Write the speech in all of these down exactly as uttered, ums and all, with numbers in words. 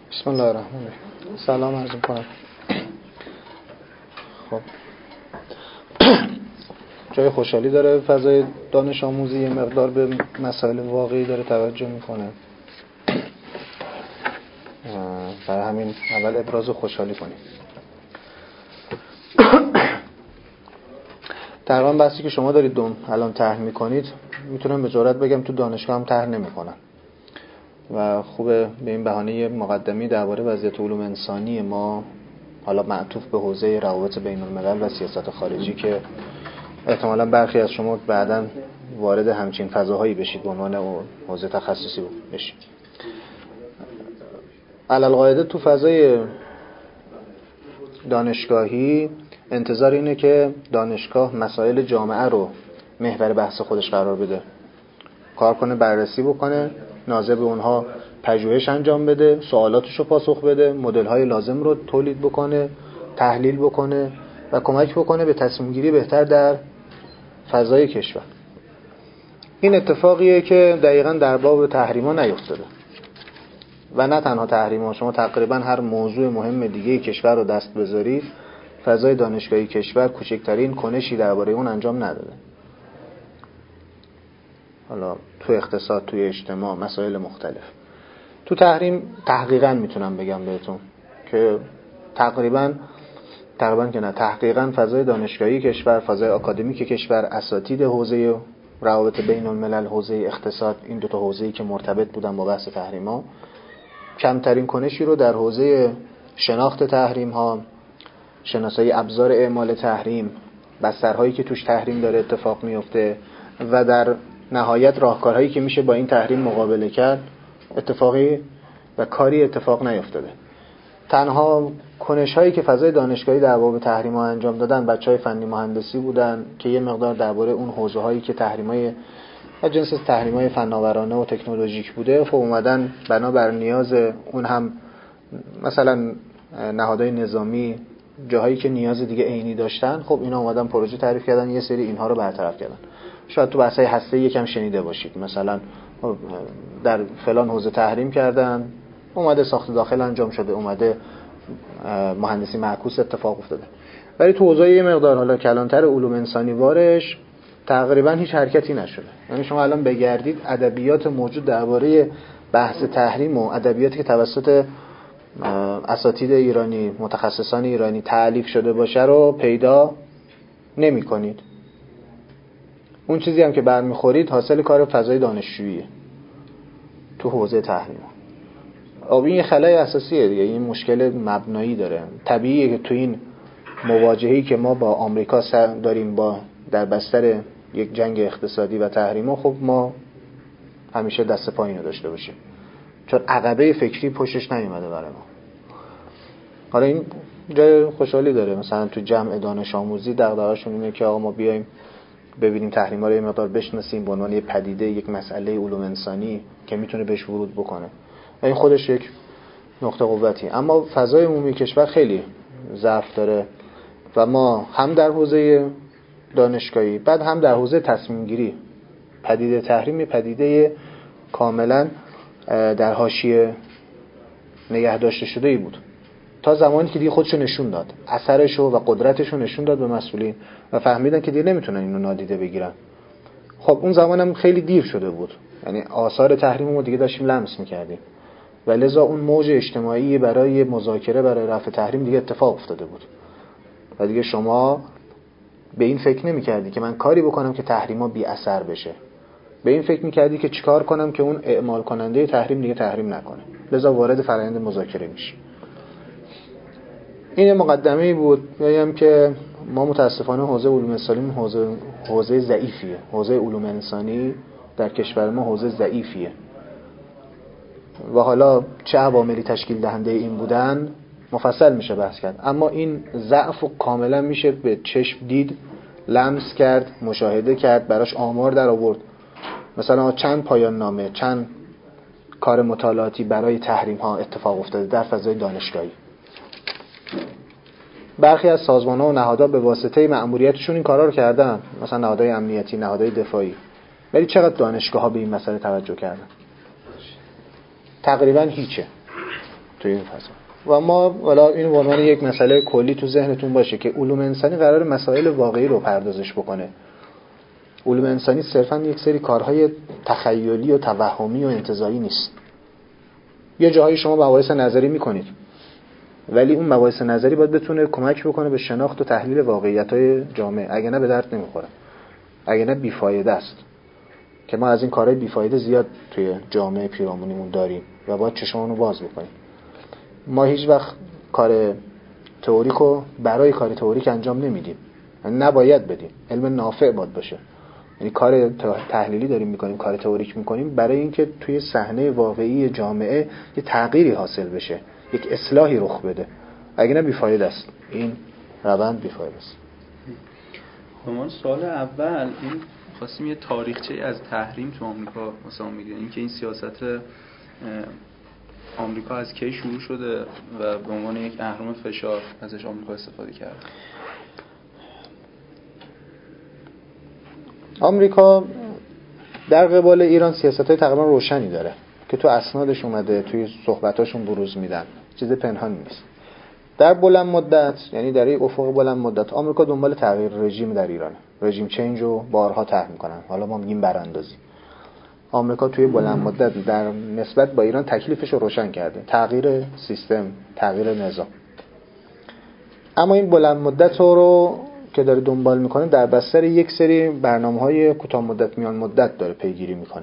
بسم الله الرحمن الرحیم. سلام عرض می‌کنم. خب جای خوشحالی داره فضای دانش آموزی، یه مقدار به مسائل واقعی داره توجه میکنه. برای همین اول ابراز خوشحالی کنیم. تقریبا بحثی که شما دارید دوم الان طرح میکنید میتونم به جرئت بگم تو دانشگاه هم طرح نمیکنن و خوبه به این بهانه مقدمی درباره وضعیت علوم انسانی ما، حالا معطوف به حوزه روابط بین الملل و سیاست خارجی که احتمالاً برخی از شما بعداً وارد همچین فضاهایی بشید به عنوان حوزه تخصصی بشید. علالقاعده تو فضای دانشگاهی انتظار اینه که دانشگاه مسائل جامعه رو محور بحث خودش قرار بده، کار کنه، بررسی بکنه، ناظر به اونها پژوهش انجام بده، سوالاتش رو پاسخ بده، مدل‌های لازم رو تولید بکنه، تحلیل بکنه و کمک بکنه به تصمیم گیری بهتر در فضای کشور. این اتفاقیه که دقیقاً در باب تحریما نیفتاده و نه تنها تحریما، شما تقریباً هر موضوع مهم دیگه کشور رو دست بذارید، فضای دانشگاهی کشور کوچکترین کنشی درباره اون انجام نداده. حالا تو اقتصاد، توی اجتماع، مسائل مختلف. تو تحریم تحقیقاً میتونم بگم بهتون که تقریباً تقریباً که نه تحقیقاً فضای دانشگاهی کشور، فضای آکادمیک کشور، اساتید حوزه روابط بین الملل، حوزه اقتصاد، این دو تا حوزه‌ای که مرتبط بودن با بحث تحریم‌ها، کمترین کنشی رو در حوزه شناخت تحریم‌ها، شناسایی ابزار اعمال تحریم، بسترهایی که توش تحریم داره اتفاق میفته و در نهایت راهکارهایی که میشه با این تحریم مقابله کرد اتفاقی و کاری اتفاق نیفتاده. تنها کنش‌هایی که فضای دانشگاهی در باب تحریم‌ها انجام دادن بچه‌های فنی مهندسی بودن که یه مقدار درباره اون حوزه‌هایی که تحریم‌های از جنس تحریم‌های فناورانه و تکنولوژیک بوده خب اومدن بنابر نیاز اون هم مثلا نهادهای نظامی جاهایی که نیاز دیگه عینی داشتن خب اینا اومدن پروژه تعریف کردن، یه سری اینها رو برطرف کردن. شاید تو بحث‌های هسته‌ای یکم شنیده باشید، مثلا در فلان حوزه تحریم کردن، اومده ساخت داخل انجام شده، اومده مهندسی معکوس اتفاق افتاده. ولی تو حوزه یه مقدار حالا کلانتر علوم انسانی وارش تقریبا هیچ حرکتی نشده. یعنی شما الان بگردید ادبیات موجود درباره بحث تحریم و ادبیاتی که توسط اساتید ایرانی، متخصصان ایرانی تألیف شده باشه رو پیدا نمی کنید. اون چیزی هم که برمیخورید حاصل کار فضای دانشجوییه تو حوزه تحریم. آب این خلای اساسیه دیگه، این مشکل مبنایی داره. طبیعیه که تو این مواجهه‌ای که ما با آمریکا داریم با در بستر یک جنگ اقتصادی و تحریم، خب ما همیشه دست پایینو داشته باشیم چون عقبه فکری پشتش نیومده برای ما. حالا این جای خوشحالی داره، مثلا تو جمع دانش آموزی دغدغه‌شون اینه که آقا ما بیایم ببینیم تحریم‌ها رو یه مقدار بشناسیم به عنوان یک پدیده، یک مسئله علوم انسانی که میتونه بهش ورود بکنه. این خودش یک نقطه قوتی. اما فضای عمومی کشور خیلی ضعف داره و ما هم در حوزه دانشگاهی بعد هم در حوزه تصمیم گیری پدیده تحریم پدیده کاملا در حاشیه نگه داشته شده ای بود تا زمانی که دیگه خودشو نشون داد، اثرشو و قدرتشو نشون داد به مسئولین و فهمیدن که دیگه نمیتونن اینو نادیده بگیرن. خب اون زمانم خیلی دیر شده بود، یعنی آثار تحریم رو دیگه داشتیم لمس میکردیم و لذا اون موج اجتماعی برای مذاکره برای رفع تحریم دیگه اتفاق افتاده بود و دیگه شما به این فکر نمی‌کردی که من کاری بکنم که تحریم‌ها بی اثر بشه، به این فکر می‌کردی که چیکار کنم که اون اعمال کننده تحریم دیگه تحریم نکنه، لذا وارد فرآیند مذاکره میشه. این مقدمه‌ای بود. میگم که ما متاسفانه حوزه علوم انسانی حوزه حوزه ضعیفیه. حوزه علوم انسانی در کشور ما حوزه ضعیفیه و حالا چه عواملی تشکیل دهنده این بودن مفصل میشه بحث کرد، اما این ضعف کاملا میشه به چشم دید، لمس کرد، مشاهده کرد، براش آمار در آورد. مثلا چند پایان نامه، چند کار مطالعاتی برای تحریم ها اتفاق افتاده در فضای دانشگاهی. برخی از سازمان‌ها و نهادها به واسطه مأموریتشون این کارا رو کردن، مثلا نهادهای امنیتی، نهادهای دفاعی. ولی چقدر دانشگاه‌ها به این مسئله توجه کردن؟ تقریبا هیچه. توی این فضا. و ما والا این به عنوان یک مسئله کلی تو ذهنتون باشه که علوم انسانی قرار مسائل واقعی رو پردازش بکنه. علوم انسانی صرفاً یک سری کارهای تخیلی و توهمی و انتزاعی نیست. یه جاهایی شما مباحث نظری میکنید، ولی اون مباحث نظری باید بتونه کمک بکنه به شناخت و تحلیل واقعیت‌های جامعه، اگه نه به درد نمیخوره، اگه نه بیفایده است. که ما از این کارهای بیفایده زیاد توی جامعه پیرامونیمون داریم و باید چشمانو باز بکنیم. ما هیچ وقت کار تئوریکو برای کار تئوریک انجام نمیدیم، نباید بدیم. علم نافع باید باشه. یعنی کار تحلیلی داریم میکنیم، کار تئوریک میکنیم برای اینکه توی صحنه واقعی جامعه یه تغییری حاصل بشه، یک اصلاحی رخ بده. اگه نه بیفایده است. این روند بیفایده است. من سوال اول این خواستیم یه تاریخچه از تحریم تو آمریکا مثلا میگه، این که این سیاست آمریکا از کی شروع شده و به عنوان یک اهرم فشار ازش آمریکا استفاده کرده. آمریکا در قبال ایران سیاست‌های تقریبا روشنی داره که تو اسنادش اومده، توی صحبتاشون بروز میدن، چیز پنهانی نیست. در بلند مدت، یعنی در یک افق بلند مدت، آمریکا دنبال تغییر رژیم در ایرانه. رژیم چنج رو بارها طرح میکنن، حالا ما میگیم براندازی. آمریکا توی بلند مدت در نسبت با ایران تکلیفش رو روشن کرده، تغییر سیستم، تغییر نظام. اما این بلند مدت رو که داره دنبال میکنه در بستر یک سری برنامه‌های کوتاه مدت میان مدت داره پیگیری میکنه.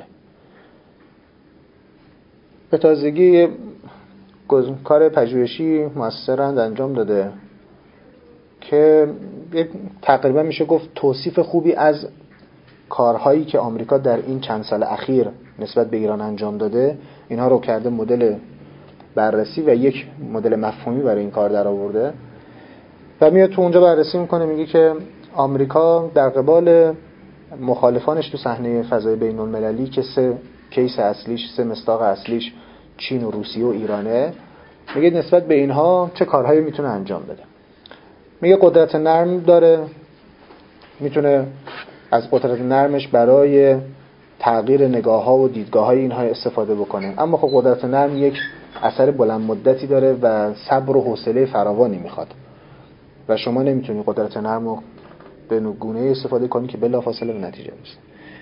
به تازگی کار پژوهشی موثرند انجام داده که تقریبا میشه گفت توصیف خوبی از کارهایی که آمریکا در این چند سال اخیر نسبت به ایران انجام داده، اینها رو کرده مدل بررسی و یک مدل مفهومی برای این کار در آورده و میاد تو اونجا بررسی میکنه. میگه که آمریکا در قبال مخالفانش تو صحنه فضای بین المللی که سه کیس اصلیش، سه مصداق اصلیش چین و روسیه و ایرانه، میگه نسبت به اینها چه کارهایی میتونه انجام بده. میگه قدرت نرم داره، میتونه از قدرت نرمش برای تغییر نگاه‌ها و دیدگاه‌های اینها استفاده بکنه. اما خب قدرت نرم یک اثر بلند مدتی داره و صبر و حوصله فراوانی میخواد و شما نمیتونی قدرت نرم رو به گونه‌ای استفاده کنی که بلافاصله به نتیجه برسه.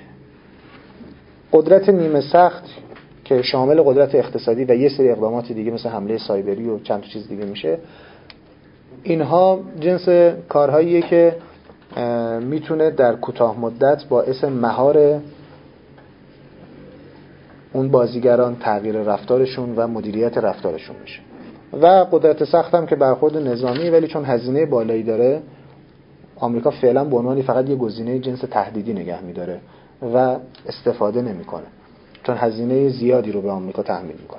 قدرت نیمه سخت که شامل قدرت اقتصادی و یه سری اقدامات دیگه مثل حمله سایبری و چند تا چیز دیگه میشه، اینها جنس کارهاییه که میتونه در کوتاه مدت باعث مهار اون بازیگران، تغییر رفتارشون و مدیریت رفتارشون میشه. و قدرت سخت هم که برخورد نظامی، ولی چون هزینه بالایی داره، آمریکا فعلا به عنوان فقط یه گزینه جنس تهدیدی نگه میداره و استفاده نمیکنه، چون هزینه زیادی رو به آمریکا تحمیل میکنه.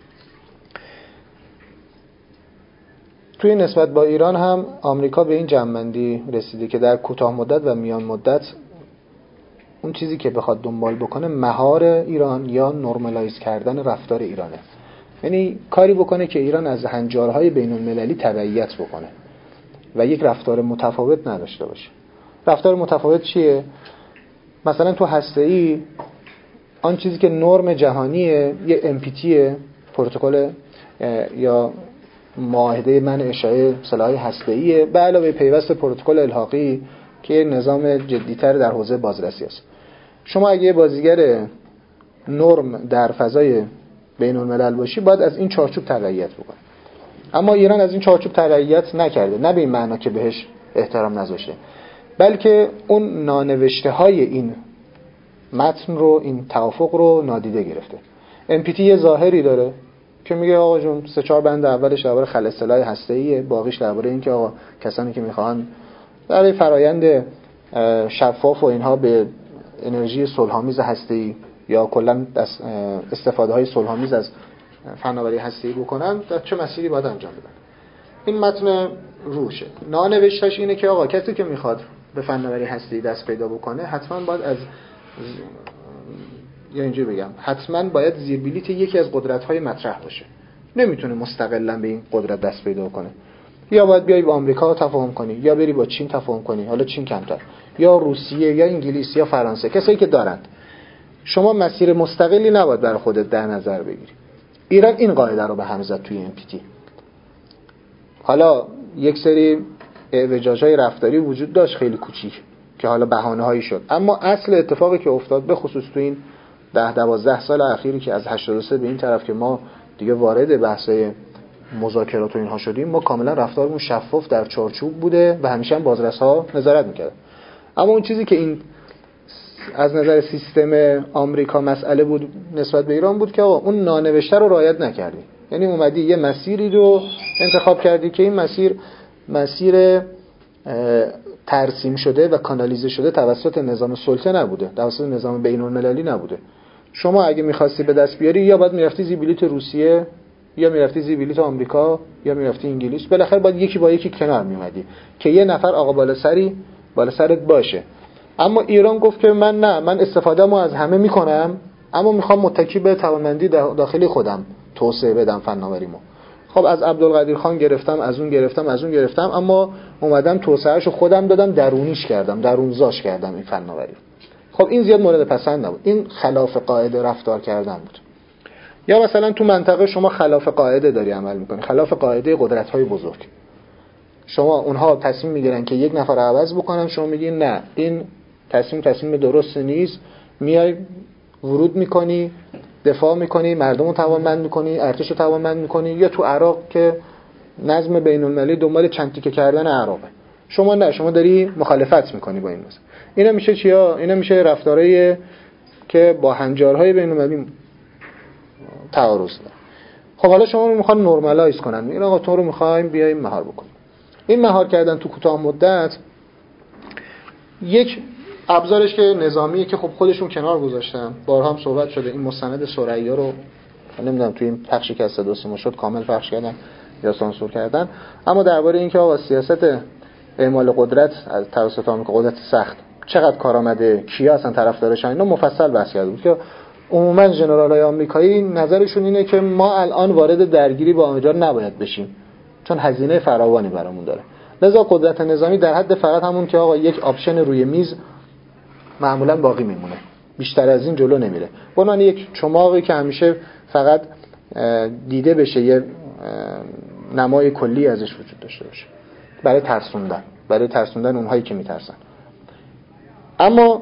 توی نسبت با ایران هم آمریکا به این جمع‌بندی رسیده که در کوتاه مدت و میان مدت اون چیزی که بخواد دنبال بکنه مهار ایران یا نرمالایز کردن رفتار ایرانه. یعنی کاری بکنه که ایران از هنجارهای بین المللی تبعیت بکنه و یک رفتار متفاوت نداشته باشه. رفتار متفاوت چیه؟ مثلا تو هسته‌ای آن چیزی که نرم جهانیه یه ام پی تی پروتکل یا معاهده منع اشاعه سلاح هسته‌ایه به علاوه پیوست پروتکل الحاقی که نظام جدی‌تر در حوزه بازرسی است. شما اگه بازیگر نرم در فضای بین الملل باشی باید از این چارچوب تبعیت بکنی. اما ایران از این چارچوب تبعیت نکرده، نه به این معنا که بهش احترام نذاشته، بلکه اون نانوشته های این متن رو، این توافق رو نادیده گرفته. ام پی تی یه ظاهری داره که میگه آقا جون سه چهار بند اولش درباره خلع سلاح هسته‌ایه، باقیش درباره این که آقا کسانی که میخوان در فرایند شفاف و اینها به انرژی صلح‌آمیز هسته‌ای یا کلا استفاده های صلح‌آمیز از فناوری هسته‌ای بکنن، در چه مسیری باید انجام بدن. این متن روشه. نانوشتش اینه که آقا کسی که میخواد به فناوری هسته‌ای دست پیدا بکنه حتما باید از یا اینجوری بگم حتما باید زیر بلیت یکی از قدرت‌های مطرح باشه. نمیتونه مستقلاً به این قدرت دست پیدا کنه. یا باید بیای با آمریکا تفاهم کنی، یا بری با چین تفاهم کنی، حالا چین کمتر، یا روسیه یا انگلیس یا فرانسه، کسایی که دارن. شما مسیر مستقلی نباید برای خودت در نظر بگیری. ایران این قاعده رو به هم زد توی ام پی تی. حالا یک سری اعوجاج‌های رفتاری وجود داشت خیلی کوچیک که حالا بهانه‌هایی شد، اما اصل اتفاقی که افتاد به خصوص تو این ده دوازده سال اخیری که از هشتاد و سه به این طرف که ما دیگه وارد بحث‌های مذاکرات و اینها شدیم، ما کاملا رفتارمون شفاف در چارچوب بوده و همیشه هم بازرس‌ها نظارت می‌کردن. اما اون چیزی که این از نظر سیستم آمریکا مسئله بود نسبت به ایران بود که آقا اون نانوشته رو رعایت نکردی. یعنی اومدی یه مسیری رو انتخاب کردی که این مسیر مسیر ترسیم شده و کانالیزه شده توسط نظام سلطه نبوده، توسط نظام بین‌المللی نبوده. شما اگه می‌خواستی به دست بیاری یا باید می‌رفتی زیر بلیت روسیه یا می‌رفتی زیر بلیت آمریکا یا می‌رفتی انگلیس، بالاخره باید یکی با یکی کنار میومدی که یه نفر آقا بالا سری بالا سرت باشه. اما ایران گفت که من نه، من استفاده‌مو از همه می‌کنم، اما می‌خوام متکی به توانمندی داخلی خودم توسعه بدم فناوریمو. خب از عبدالقادر خان گرفتم، از اون گرفتم، از اون گرفتم، اما اومدم توسعه‌شو خودم دادم، درونیش کردم، درونزاش کردم این فناوری. خب این زیاد مورد پسند نبود. این خلاف قاعده رفتار کردن بود. یا مثلا تو منطقه شما خلاف قاعده داری عمل می‌کنی، خلاف قاعده قدرت‌های بزرگ. شما اونها تصمیم میگیرن که یک نفر عوض بکنن، شما میگی نه، این تصمیم تصمیم درست نیست، میای ورود میکنی، دفاع میکنی، مردم رو توانمند میکنی، ارتش رو توانمند میکنی. یا تو عراق که نظم بین‌المللی دنبال چند تیکه کردن عراقه، شما نه، شما داری مخالفت میکنی با این مثلا. اینا میشه چیا؟ اینا میشه رفتارهای که با هنجارهای بین‌المللی تعارض داره. خب حالا شما رو میخوان نورمالایز کنن، میگن آقا تو رو میخوایم بیایم مهار بکنیم. این مهار کردن تو کوتاه مدت یک ابزارش که نظامیه که خب خودشون کنار گذاشتن، بارها هم صحبت شده، این مستند ثریا رو نمیدونم توی این پخشی که از صدا و سیما شد کامل پخش کردن یا سانسور کردن، اما درباره اینکه آقا سیاست اعمال قدرت از توسط آمریکا، قدرت سخت، چقدر کارآمده، کیا اصلا طرفدارشن، اینا مفصل بحث کرده بود که عموما ژنرال‌های آمریکایی نظرشون اینه که ما الان وارد درگیری با آمریکا نباید بشیم چون هزینه فراوانی برامون داره. لذا قدرت نظامی در حد فقط همون که آقا یک آپشن روی میز معمولا باقی میمونه، بیشتر از این جلو نمیره. به عنوان یک چماقی که همیشه فقط دیده بشه، یه نمای کلی ازش وجود داشته باشه برای ترسوندن، برای ترسوندن اونهایی که میترسن. اما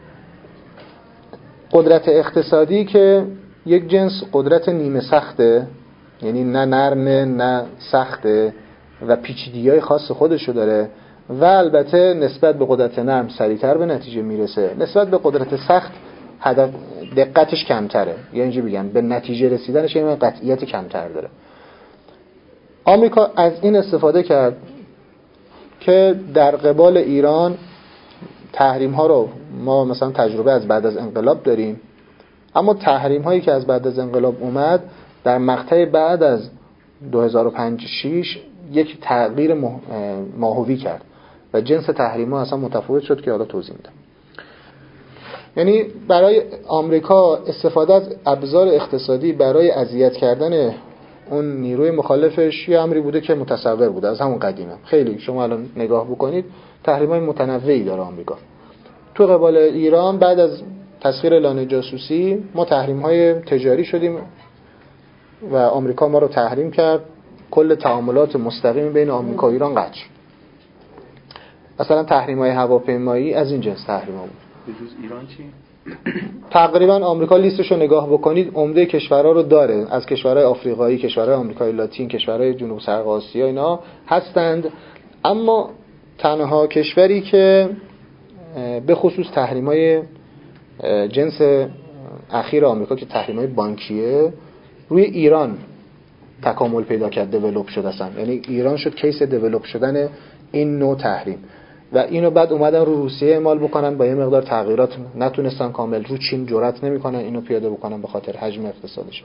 قدرت اقتصادی که یک جنس قدرت نیمه سخته، یعنی نه نرمه نه سخته و پیچیدگی‌های خاص خودشو داره و البته نسبت به قدرت نرم سریعتر به نتیجه میرسه، نسبت به قدرت سخت هدف دقتش کمتره، یا اینجوری بگم به نتیجه رسیدنش یه قطعیت کمتر داره. آمریکا از این استفاده کرد که در قبال ایران تحریم ها رو ما مثلا تجربه از بعد از انقلاب داریم، اما تحریم هایی که از بعد از انقلاب اومد در مقطع بعد از دو هزار و پنج شش یک تغییر ماهوی کرد و جنس تحریم ها اصلا متفاوت شد که حالا توضیح میدم. یعنی برای آمریکا استفاده از ابزار اقتصادی برای اذیت کردن اون نیروی مخالفش یه امری بوده که متصور بوده از همون قدیمه. خیلی شما الان نگاه بکنید تحریم‌های متنوعی داره آمریکا. تو قبال ایران بعد از تسخیر لانه جاسوسی ما تحریم‌های تجاری شدیم و آمریکا ما رو تحریم کرد، کل تعاملات مستقیم بین آمریکا و ایران قطع شد. مثلا تحریم‌های هواپیمایی از این جنس تحریم‌ها بود. به جز ایران چی؟ تقریبا آمریکا لیستش رو نگاه بکنید عمده کشورها رو داره، از کشورهای آفریقایی، کشورهای آمریکای لاتین، کشورهای جنوب شرق آسیا اینا هستند، اما تنها کشوری که به خصوص تحریم‌های جنس اخیر آمریکا که تحریم‌های بانکیه روی ایران تکامل پیدا کرد، دیولپ شد اصلا، یعنی ایران شد کیس دیولپ شدن این نوع تحریم و اینو بعد اومدن رو روسیه اعمال بکنن، با یه مقدار تغییرات نتونستن کامل، رو چین جرئت نمیکنن اینو پیاده بکنن به خاطر حجم اقتصادش.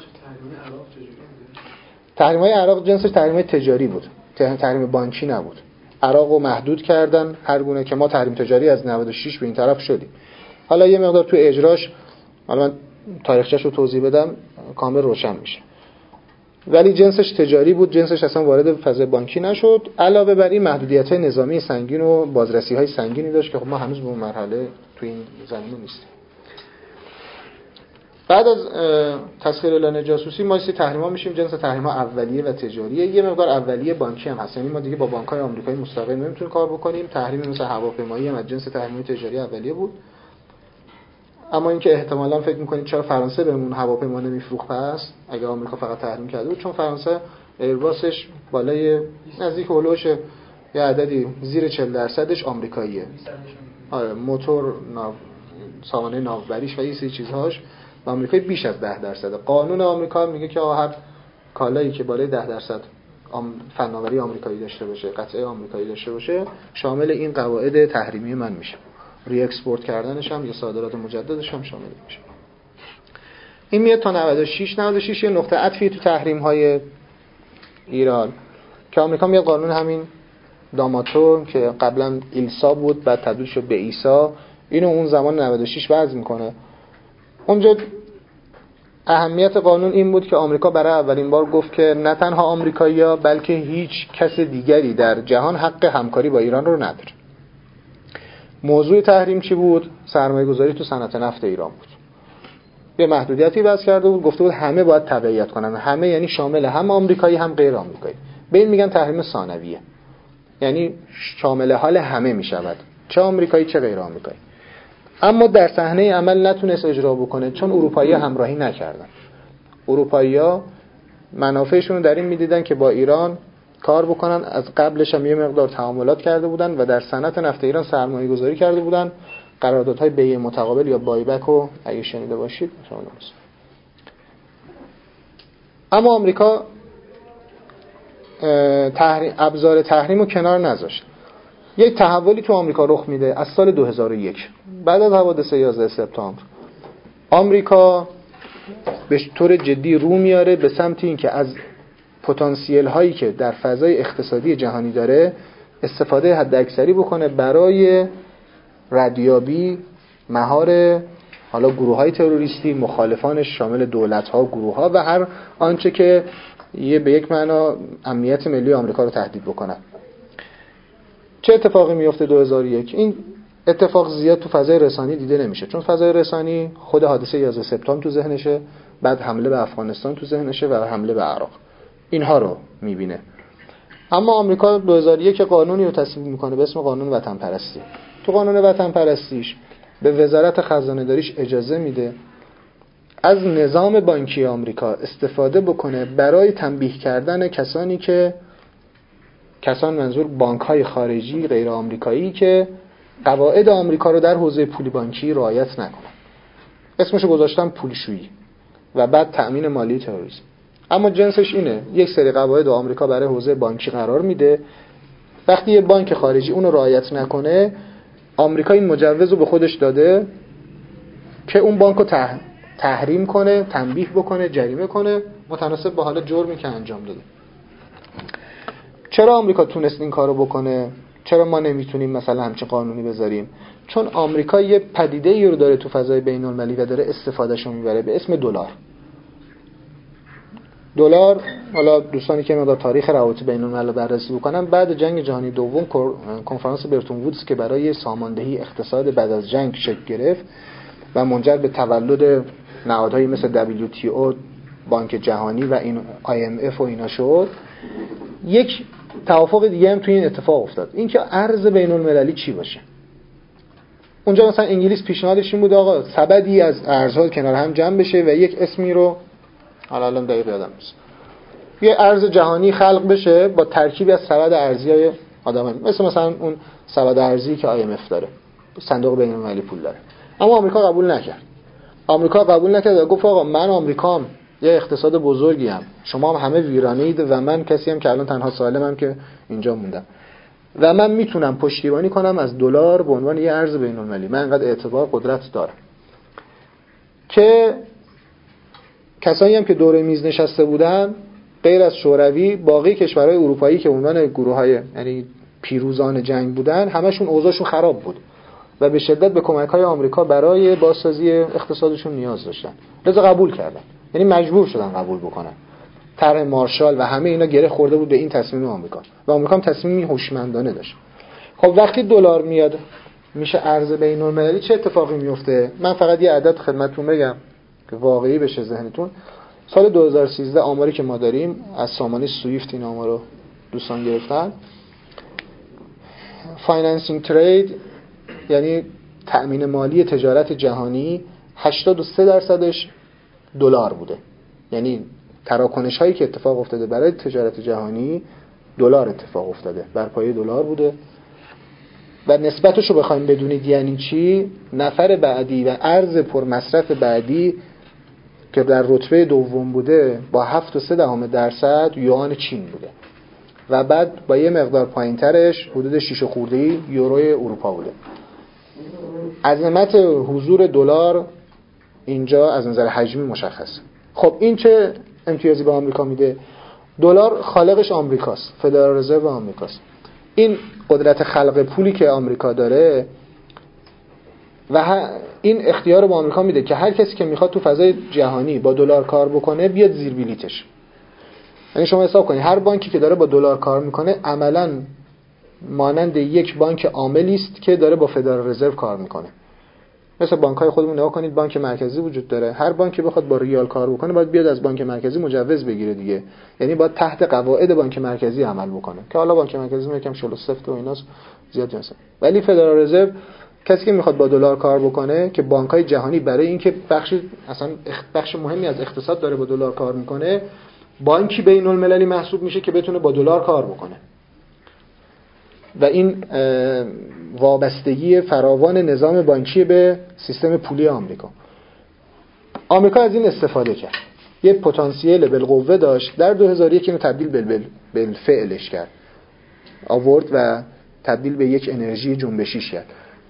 تحریم‌های عراق جنسش تحریم‌های تجاری بود، تحریم بانکی نبود. عراقو محدود کردن هر گونه که ما تحریم تجاری از نود و شش به این طرف شدیم. حالا یه مقدار تو اجراش، حالا من تاریخچه‌شو توضیح بدم کامل روشن میشه، ولی جنسش تجاری بود، جنسش اصلا وارد فضای بانکی نشد. علاوه بر این محدودیت‌های نظامی سنگین و بازرسی‌های سنگینی داشت که خب ما هنوز به اون مرحله تو این زمینه نیستیم. بعد از تسخیر اعلان جاسوسی ما سی تحریما میشیم جنس تحریما اولیه و تجاریه. یه مقدار اولیه بانکی هم هست، یعنی ما دیگه با بانک‌های آمریکایی مستقیم نمیتونیم کار بکنیم. تحریم مثل هواپیمایی هم از جنس تحریم تجاری اولیه بود. اما اینکه احتمالاً فکر می‌کنید چرا فرانسه بهمون هواپیما نمیفروخت پس اگه آمریکا فقط تحریم کرده بود؟ چون فرانسه ایرباسش بالای نزدیک هولوش یه عددی زیر چهل درصدش آمریکاییه. آره موتور ناو سامانه ناوبریش و این سری چیزهاش و آمریکایی بیش از ده درصد. قانون آمریکا میگه که هر کالایی که بالای ده درصد فناوری آمریکایی داشته باشه، قطعه آمریکایی داشته باشه، شامل این قواعد تحریمی من میشه. ری اکسپورت کردنش هم یا صادرات مجددش هم شامل میشه. این میاد تا نود و شش نود و شش یه نقطه عطفی تو تحریم‌های ایران که آمریکا میاد قانون همین داماتو که قبلا ایلسا بود بعد تبدیل شد به ایسا، اینو اون زمان نود و شش وضع میکنه. اونجا اهمیت قانون این بود که آمریکا برای اولین بار گفت که نه تنها آمریکایی‌ها بلکه هیچ کس دیگری در جهان حق همکاری با ایران رو نداره. موضوع تحریم چی بود؟ سرمایه‌گذاری تو صنعت نفت ایران بود. یه محدودیتی وضع کرده بود، گفته بود همه باید تبعیت کنن. همه یعنی شامل هم آمریکایی هم غیر آمریکایی. به این میگن تحریم ثانویه. یعنی شامل حال همه میشود، چه آمریکایی چه غیر آمریکایی. اما در صحنه عمل نتونست اجرا بکنه چون اروپایی‌ها همراهی نکردن. اروپایی‌ها منافعشون رو در این میدیدن که با ایران کار بکنن. از قبلش هم یه مقدار تعاملات کرده بودن و در صنعت نفت ایران سرمایه گذاری کرده بودن. قراردادهای بیع متقابل یا بایبک رو اگه شنیده باشید شما نمی‌دونید. اما آمریکا تحریم ابزار تحریم رو کنار نذاشت. یک تحولی تو آمریکا رخ میده از سال دو هزار و یک بعد از حوادث یازده سپتامبر. آمریکا به طور جدی رو میاره به سمت این که از پتانسیل هایی که در فضای اقتصادی جهانی داره استفاده حداکثری بکنه برای ردیابی مهار حالا گروه‌های تروریستی، مخالفانش شامل دولت‌ها، گروه‌ها و هر آنچه که یه به یک معنا امنیت ملی آمریکا رو تهدید بکنه. چه اتفاقی میفته دو هزار و یک؟ این اتفاق زیاد تو فضای رسانی دیده نمیشه چون فضای رسانی خود حادثه یازده سپتامبر تو ذهنشه، بعد حمله به افغانستان تو ذهنشه و حمله به عراق، اینها رو میبینه. اما آمریکا دو هزار و یک قانونی رو تصویب میکنه به اسم قانون وطن پرستی. تو قانون وطن پرستیش به وزارت خزانه داریش اجازه میده از نظام بانکی آمریکا استفاده بکنه برای تنبیه کردن کسانی که کسان منظور بانک‌های خارجی غیر آمریکایی که قواعد آمریکا رو در حوزه پولی بانکی رعایت نکنن. اسمشو گذاشتن پولشویی و بعد تأمین مالی تروریسم. اما جنسش اینه، یک سری قواعد آمریکا برای حوزه بانکی قرار میده. وقتی یه بانک خارجی اون رو رعایت نکنه، آمریکا این مجوز رو به خودش داده که اون بانک رو تح... تحریم کنه، تنبیه بکنه، جریمه کنه متناسب با حال جرمی که انجام داده. چرا آمریکا تونست این کارو بکنه؟ چرا ما نمیتونیم مثلا همچین قانونی بذاریم؟ چون آمریکا یه پدیده‌ای رو داره تو فضای بین‌المللی و داره استفادهشو میبره به اسم دلار. دلار، حالا دوستانی که مقدار تاریخ روابط بین‌الملل رو بررسی بکنن، بعد جنگ جهانی دوم کنفرانس برتون وودز که برای ساماندهی اقتصاد بعد از جنگ شکل گرفت و منجر به تولد نهادهایی مثل دبلیو تی او، بانک جهانی و این آی ام اف و اینا شد، یک توافق دیگه هم توی این اتفاق افتاد، این که ارز بین‌المللی چی باشه. اونجا مثلا انگلیس پیشنهادش این بود آقا سبدی از ارزها کنار هم جمع بشه و یک اسمی رو حالا الان دقیق یادم نیست، یه ارز جهانی خلق بشه با ترکیبی از سبد ارزیای آدم، مثل مثلا اون سبد ارزی که آی ام اف داره، صندوق بین‌المللی پول داره. اما آمریکا قبول نکرد. آمریکا قبول نکرد و گفت آقا من آمریکام، یه اقتصاد بزرگی ام، شما هم همه ویرانه‌اید و من کسی ام که الان تنها سالمم که اینجا موندم و من میتونم پشتیبانی کنم از دلار به عنوان یه ارز بین‌المللی، من انقدر اعتبار قدرت دارم که کسایی هم که دور میز نشسته بودن غیر از شوروی، باقی کشورهای اروپایی که عنوان گروه‌های یعنی پیروزان جنگ بودن، همشون اوضاعشون خراب بود و به شدت به کمک‌های آمریکا برای بازسازی اقتصادشون نیاز داشتن. لذا قبول کردن، یعنی مجبور شدن قبول بکنن. طرح مارشال و همه اینا گره خورده بود به این تصمیم آمریکا و آمریکا هم تصمیمی هوشمندانه داشت. خب وقتی دلار میاد میشه ارز بین‌المللی، چه اتفاقی میفته؟ من فقط یه عدد خدمتتون بگم. که واقعی بشه ذهنتون. سال دو هزار و سیزده آماری که ما داریم از سامانه سویفت این آمار رو دوستان گرفتن، فایننسینگ ترید یعنی تأمین مالی تجارت جهانی هشتاد و سه درصدش دلار بوده. یعنی تراکنش هایی که اتفاق افتاده برای تجارت جهانی دلار اتفاق افتاده، بر پایه دلار بوده. و نسبتش رو بخوایم بدونید یعنی چی، نفر بعدی و ارز پرمصرف بعدی که در رتبه دوم بوده با هفت و سه دهم درصد یوان چین بوده و بعد با یه مقدار پایین ترش حدود شش و خورده‌ای یوروی اروپا بوده. عظمت حضور دلار اینجا از نظر حجمی مشخصه. خب این چه امتیازی به آمریکا میده؟ دلار خالقش آمریکاست، فدرال رزرو آمریکاست. این قدرت خلق پولی که آمریکا داره و این اختیار رو به آمریکا میده که هر کسی که میخواد تو فضای جهانی با دلار کار بکنه بیاد زیر بلیتش. یعنی شما حساب کنید هر بانکی که داره با دلار کار میکنه عملاً مانند یک بانک عاملی است که داره با فدرال رزرو کار میکنه. مثل بانک‌های خودمون نگاه کنید، بانک مرکزی وجود داره. هر بانکی بخواد با ریال کار بکنه باید بیاد از بانک مرکزی مجوز بگیره دیگه. یعنی باید تحت قواعد بانک مرکزی عمل بکنه که حالا بانک مرکزی یکم شلو سفت و ایناست زیاد نیست. ولی فدرال رزرو کسی که میخواد با دلار کار بکنه که بانک‌های جهانی برای اینکه بخش اصلا بخش مهمی از اقتصاد داره با دلار کار میکنه، بانکی بین‌المللی محسوب میشه که بتونه با دلار کار بکنه. و این وابستگی فراوان نظام بانکی به سیستم پولی آمریکا. آمریکا از این استفاده کرد. یه پتانسیل بالقوه داشت، در دو هزار و یک اینو تبدیل بالفعلش کرد، آورد و تبدیل به یک انرژی جنبشیش کرد.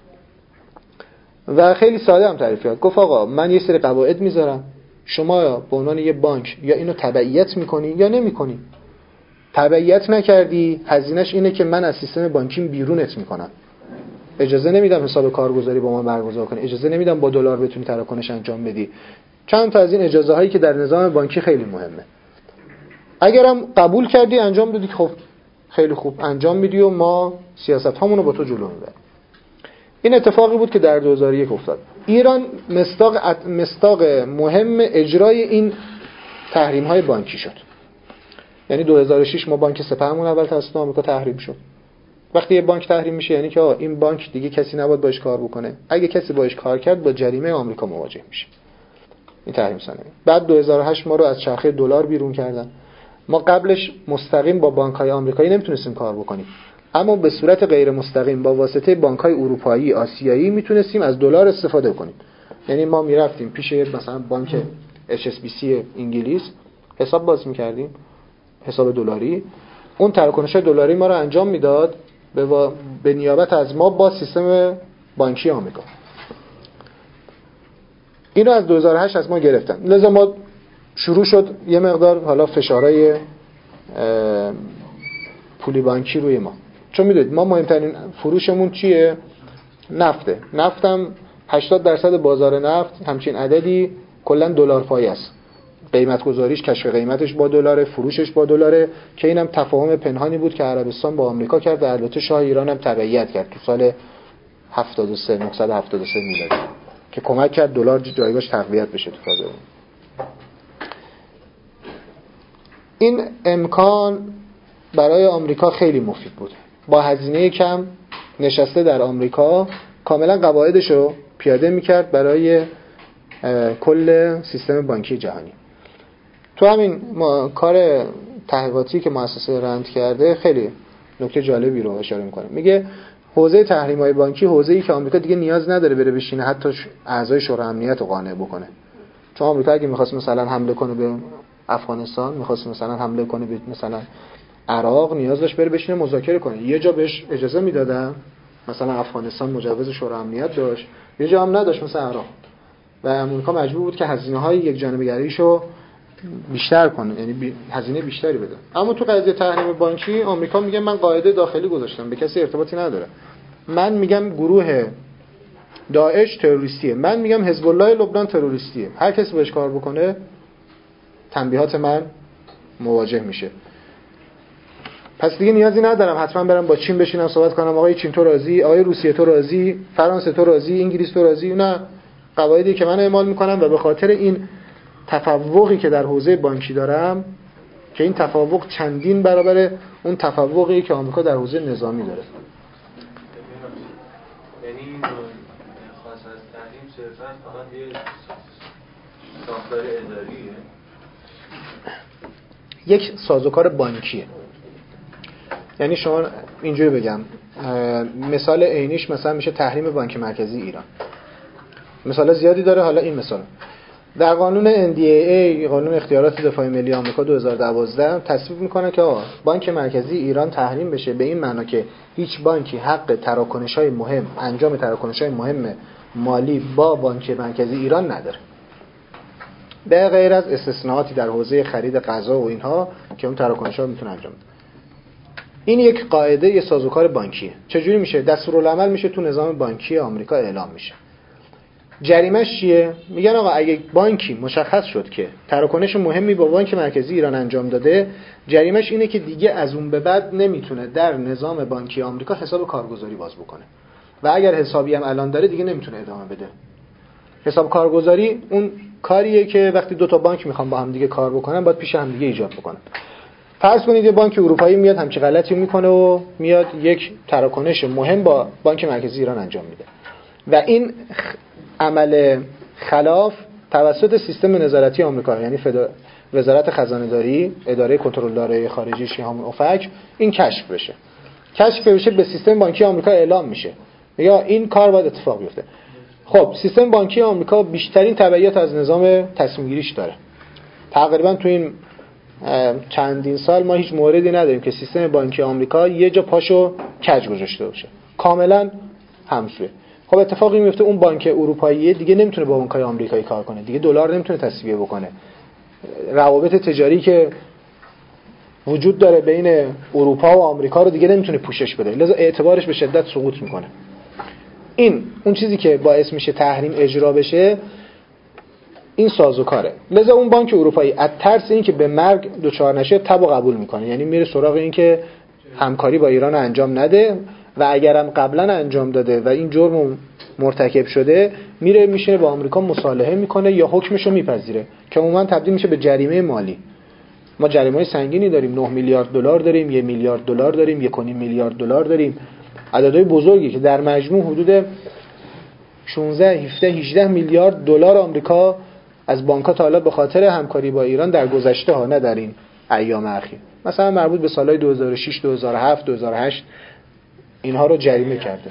و خیلی ساده هم تعریف کرد. گفت آقا من یه سری قواعد میذارم، شما به عنوان یه بانک یا اینو تبعیت میکنی یا نمیکنی. تبعیت نکردی هزینه‌اش اینه که من از سیستم بانکیم بیرونت میکنم. اجازه نمیدم حساب کارگزاری با من برگزار کنی، اجازه نمیدم با دلار بتونی تراکنش انجام بدی. چند تا از این اجازه هایی که در نظام بانکی خیلی مهمه. اگرم قبول کردی انجام دادی، خب خیلی خوب انجام میدی و ما سیاست هامونو با تو جلو میبریم. این اتفاقی بود که در دو هزار و یک افتاد. ایران مصداق مصداق مهم اجرای این تحریم های بانکی شد. یعنی دو هزار و شش ما بانک سپهمون اول توسط آمریکا تحریم شد. وقتی یه بانک تحریم میشه یعنی که آقا این بانک دیگه کسی نباید باش کار بکنه. اگه کسی باش کار کرد با جریمه آمریکا مواجه میشه. این تحریم سنوی. بعد دو هزار و هشت ما رو از چرخه دلار بیرون کردن. ما قبلش مستقیم با بانک‌های آمریکایی نمیتونستیم کار بکنیم. اما به صورت غیر مستقیم با واسطه بانک‌های اروپایی، آسیایی میتونستیم از دلار استفاده کنیم. یعنی ما میرفتیم پیش مثلا بانک اچ اس بی سی انگلیس حساب باز می‌کردیم، حساب دلاری، اون تراکنش دلاری ما رو انجام میداد به, و... به نیابت از ما با سیستم بانکی آمریکا. اینو از دو هزار و هشت از ما گرفتن. لذا ما شروع شد یه مقدار حالا فشارهای پولی بانکی روی ما. چون میدونید ما مهمترین فروشمون چیه؟ نفته. نفتم هشتاد درصد بازار نفت همچین عددی کلا دلار پایه است. قیمت گذاریش، کشف قیمتش با دلار، فروشش با دلاره، که اینم تفاهم پنهانی بود که عربستان با آمریکا کرد و البته شاه ایران هم تبعیت کرد تو سال هفتاد و سه نهصد و هفتاد و سه میلادی که کمک کرد دلار جایگاهش تقویت بشه تو فضا. این امکان برای آمریکا خیلی مفید بود. با هزینه کم نشسته در آمریکا کاملا قواعدش رو پیاده میکرد برای کل سیستم بانکی جهانی. تو همین ما کار تحقیقاتی که مؤسسه رند کرده خیلی نکته جالبی رو اشاره میکنه. میگه حوزه تحریم‌های بانکی حوزه‌ای که آمریکا دیگه نیاز نداره بره بشینه حتی اعضای شورای امنیت رو قانع بکنه. چون آمریکا اگه می‌خواست مثلا حمله کنه به افغانستان، می‌خواست مثلا حمله کنه به مثلا عراق، نیاز داشت بره بشینه مذاکره کنه. یه جا بهش اجازه میدادن، مثلا افغانستان مجوز شورای امنیت داشت، یه جا هم نداشت مثلا عراق. و آمریکا مجبور بود که هزینه‌های یک جانبه‌گریشو بیشتر کنه، یعنی بی... هزینه بیشتری بده. اما تو قضیه تحریم بانکی آمریکا میگه من قاعده داخلی گذاشتم، به کسی ارتباطی نداره. من میگم گروه داعش تروریستیه، من میگم حزب الله لبنان تروریستیه، هر کسی باش کار بکنه تنبیهات من مواجه میشه. پس دیگه نیازی ندارم حتما برم با چین بشینم صحبت کنم آقای چین تو راضی، آقای روسیه تو راضی، فرانسه تو راضی، انگلیس تو راضی. نه، قواعدی که من اعمال میکنم و به خاطر این تفوقی که در حوزه بانکی دارم که این تفوق چندین برابر اون تفوقی که آمریکا در حوزه نظامی داره. یعنی خاص از تحریم صرفاً فقط یه ساختار اداریه، یک سازوکار بانکیه. یعنی شما اینجوری بگم، مثال عینیش مثلا میشه تحریم بانک مرکزی ایران. مثال زیادی داره. حالا این مثال در قانون ان دی ای ای، قانون اختیارات دفاع ملی آمریکا دو هزار و دوازده تصویب میکنه که آقا بانک مرکزی ایران تحریم بشه، به این معنا که هیچ بانکی حق تراکنش‌های مهم، انجام تراکنش‌های مهم مالی با بانک مرکزی ایران نداره، به غیر از استثناءاتی در حوزه خرید غذا و اینها که اون تراکنش‌ها میتونه انجام بده. این یک قاعده، یه سازوکار بانکیه. چجوری میشه؟ دستورالعمل میشه تو نظام بانکی آمریکا اعلام میشه. جریمه‌اش چیه؟ میگن آقا اگه بانکی مشخص شد که تراکنش مهمی با بانک مرکزی ایران انجام داده، جریمه‌اش اینه که دیگه از اون به بعد نمیتونه در نظام بانکی آمریکا حساب کارگزاری باز بکنه و اگر حسابی هم الان داره دیگه نمیتونه ادامه بده. حساب کارگزاری اون کاریه که وقتی دو تا بانک میخوان با هم دیگه کار بکنن باید پیش هم دیگه ایجاد بکنن. فرض کنید یه بانک اروپایی میاد همچین غلطی میکنه و میاد یک تراکنش مهم با بانک مرکزی ایران انجام میده و این عمل خلاف توسط سیستم نظارتی آمریکا، یعنی فدر... وزارت خزانه داری، اداره کنترل دارایی خارجیش یا همون اوفک، این کشف بشه. کشف بشه به سیستم بانکی آمریکا اعلام میشه. یا این کار باید اتفاق بیفته. خب سیستم بانکی آمریکا بیشترین تبعیت از نظام تصمیم گیریش داره. تقریبا تو این چندین سال ما هیچ موردی نداریم که سیستم بانکی آمریکا یه جا پاشو کج گذاشته باشه. کاملا همسوه. خب اتفاقی میفته اون بانک اروپایی دیگه نمیتونه با بانک‌های آمریکایی کار کنه. دیگه دلار نمیتونه تصویه بکنه. روابط تجاری که وجود داره بین اروپا و آمریکا رو دیگه نمیتونه پوشش بده. لذا اعتبارش به شدت سقوط میکنه. این اون چیزی که باعث میشه تحریم اجرا بشه، این سازوکاره. لذا اون بانک اروپایی از ترس این که به مرگ دچار نشه تبو قبول میکنه، یعنی میره سراغ این که همکاری با ایران انجام نده و اگرم قبلا انجام داده و این جرم مرتکب شده میره میشه با آمریکا مصالحه میکنه یا حکمشو میپذیره که عموما تبدیل میشه به جریمه مالی. ما جریمه‌های سنگینی داریم، نه میلیارد دلار داریم، یک میلیارد دلار داریم، یک و نیم میلیارد دلار داریم، عددهای بزرگی که در مجموع حدود شانزده هفده هجده میلیارد دلار آمریکا از بانک‌ها تا حالا به خاطر همکاری با ایران در گذشته ها، نه در این ایام اخیر، مثلا مربوط به سالهای دو هزار و شش، دو هزار و هفت، دو هزار و هشت اینها رو جریمه کرده.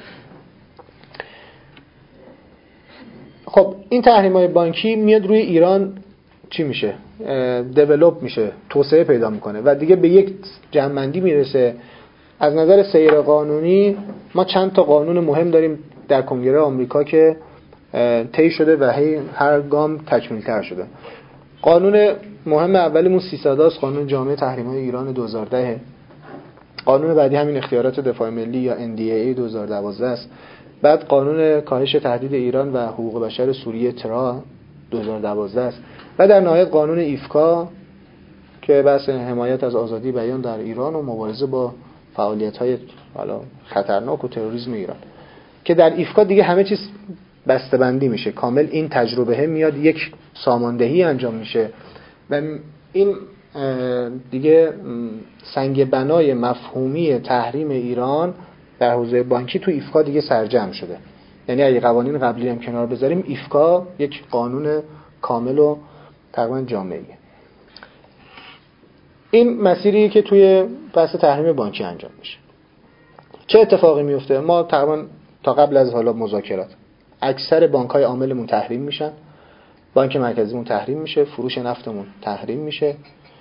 خب این تحریم‌های بانکی میاد روی ایران چی میشه؟ دیولپ میشه، توسعه پیدا میکنه و دیگه به یک جمع‌بندی میرسه. از نظر سیر قانونی ما چند تا قانون مهم داریم در کنگره آمریکا که طی شده و هر گام تکمیل‌تر شده. قانون مهم اولیمون سیصد است، قانون جامع تحریم‌های ایران دو هزار و ده. قانون بعدی همین اختیارات دفاع ملی یا ان دی ای ای دو هزار و دوازده است. بعد قانون کاهش تهدید ایران و حقوق بشر سوریه ترا دو هزار و دوازده است. و در نهایت قانون ایفکا که بحث حمایت از آزادی بیان در ایران و مبارزه با فعالیت‌های حالا خطرناک و تروریسم ایران، که در ایفکا دیگه همه چیز بسته‌بندی میشه، کامل این تجربه هم میاد، یک ساماندهی انجام میشه و این دیگه سنگ بنای مفهومی تحریم ایران در حوزه بانکی تو ایفکا دیگه سرجم شده. یعنی اگه قوانین قبلی هم کنار بذاریم، ایفکا یک قانون کامل و تقریبا جامعیه. این مسیری که توی بحث تحریم بانکی انجام میشه. چه اتفاقی میفته؟ ما تقریبا تا قبل از حالا مذاکرات اکثر بانک‌های عاملمون تحریم میشن، بانک مرکزیمون تحریم میشه، فروش نفتمون تحریم میشه،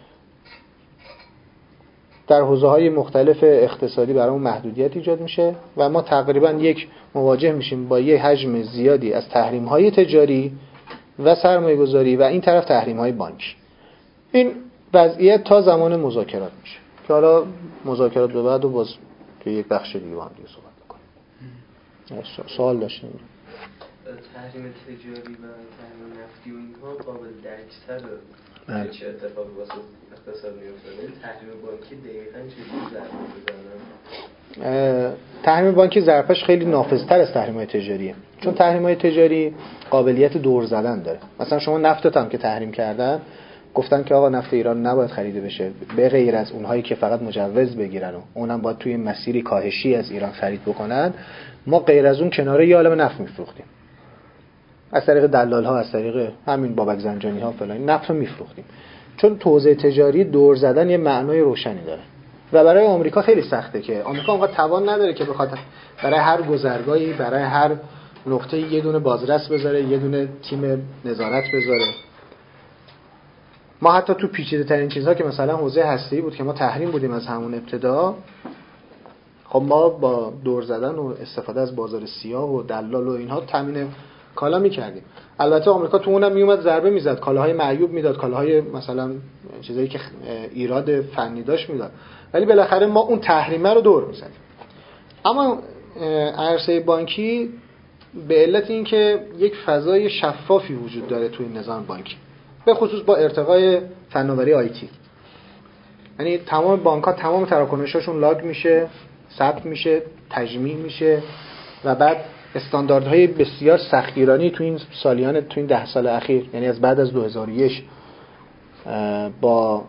در حوزه‌های مختلف اقتصادی برامون محدودیت ایجاد میشه و ما تقریبا یک مواجه میشیم با یه حجم زیادی از تحریم‌های تجاری و سرمایه‌گذاری و این طرف تحریم‌های بانکی. این وضعیت تا زمان مذاکرات میشه که حالا مذاکرات به بعد و باز که یک بخش دیگه با هم دیگه صحبت بکنیم. سوال داشتیم. تحریم تجاری و تحریم نفتی و اینها قابل درک‌تره. چه اتفاقی واسه اقتصاد میفته؟ این تحریم بانکی دقیقاً چه جوری ضربه میزنه؟ تحریم بانکی ظرفش خیلی نافذتر از تحریم‌های تجاریه، چون تحریم‌های تجاری قابلیت دور زدن داره. مثلا شما نفتت هم که تحریم کردن، گفتن که آقا نفت ایران نباید خریده بشه به غیر از اونهایی که فقط مجوز بگیرن و اونم باید توی مسیری کاهشی از ایران خرید بکنن. ما غیر از اون کناره یه عالمه نفت میفروختیم از طریق دلال‌ها، از طریق همین بابک زنجانی‌ها فلان، نفت رو میفروختیم. چون توزیع تجاری دور زدن یه معنای روشنی داره و برای آمریکا خیلی سخته که آمریکا اونقدر توان نداره که بخواد برای هر گذرگاهی، برای هر نقطه یه دونه بازرس بذاره، یه دونه تیم نظارت بذاره. ما حتی تو پیچیده ترین چیزها که مثلا حوزه هسته‌ای بود که ما تحریم بودیم از همون ابتدا، خب ما با دور زدن و استفاده از بازار سیاه و دلال و اینها تامین کالا می‌کردیم. البته آمریکا تو اونم میومد ضربه میزد، کالاهای معیوب میداد، کالاهای مثلا چیزایی که ایراد فنی داشت میداد، ولی بالاخره ما اون تحریمه رو دور می‌زدیم. اما عرصه بانکی به علت اینکه یک فضای شفافی وجود داره توی نظام بانکی، به خصوص با ارتقای فناوری آیتی، یعنی تمام بانک‌ها تمام تراکنش‌هاشون لاگ میشه، ثبت میشه، تجمیع میشه و بعد استانداردهای بسیار سختگیرانی تو این سالیان تو این ده سال اخیر، یعنی از بعد از دو هزار و یک با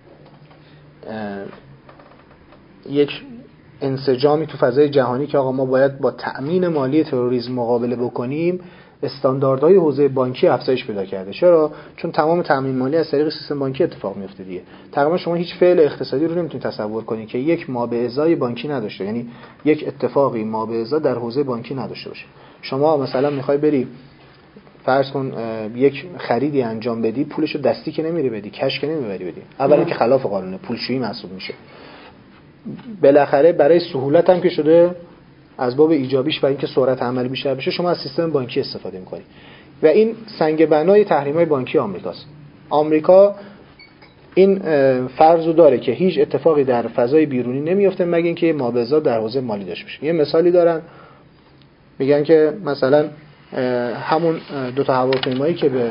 یک انسجامی تو فضای جهانی که آقا ما باید با تأمین مالی تروریسم مقابله بکنیم، استانداردهای حوزه بانکی افزایش پیدا کرده. چرا؟ چون تمام تأمین مالی از طریق سیستم بانکی اتفاق میفته دیگه. تقریبا شما هیچ فعل اقتصادی رو نمیتونید تصور کنید که یک مابعضای بانکی نداشته، یعنی یک اتفاقی مابعضا در حوزه بانکی نداشته باشه. شما مثلا میخوای بری فرض کن یک خریدی انجام بدی، پولشو دستی که نمیری بدی، کش که نمیبری بدی. اولا که خلاف قانونه، پولشویی محسوب میشه. بالاخره برای سهولت هم که شده از باب ایجابیش برای اینکه سرعت عمل بیشتر بشه، شما از سیستم بانکی استفاده می‌کنی و این سنگ بنای تحریم‌های بانکی آمریکاست. آمریکا این فرض رو داره که هیچ اتفاقی در فضای بیرونی نمیفته مگه اینکه مابعضا در حوزه مالی داشته باشه. یه مثالی دارن، میگن که مثلا همون دو تا هواپیمایی که به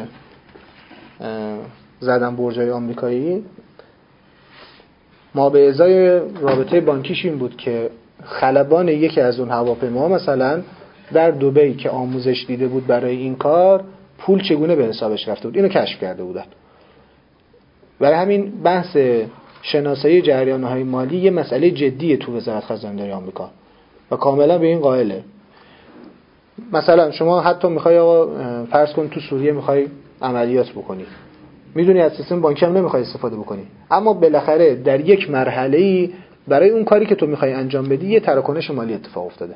زدن برج‌های آمریکایی، مابعضای رابطه بانکیش این بود که خلبان یکی از اون هواپیماها مثلا در دبی که آموزش دیده بود برای این کار، پول چگونه به حسابش رفته بود، اینو کشف کرده بودن. برای همین بحث شناسایی جریان‌های مالی یه مسئله جدیه تو وزارت خزانه‌داری آمریکا و کاملا به این قائله. مثلا شما حتی میخوای آقا فرض کن تو سوریه میخوای عملیات بکنی، میدونی از سیستم بانکی هم نمیخوای استفاده بکنی، اما بالاخره در یک مرحله‌ای برای اون کاری که تو میخوای انجام بدی یه تراکنش مالی اتفاق افتاده.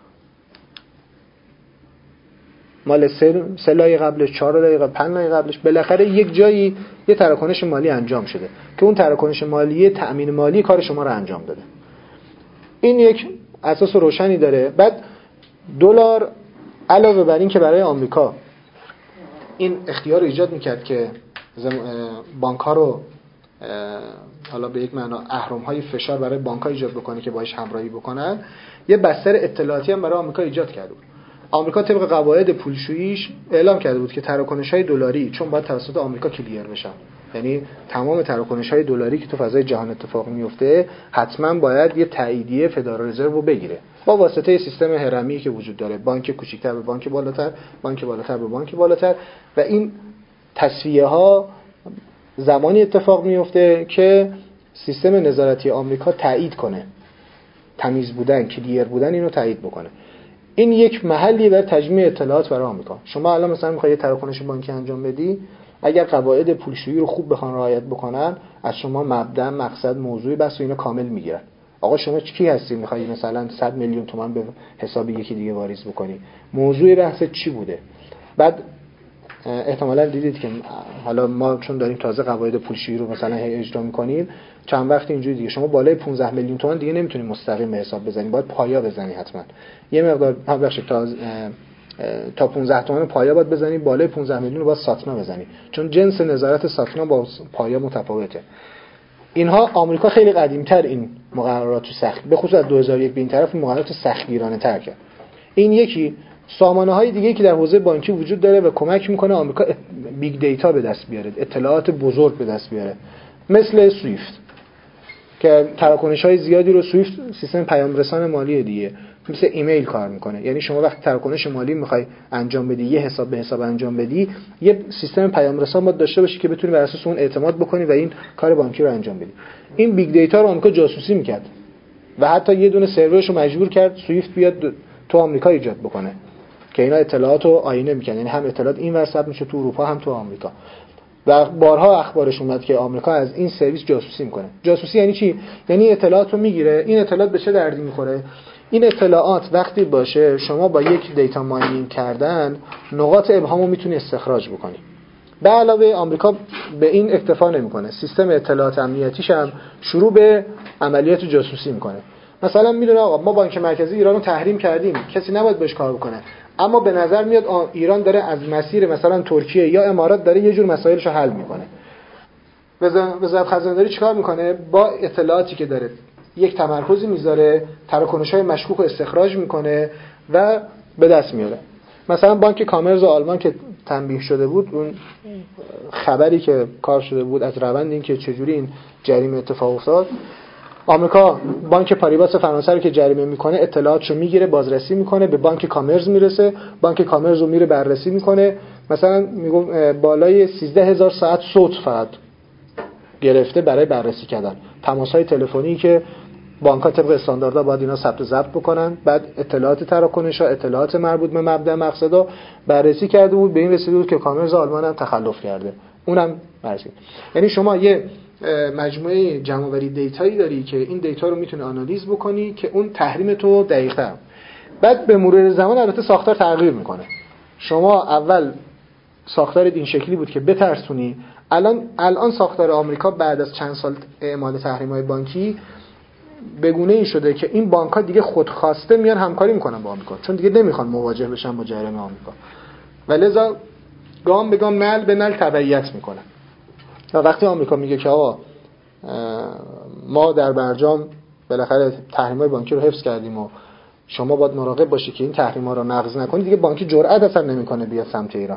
مال سه سه لایه قبلش، چهار لایه قبل، پنج لایه قبلش، بالاخره یک جایی یه تراکنش مالی انجام شده که اون تراکنش مالی تأمین مالی کار شما رو انجام داده. این یک اساس روشنی داره. بعد دلار علاوه بر این که برای آمریکا این اختیار رو ایجاد میکرد که بانک‌ها رو حالا به یک معنا اهرم‌های فشار برای بانک‌ها ایجاد بکنه که باهاش همراهی بکنن، یه بستر اطلاعاتی هم برای آمریکا ایجاد کرده بود. آمریکا طبق قواعد پولشوییش اعلام کرده بود که تراکنش‌های دلاری چون باید توسط آمریکا کلیر بشن، یعنی تمام تراکنش‌های دلاری که تو فضای جهان اتفاق میفته حتما باید یه تاییدیه فدرال رزرو رو بگیره با واسطه سیستم هرمی که وجود داره، بانک کوچیک‌تر به بانک بالاتر، بانک بالاتر به بانک بالاتر، و این تسویه‌ها زمانی اتفاق میفته که سیستم نظارتی آمریکا تایید کنه، تمیز بودن، کلیر بودن اینو تایید بکنه. این یک محلی برای تجمیع اطلاعات برای آمریکا. شما الان مثلا می‌خوای تراکنش بانکی انجام بدی، اگر قواعد پولشویی رو خوب بخوان رعایت بکنن، از شما مبدا، مقصد، موضوع بحث و اینا کامل میگیرن. آقا شما کی هستی می‌خوای مثلا صد میلیون تومان به حساب یکی دیگه واریز بکنی؟ موضوع بحث چی بوده؟ بعد احتمالاً دیدید که حالا ما چون داریم تازه قواعد پولشویی رو مثلا اجرا می‌کنیم، چند وقت اینجوری دیگه شما بالای پانزده میلیون تومان دیگه نمیتونید مستقیم به حساب بزنید، باید پایا بزنی حتما. یه مقدار هم بخش تا تا پانزده تومان پایا باید بزنی، بالای پانزده میلیون رو باید ساتنا بزنی، چون جنس نظارت ساتنا با پایا متفاوته. اینها آمریکا خیلی قدیم‌تر این مقررات سخت، به خصوص از دو هزار و یک به این طرف مقررات سختگیرانه‌تر کرد. این یکی سامانه‌های دیگه‌ای که در حوزه بانکی وجود داره و کمک می‌کنه آمریکا بیگ دیتا به دست بیاره، اطلاعات بزرگ به دست بیاره، مثل سویفت که تراکنش‌های زیادی رو سویفت سیستم پیام رسان مالی دیگه مثل ایمیل کار میکنه. یعنی شما وقتی تراکنش مالی میخوای انجام بدی، یه حساب به حساب انجام بدی، یه سیستم پیام رسان باید داشته باشی که بتونی بر اساس اون اعتماد بکنی و این کار بانکی رو انجام بدی. این بیگ دیتا رو آمریکا جاسوسی میکرد و حتی یه دونه سرورش رو مجبور کرد سویفت بیاد تو آمریکا ایجاد بکنه که اینا اطلاعات رو آینه میکنن، یعنی هم اطلاعات این ور ثبت میشه تو اروپا هم تو آمریکا. و بارها اخبارش اومد که آمریکا از این سرویس جاسوسی میکنه. جاسوسی یعنی چی؟ یعنی اطلاعات رو میگیره. این اطلاعات به چه دردی میخوره؟ این اطلاعات وقتی باشه شما با یک دیتا ماینینگ کردن نقاط ابهام رو میتونی استخراج بکنی. به علاوه آمریکا به این اکتفا نمیکنه، سیستم اطلاعات امنیتیش هم شروع به عملیات جاسوسی میکنه. مثلا میدونه آقا ما بانک مرکزی ایران رو تحریم کردیم، کسی نباید بهش کار بکنه، اما به نظر میاد ایران داره از مسیر مثلا ترکیه یا امارات داره یه جور مسائلشو حل میکنه. وزارت خزانه‌داری چیکار میکنه؟ با اطلاعاتی که داره یک تمرکزی میذاره، تراکنش‌های مشکوک رو استخراج میکنه و به دست میاره. مثلا بانک کامرز آلمان که تنبیه شده بود، اون خبری که کار شده بود از روند این که چجوری این جریمه اتفاق افتاد، آمریکا بانک پاریباس فرانسه رو که جریمه میکنه اطلاعاتشو میگیره، بازرسی میکنه، به بانک کامرز میرسه، بانک کامرز رو میره بررسی میکنه، مثلا میگم بالای سیزده هزار ساعت صوت فقط گرفته برای بررسی کردن تماس‌های تلفنی که بانک‌ها طبق استانداردها باید اینا ثبت و ضبط بکنن، بعد اطلاعات تراکنش‌ها، اطلاعات مربوط به مبدا مقصدا بررسی کرده بود، به این رسیده بود که کامرز آلمان هم تخلف کرده، اونم بررسی. یعنی شما یه مجموعه جمع‌آوری دیتایی داری که این دیتا رو میتونه آنالیز بکنی که اون تحریم تو دقیق‌تر. بعد به مرور زمان البته ساختار تغییر میکنه. شما اول ساختار این شکلی بود که بترسونی، الان الان ساختار آمریکا بعد از چند سال اعمال تحریم‌های بانکی به گونه‌ای شده که این بانک‌ها دیگه خودخواسته میان همکاری میکنن با آمریکا، چون دیگه نمیخوان مواجه بشن با جریمه آمریکا و لذا گام به گام نعل به نعل تبعیت میکنن. و وقتی آمریکا میگه که آقا ما در برجام بالاخره تحریم‌های بانکی رو حفظ کردیم و شما باید مراقب باشی که این تحریم‌ها رو نقض نکنید، دیگه بانکی جرئت اصلا نمیکنه بیاد سمت ایران.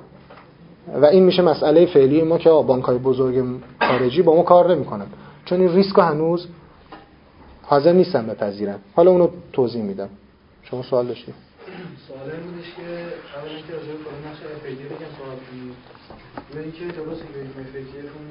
و این میشه مسئله فعلی ما که آقا بانک‌های بزرگ خارجی با ما کار نمیکنن، چون این ریسک هنوز حاضر نیستن بپذیرن. حالا اونو توضیح میدم. شما سوال داشتید؟ سوال این بودش که اولا که راجع به نقش اف ای دی بگم سوال کنید. و اینکه درسته که اف ای دی اون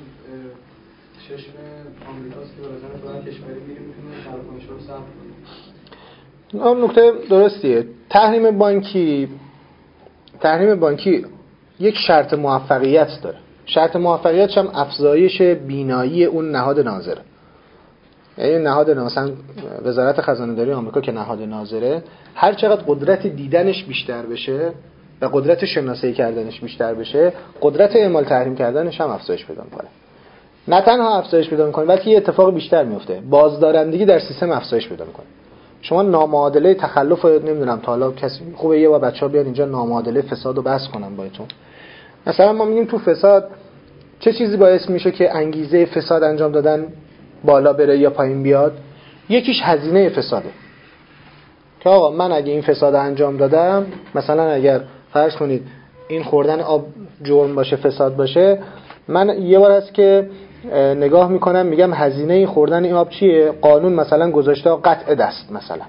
چشم آمریکاست که بالاخره تو هر کشوری میره میتونه تراکنش‌ها رو ثبت کنه. اون نکته درستیه. تحریم بانکی تحریم بانکی یک شرط موفقیت داره. شرط موفقیتش هم افزایش بینایی اون نهاد ناظره. یعنی نهاد مثلا وزارت خزانه‌داری آمریکا که نهاد ناظره، هر چقدر قدرت دیدنش بیشتر بشه و قدرت شناسایی کردنش بیشتر بشه، قدرت اعمال تحریم کردنش هم افزایش پیدا می‌کنه. نه تنها افزایش پیدا می‌کنه بلکه یه اتفاق بیشتر میفته، بازدارندگی در سیستم افزایش پیدا می‌کنه. شما نامعادله تخلف نمیدونم تا حالا کسی خوبه یه بار بچه‌ها بیان اینجا نامعادله فساد رو بحث کنن باهاتون. مثلا ما میگیم تو فساد چه چیزی باعث میشه که انگیزه فساد انجام دادن بالا بره یا پایین بیاد؟ یکیش هزینه فساده. که آقا من اگه این فساد انجام دادم، مثلا اگر فرض کنید این خوردن آب جرم باشه، فساد باشه، من یه بار هست که نگاه میکنم میگم هزینه خوردن این آب چیه؟ قانون مثلا گذاشته قطع دست مثلا.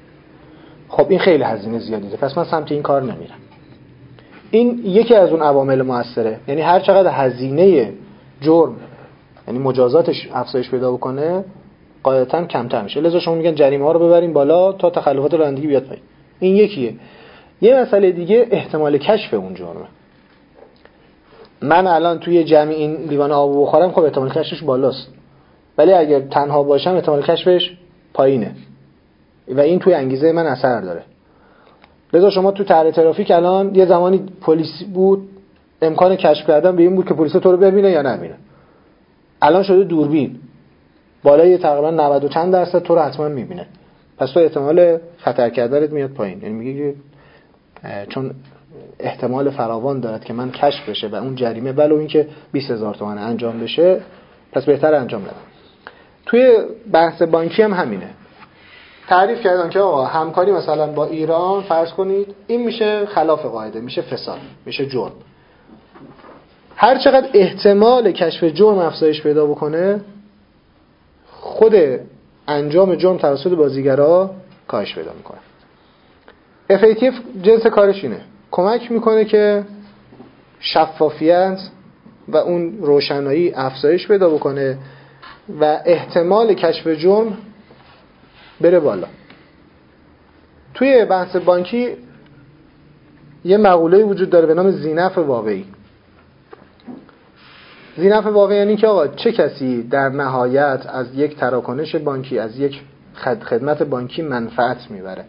خب این خیلی هزینه زیادیه، پس من سمت این کار نمیرم. این یکی از اون عوامل مؤثره. یعنی هر چقدر هزینه جرم یعنی مجازاتش افزایش پیدا بکنه، قاعدتاً کمتر میشه. لذا شما میگن جریمه ها رو ببریم بالا تا تخلفات رانندگی بیاد پایین. این یکیه. یه مسئله دیگه احتمال کشف اون جرمه. من الان توی جمع این لیوان آب بخورم، خب احتمال کشفش بالاست، ولی اگر تنها باشم احتمال کشفش پایینه و این توی انگیزه من اثر داره. لذا شما تو طرح ترافیک الان یه زمانی پلیس بود، امکان کشف کردن به این بود که پلیس تو رو ببینه یا نبینه. الان شده دوربین، بالای تقریبا نود و چند درصد تو رو حتما میبینه، پس تو احتمال خطر کردنت میاد پایین. یعنی میگه چون احتمال فراوان دارد که من کشف بشه و اون جریمه ولو اینکه بیست هزار تومان انجام بشه، پس بهتر انجام بدم. توی بحث بانکی هم همینه. تعریف کردن که آقا همکاری مثلا با ایران فرض کنید این میشه خلاف قاعده، میشه فساد، میشه جرم. هر چقدر احتمال کشف جرم افزایش پیدا بکنه، خود انجام جرم توسط بازیگرا کاهش پیدا میکنه. اف ای تی اف جنس کارش اینه، کمک میکنه که شفافیت و اون روشنایی افزایش پیدا بکنه و احتمال کشف جرم بره بالا. توی بحث بانکی یه مقوله وجود داره به نام ذینفع واقعی. ذینفع واقعی یعنی که آقا چه کسی در نهایت از یک تراکنش بانکی، از یک خدمت بانکی منفعت میبره.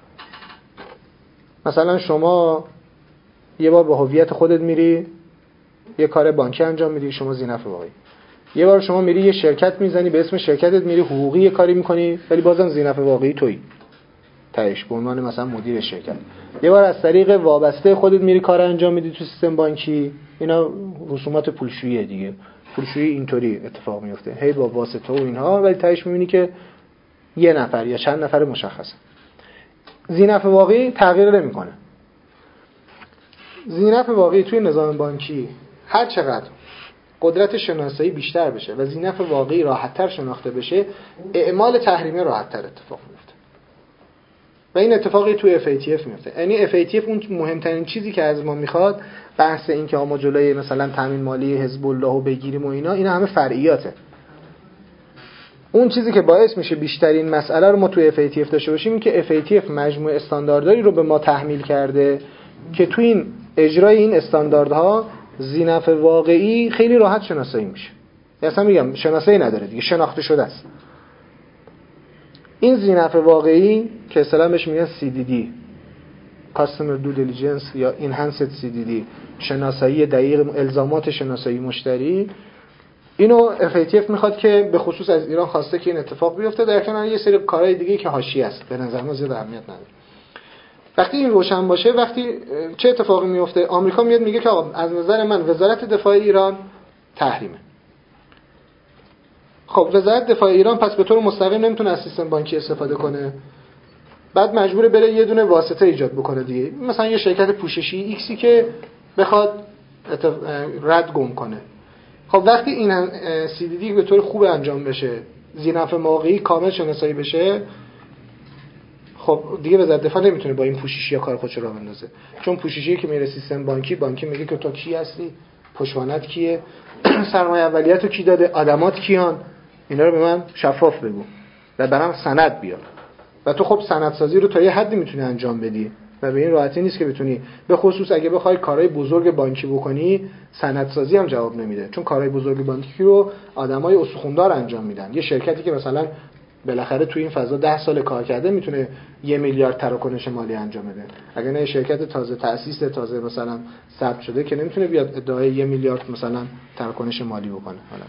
مثلا شما یه بار با هویت خودت میری یه کار بانکی انجام میدی، شما ذینفع واقعی. یه بار شما میری یه شرکت میزنی، به اسم شرکتت میری حقوقی یه کاری میکنی، ولی بازم ذینفع واقعی تویی تهش به عنوان مثلا مدیر شرکت. یه بار از طریق وابسته خودت میری کار انجام میدی تو سیستم بانکی، اینا رسومات پولشویی دیگه. پولشویی اینطوری اتفاق میفته، هی با واسطه و اینها، ولی تهش میبینی که یه نفر یا چند نفر مشخصه. ذینفع واقعی تغییر نمیکنه. ذینفع واقعی توی نظام بانکی هر چقدر قدرت شناسایی بیشتر بشه و ذینفع واقعی راحت‌تر شناخته بشه، اعمال تحریمی راحت‌تر اتفاق میفته. و این اتفاقی توی اف ای تی اف میفته. یعنی اف ای تی اف اون مهمترین چیزی که از ما میخواد، بحث این که ما جلوی مثلا تامین مالی حزب الله رو بگیریم و اینا، اینا همه فرعیاته. اون چیزی که باعث میشه بیشترین مسئله رو ما توی اف ای تی اف داشته باشیم این که اف ای تی اف مجموعه استانداردهایی رو به ما تحمیل کرده که توی این اجرای این استانداردها ذینفع واقعی خیلی راحت شناسایی میشه. اصلا میگم شناسایی نداره دیگه، شناخته شده است. این ذینفع واقعی که اصطلاحاً بهش میگن سی دی دی Customer Due Diligence یا Enhanced سی دی دی، شناسایی دقیق الزامات شناسایی مشتری، اینو اف ای تی اف میخواد که به خصوص از ایران خواسته که این اتفاق بیفته، در کنار یه سری کارهای دیگه که حاشیه است به نظر ما زیاد اهمیت نداره. وقتی این روشن باشه، وقتی چه اتفاقی میفته؟ آمریکا میاد میگه که آقا از نظر من وزارت دفاع ایران تحریمه. خب وزارت دفاع ایران پس به طور مستقیم نمیتونه از سیستم بانکی استفاده کنه، بعد مجبوره بره یه دونه واسطه ایجاد بکنه دیگه، مثلا یه شرکت پوششی ایکسی که بخواد رد گم کنه. خب وقتی این سی دی دی به طور خوب انجام بشه، ذینفع واقعی کامل شناسایی بشه، خب دیگه وزارت دفاع نمیتونه با این پوششی یا کار خودش راه بندازه، چون پوششی که میره سیستم بانکی، بانکی میگه که تو کی هستی، پشتوانت کیه، سرمایه اولیه‌تو کی داده، آدمات کیان، اینا رو به من شفاف بگو و برام سند بیار. و تو خب سندسازی رو تا یه حدی میتونی انجام بدی و به این راحتی نیست که بتونی، به خصوص اگه بخوای کارهای بزرگ بانکی بکنی، سندسازی هم جواب نمیده، چون کارهای بزرگ بانکی رو آدمای استخوندار انجام میدن. یه شرکتی که مثلا بالاخره توی این فضا ده سال کار کرده میتونه یه میلیارد تراکنش مالی انجام بده. اگه نه شرکت تازه تأسیس، تازه مثلا ثبت شده، که نمیتونه بیاد ادعای یه میلیارد مثلا تراکنش مالی بکنه. حالا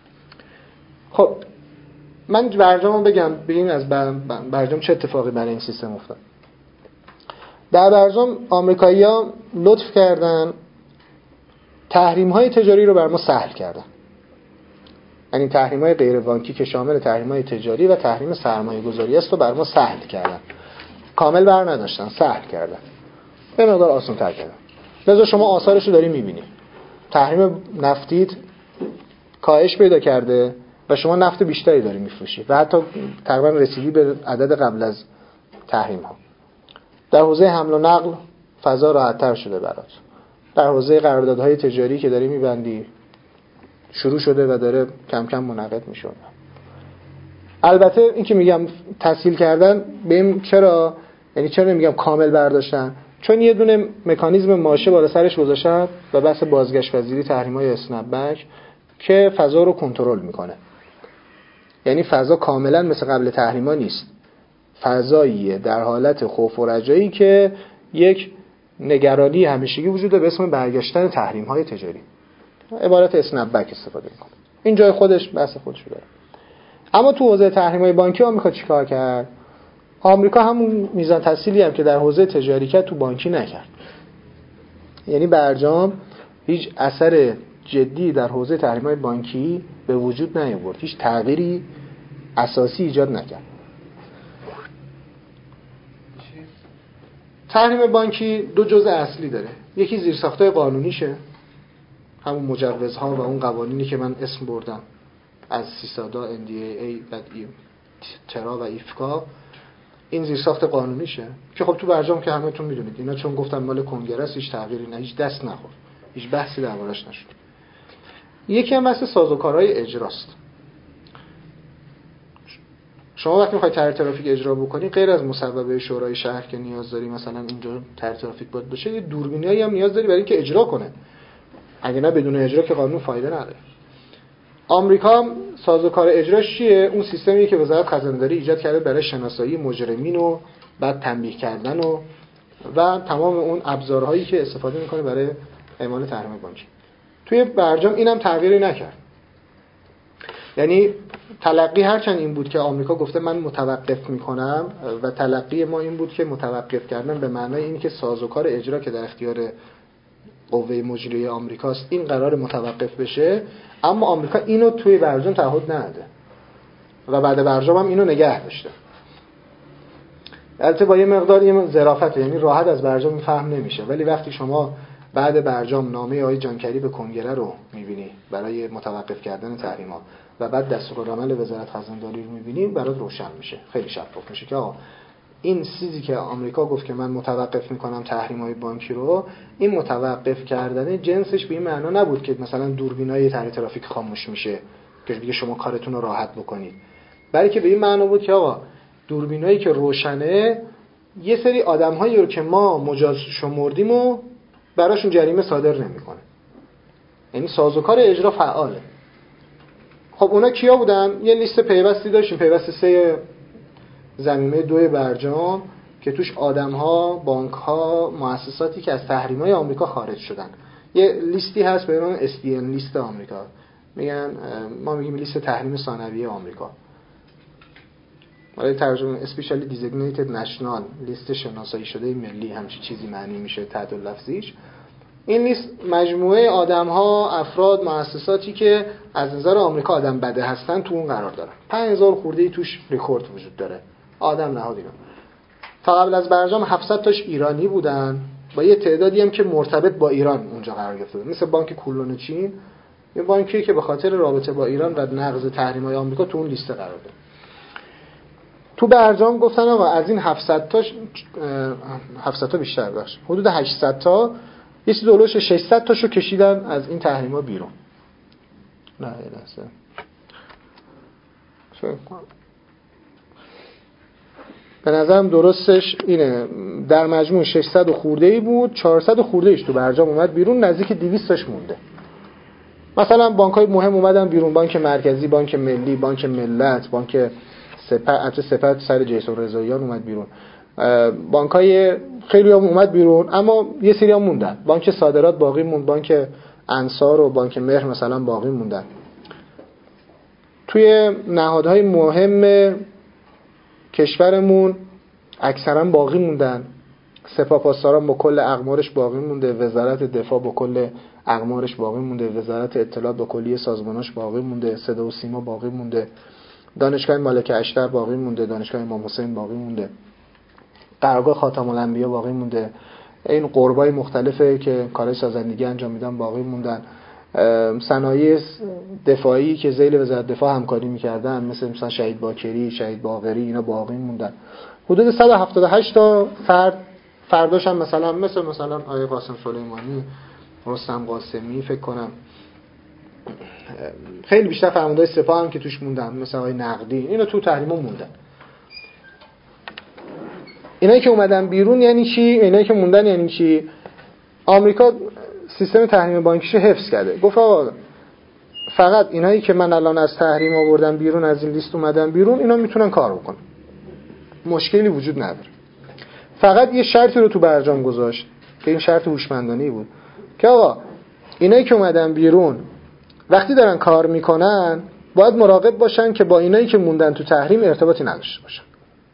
خب من برجامو بگم، ببین از برجام چه اتفاقی برای این سیستم افتاد. در برجام آمریکایی‌ها لطف کردن تحریم‌های تجاری رو بر ما سهل کردن. یعنی تحریم‌های غیر بانکی که شامل تحریم‌های تجاری و تحریم سرمایه‌گذاری است رو بر ما سهل کردن. کامل بر نداشتن، سهل کردن. به مقدار آسان‌تر کردن. لذا شما آثارش رو داری می‌بینی. تحریم نفتیت کاهش پیدا کرده و شما نفت بیشتری داری می‌فروشی و حتی تقریبا رسیدی به عدد قبل از تحریم‌ها. در حوزه حمل و نقل فضا راحت‌تر شده برات. در حوزه قراردادهای تجاری که داری می‌بندی شروع شده و داره کم کم منعقد میشه. البته این که میگم تسهیل کردن بهم چرا، یعنی چرا نمیگم کامل برداشتن، چون یه دونه مکانیزم ماشه بالا سرش گذاشتن و بحث بازگشت پذیری تحریم‌های اسنپ بک که فضا رو کنترل میکنه. یعنی فضا کاملا مثل قبل تحریما نیست، فضاییه در حالت خوف و رجایی که یک نگرانی همیشگی وجود داره به اسم برگشتن تحریم‌های تجاری. عبارت اسنپ بک استفاده میکنه. این جای خودش بحث خودش داره. اما تو حوزه تحریم‌های بانکی آمریکا چیکار کرد؟ آمریکا همون میزان تسهیلی هم که در حوزه تجاری کرد تو بانکی نکرد. یعنی برجام هیچ اثر جدی در حوزه تحریم‌های بانکی به وجود نیاورد. هیچ تغییری اساسی ایجاد نکرد. تحریم بانکی دو جزء اصلی داره. یکی زیرساخت‌های قانونیشه، همون مجوزها و اون قوانینی که من اسم بردم، از سیسادا، ان دی ای ای و ترا و ایفکا این زیرساخت قانونیشه که خب تو برجام که همه‌تون میدونید اینا چون گفتن مال کنگره است هیچ تغییری نه، هیچ دست نخورد، هیچ بحثی دربارش نشد. یکی هم بحث سازوکارهای اجراست. شما وقتی میخواید طرح ترافیک اجرا بکنی غیر از مصوبه شورای شهر که نیاز داری مثلا اینجا طرح ترافیک باید باشه، یه دوربینایی هم نیاز داری برای اینکه اجرا کنه. اگه نه بدون اجرا که قانون فایده نداره. آمریکا سازوکار اجراش چیه؟ اون سیستمی که وزارت خزانه‌داری ایجاد کرده برای شناسایی مجرمین و بعد تنبیه کردن و و تمام اون ابزارهایی که استفاده میکنه برای اعمال تحریم بانکی. توی برجام اینم تغییری نکرد. یعنی تلقی هرچند این بود که آمریکا گفته من متوقف میکنم و تلقی ما این بود که متوقف کردن به معنای این که سازوکار اجرا که در اختیار قوه مجریه آمریکاست این قرار متوقف بشه، اما آمریکا اینو توی برجام تعهد نداده و بعد برجام هم اینو نگه داشته. البته با یه مقدار یه ظرافت، یعنی راحت از برجام فهم نمیشه، ولی وقتی شما بعد برجام نامه آقای جانکری به کنگره رو میبینی برای متوقف کردن تحریم‌ها و بعد دستورالعمل وزارت خزانه‌داری رو میبینی، برات روشن میشه، خیلی شفاف میشه که آقا این چیزی که آمریکا گفت که من متوقف میکنم تحریم‌های بانکی رو، این متوقف کردن جنسش به این معنا نبود که مثلا دوربینای طرح ترافیک خاموش میشه که دیگه شما کارتون رو راحت بکنید، بلکه به این معنا بود که آقا دوربینایی که روشنه یه سری آدم‌هایی رو که ما مجاز شمردیم و براشون جریمه صادر نمیکنه. یعنی سازوکار اجرا فعاله. خب اونا کیا بودن؟ یه لیست پیوستی داشتیم، پیوست سه زمینه دوی برجام که توش آدم‌ها، بانک‌ها، مؤسساتی که از تحریم‌های آمریکا خارج شدن. یه لیستی هست به نام اس دی ان لیست آمریکا. میگن ما میگیم لیست تحریم ثانویه آمریکا. برای ترجمه اسپیشالی دیزیگنیتد نشنال، لیست شناسایی شده ملی، همچین چیزی معنی میشه تعدیل لفظیش. این لیست مجموعه آدم‌ها، افراد، مؤسساتی که از نظر آمریکا آدم بده هستن تو اون قرار دارن. پنج هزار خورده‌ای توش رکورد وجود داره. آدم نهاد اینا. تا قبل از برجام هفتصد تاش ایرانی بودن، با یه تعدادی هم که مرتبط با ایران اونجا قرار گرفته بود. مثل بانک کولون چین، یه بانکی که به خاطر رابطه با ایران و نقض تحریم‌های آمریکا تو اون لیست قرار داره. تو برجام گفتن آقا از این هفتصد تاش هفتصد تا بیشتر باشه، حدود هشتصد تا، یه چیز دولوش ششصد تاشو کشیدن از این تحریم‌ها بیرون. نه نه به نظرم درستش اینه، در مجموع ششصد خورده‌ای بود، چهارصد خورده‌ایش تو برجام اومد بیرون، نزدیک دویست تاش مونده. مثلا بانک‌های مهم اومدن بیرون، بانک مرکزی، بانک ملی، بانک ملت، بانک سپه، البته سپه سر جیسون رضاییان اومد بیرون. بانک‌های خیلی هم اومد بیرون، اما یه سری هم موندن. بانک صادرات باقی موند، بانک انصار و بانک مهر مثلا باقی موندن. توی نهادهای مهم کشورمون اکثرا باقی موندن. سپاه پاسداران با کل اقمارش باقی مونده، وزارت دفاع با کل اقمارش باقی مونده، وزارت اطلاعات با کلیه سازماناش باقی مونده، صدا و سیما باقی مونده، دانشگاه ملک اشتر باقی مونده، دانشگاه امام حسین باقی مونده، قرارگاه خاتم الانبیا باقی مونده، این قربای مختلفه که کارهای سازندگی انجام میدن باقی موندن، صنایع دفاعی که ذیل وزارت دفاع همکاری میکردن مثل مثلا شهید باکری، شهید باقری، اینا باقی موندن. حدود صد و هفتاد و هشت تا فرد فرداش هم مثلا مثل مثلا آقای قاسم سلیمانی، رستم قاسمی، فکر کنم خیلی بیشتر فرماندهای سپاه هم که توش موندن، مثل آقای نقدی، اینا تو تحریما موندن. اینایی که اومدن بیرون یعنی چی؟ اینایی که موندن یعنی چی؟ آمریکا سیستم تحریم بانکیشو حفظ کرده. گفت آقا فقط اینایی که من الان از تحریم آوردم بیرون، از این لیست اومدن بیرون، اینا میتونن کار بکنن. مشکلی وجود نداره. فقط یه شرطی رو تو برجام گذاشت که این شرط هوشمندانه بود که آقا اینایی که اومدن بیرون وقتی دارن کار میکنن باید مراقب باشن که با اینایی که موندن تو تحریم ارتباطی نداشته باشن.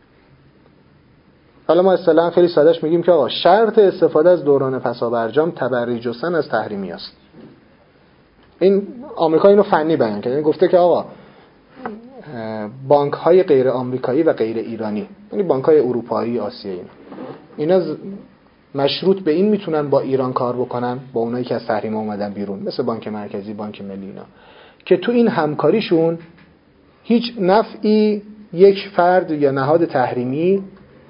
حالا ما اصطلاحاً خیلی سادهش میگیم که آقا شرط استفاده از دوران پسا برجام تبری جستن از تحریمی است. این آمریکا اینو فنی بیان کرده، گفته که آقا بانک های غیر آمریکایی و غیر ایرانی، یعنی بانک های اروپایی، آسیایی، اینا مشروط به این میتونن با ایران کار بکنن، با اونایی که از تحریم اومدن بیرون، مثل بانک مرکزی، بانک ملی، اینا که تو این همکاریشون هیچ نفعی یک فرد یا نهاد تحریمی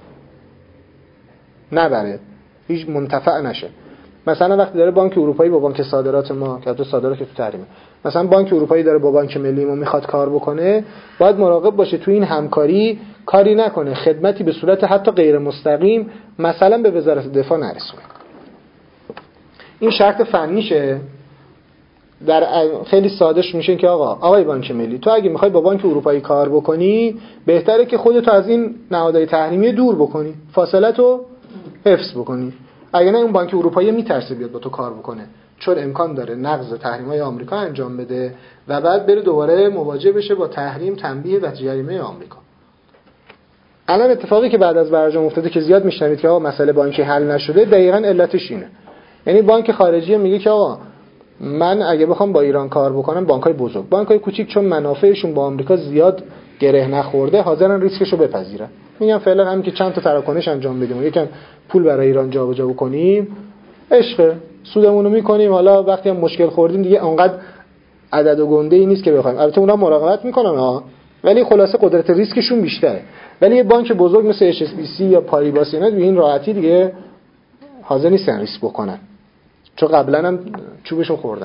نبره، هیچ منتفع نشه. مثلا وقتی داره بانک اروپایی با بانک صادرات ما که تو صادرات که تو تحریمه، مثلا بانک اروپایی داره با بانک ملی ما میخواد کار بکنه، باید مراقب باشه تو این همکاری کاری نکنه خدمتی به صورت حتی غیر مستقیم مثلا به وزارت دفاع نرسونه. این شرط فنیشه. در خیلی سادهش میشه که آقا آقای بانک ملی، تو اگه میخوای با بانک اروپایی کار بکنی بهتره که خودتو از این نهادهای تحریمی دور بکنی، فاصلتو حفظ بکنی. اگه نه اون بانک اروپایی میترسه بیاد با تو کار بکنه، چون امکان داره نقض تحریم‌های آمریکا انجام بده و بعد بره دوباره مواجه بشه با تحریم، تنبیه و جریمه آمریکا. الان اتفاقی که بعد از برجام افتاده که زیاد میشنوید که آقا مسئله بانکی حل نشده، دقیقاً علتش اینه. یعنی بانک خارجی میگه که آقا من اگه بخوام با ایران کار بکنم، بانک‌های بزرگ، بانک‌های کوچیک چون منافعشون با آمریکا زیاد گره نخورده حاضرن ریسکشو بپذیرن. میگم فعلا همین که چند تا تراکنش انجام بدیم و یکم پول برای ایران جابجا بکنیم، عشق سودمون رو میکنیم، حالا وقتی هم مشکل خوردیم دیگه اونقدر عدد و گنده‌ای نیست که بخوایم. البته اونا مراقبت میکنن ها، ولی خلاصه قدرت ریسکشون بیشتره. ولی یه بانک بزرگ مثل اچ اس بی سی یا پاریباس اینا به این راحتی دیگه حاضر نیستن ریسک بکنن، چون قبلا هم چوبشون خوردن.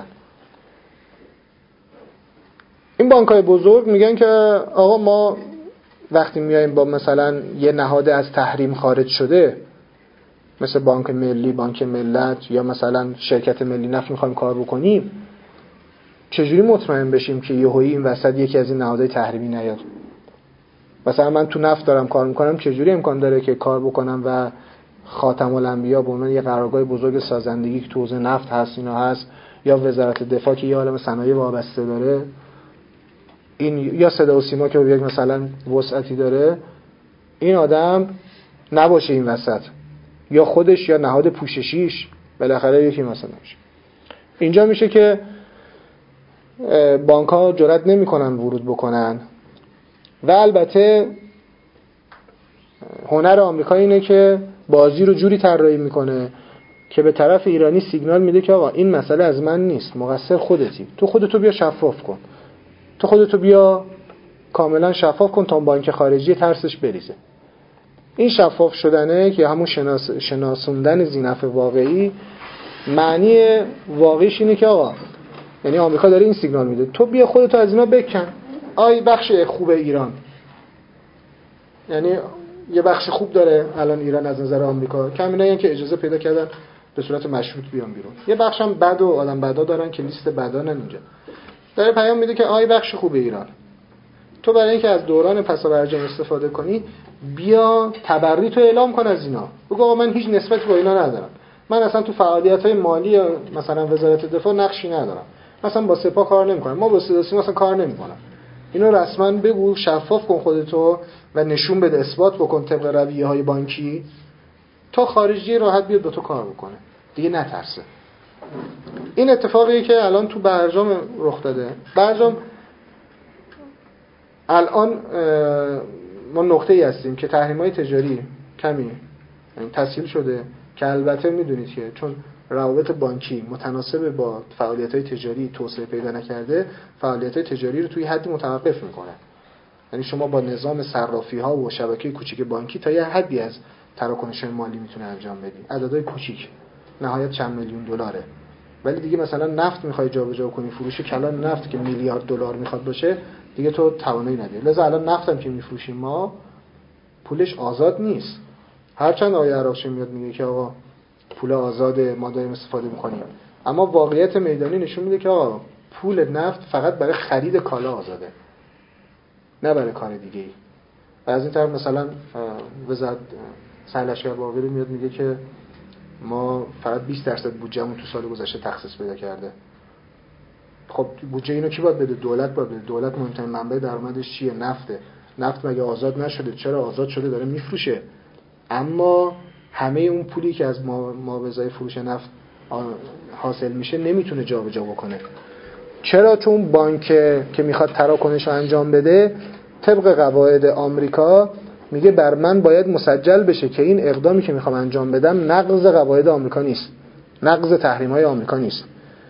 این بانک‌های بزرگ میگن که آقا ما وقتی میایم با مثلا یه نهاد از تحریم خارج شده مثل بانک ملی، بانک ملت یا مثلا شرکت ملی نفت میخوایم کار بکنیم، چجوری مطمئن بشیم که یهویی این وسط یکی از این نهادهای تحریمی نیاد؟ مثلا من تو نفت دارم کار میکنم، چجوری امکان داره که کار بکنم و خاتم الانبیا به عنوان یه قرارگاه بزرگ سازندگی که تو حوزه نفت هست اینا هست، یا وزارت دفاع که یه عالم صنایع وابسته داره، این یا صدا و سیما که یک مثلا وسعتی داره، این آدم نباشه این وسط، یا خودش یا نهاد پوششیش بالاخره یکی مثلا میشه. اینجا میشه که بانک ها جرئت نمیکنن ورود بکنن. و البته هنر آمریکا اینه که بازی رو جوری طراحی میکنه که به طرف ایرانی سیگنال میده که آقا این مسئله از من نیست، مقصر خودتی، تو خودتو بیا شفاف کن، تو خودتو بیا کاملا شفاف کن تا بانک خارجی ترسش بریزه. این شفاف شدنه که همون شناس شناسوندن ذینفع واقعی، معنی واقعیش اینه که آقا یعنی آمریکا داره این سیگنال میده تو بیا خودتو از اینا بکن. آی بخش خوب ایران، یعنی یه بخش خوب داره الان ایران از نظر آمریکا، کمینایی که اجازه پیدا کردن به صورت مشروط بیان بیرون. یه بخش هم بد و آدم بدا دارن که لیست بدانن. اینجا داره پیام میده که آی بخش خوب ایران، تو برای اینکه از دوران پس برجام استفاده کنی بیا تبری تو اعلام کن از اینا، بگو آقا من هیچ نسبتی با اینا ندارم، من اصلا تو فعالیت‌های مالی مثلا وزارت دفاع نقشی ندارم، مثلا با سپاه کار نمی‌کنم، ما با سیاسی مثلا کار نمی‌کنم. اینو رسما بگو، شفاف کن خودتو و نشون بده، اثبات بکن طبق رویه‌های بانکی تا خارجی راحت بیاد با تو کار بکنه، دیگه نترسه. این اتفاقیه که الان تو برجام رخ داده. برجام الان ما نقطه‌ای هستیم که تحریم‌های تجاری کمی تسهیل شده که البته میدونید که چون روابط بانکی متناسب با فعالیت‌های تجاری توسعه پیدا نکرده، فعالیت‌های تجاری رو توی حدی متوقف می‌کنه. یعنی شما با نظام صرافی‌ها و شبکه کوچیک بانکی تا یه حدی از تراکنش مالی میتونه انجام بدی، عددهای کوچیک، نهایت چند میلیون دلاره. ولی دیگه مثلا نفت می‌خوای جابجا کنی، فروش کلان نفت که میلیارد دلار میخواد باشه، دیگه تو توانایی نداری. لذا الان نفتم که میفروشیم ما پولش آزاد نیست. هرچند آیه عراقچی میاد میگه که آقا پول آزاد ما داریم استفاده میکنیم، اما واقعیت میدانی نشون میده که آقا پول نفت فقط برای خرید کالا آزاده، نه برای کار دیگه ای. و از این طرف مثلا وزارت سرلشکر باقری میاد میگه که ما فقط بیست درصد بودجه‌مون تو سال گذشته تخصیص پیدا کرده. خب بودجه اینو کی باید بده؟ دولت باید بده. دولت مهمترین منبع درآمدش چیه؟ نفته. نفت مگه آزاد نشده؟ چرا آزاد شده، داره میفروشه. اما همه اون پولی که از معاوضه فروش نفت حاصل میشه نمیتونه جابجا بکنه. چرا؟ چون بانک که میخواد تراکنش رو انجام بده طبق قواعد آمریکا میگه بر من باید مسجل بشه که این اقدامی که میخوام انجام بدم نقض قواعد آمریکا نیست، نقض تحریم‌های آمریکا نیست.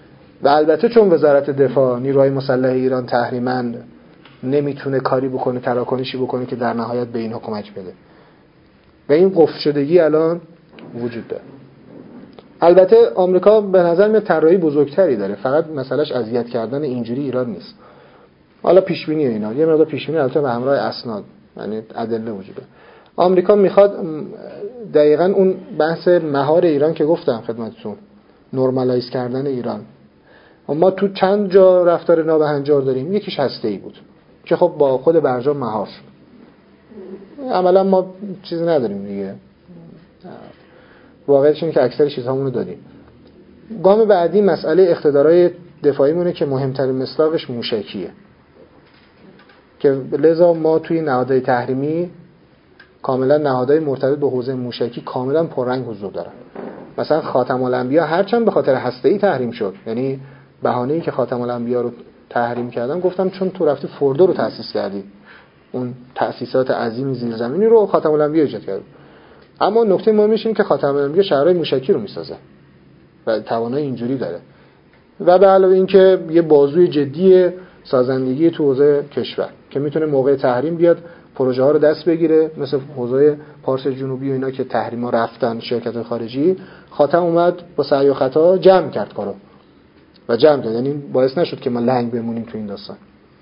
و البته چون وزارت دفاع نیروهای مسلح ایران تحریماً نمیتونه کاری بکنه، تراکنشی بکنه که در نهایت به این حکومت بده و این قفل شدگی الان وجود داره. البته آمریکا به نظر میاد طراحی بزرگتری داره، فقط مسئلهش اذیت کردن اینجوری ایران نیست. حالا پیش بینی اینا یه مقدار پیش بینی البته به همراه اسناد، یعنی ادله وجود داره. آمریکا میخواد دقیقاً اون بحث مهار ایران که گفتم خدمتتون، نرمالایز کردن ایران. ما تو چند جا رفتار نابهنجار داریم، یکیش هسته‌ای بود که خب با خود برجام مهار شد. عملا ما چیزی نداریم دیگه، واقعیتش اینه که اکثر چیزهامونو دادیم. گام بعدی مسئله اقتدارهای دفاعی مونه که مهمترین مصداقش موشکیه، که لذا ما توی نهادهای تحریمی کاملا نهادهای مرتبط به حوزه موشکی کاملا پررنگ حضور دارن. مثلا خاتم الانبیا هرچند به خاطر هسته‌ای تحریم شد، یعنی بهانه‌ای که خاتم الانبیا رو تحریم کردن گفتم چون تو رفتی فوردو رو تأسیس کردی، اون تأسیسات عظیم زیرزمینی رو خاتم الانبیا ایجاد کرد. اما نکته مهمش اینه که خاتم الانبیا شهرهای موشکی رو میسازه و توانایی اینجوری داره و به علاوه این که یه بازوی جدی سازندگی تو حوزه کشور که میتونه موقع تحریم بیاد پروژه ها رو دست بگیره، مثل حوزه پارس جنوبی و اینا که تحریما رفتن شرکت خارجی، خاتم اومد با سعی و خطا جمع کرد کارو و جمع کرد، یعنی باعث نشد که ما لنگ بمونیم تو این داستان.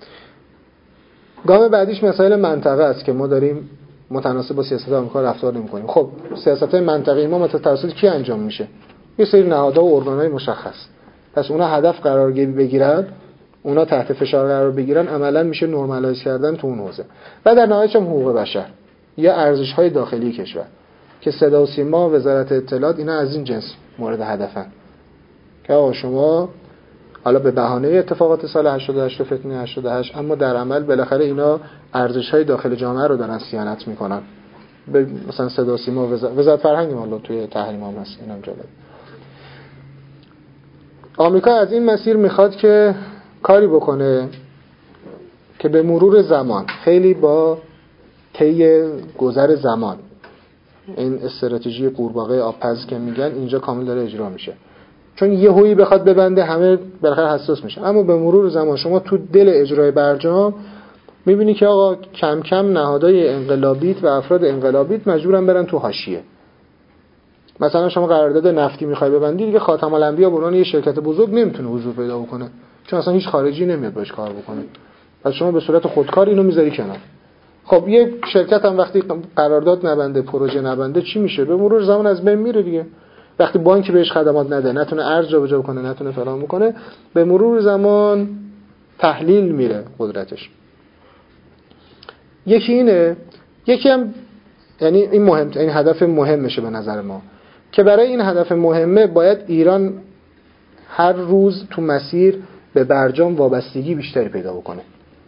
گام بعدیش مسائل منطقه است که ما داریم متناسب با سیاست آمریکا رفتار نمی‌کنیم. خب سیاست منطقه‌ای ما توسط کی انجام میشه؟ یه سری نهادها و ارگان‌های مشخص. پس اونا هدف قرار بگیرن، اونا تحت فشار قرار بگیرن، عملاً میشه نرمالایز کردن تو اون حوزه. و در نهایت هم حقوق بشر یا ارزش‌های داخلی کشور که صدا و سیما، وزارت اطلاعات، اینا از این جنس مورد هدفن که آقا شما حالا به بهانه اتفاقات سال هشتاد و هشت و فتنه هشتاد و هشت، اما در عمل بالاخره اینا ارزش‌های داخل جامعه رو دارن صیانت میکنن. به مثلا صدا و سیما، وزارت فرهنگ ما توی تحریم هم هست. اینم جالب. آمریکا از این مسیر میخواد که کاری بکنه که به مرور زمان، خیلی با طی گذر زمان، این استراتژی قورباغه آبپز که میگن اینجا کامل داره اجرا میشه. چون یه هویی بخواد ببنده همه بالاخره حساس میشن، اما به مرور زمان شما تو دل اجرای برجام میبینی که آقا کم کم نهادهای انقلابیت و افراد انقلابیت مجبورن برن تو حاشیه. مثلا شما قرارداد نفتی میخوای ببندی، دیگه خاتم الانبیا به عنوان یه شرکت بزرگ نمیتونه حضور پیدا بکنه، چون اصلا هیچ خارجی نمیاد باش کار بکنه. پس شما به صورت خودکار اینو میذاری کنار. خب یه شرکت هم وقتی قرارداد نبنده، پروژه نبنده، چی میشه؟ به مرور زمان از بین میره دیگه. وقتی بانک بهش خدمات نده، نتونه ارز جابجا کنه، نتونه فلان بکنه، به مرور زمان تحلیل میره قدرتش. یکی اینه، یکی هم یعنی این مهم، این هدف مهمشه به نظر ما، که برای این هدف مهمه باید ایران هر روز تو مسیر به برجام وابستگی بیشتری پیدا بکنه،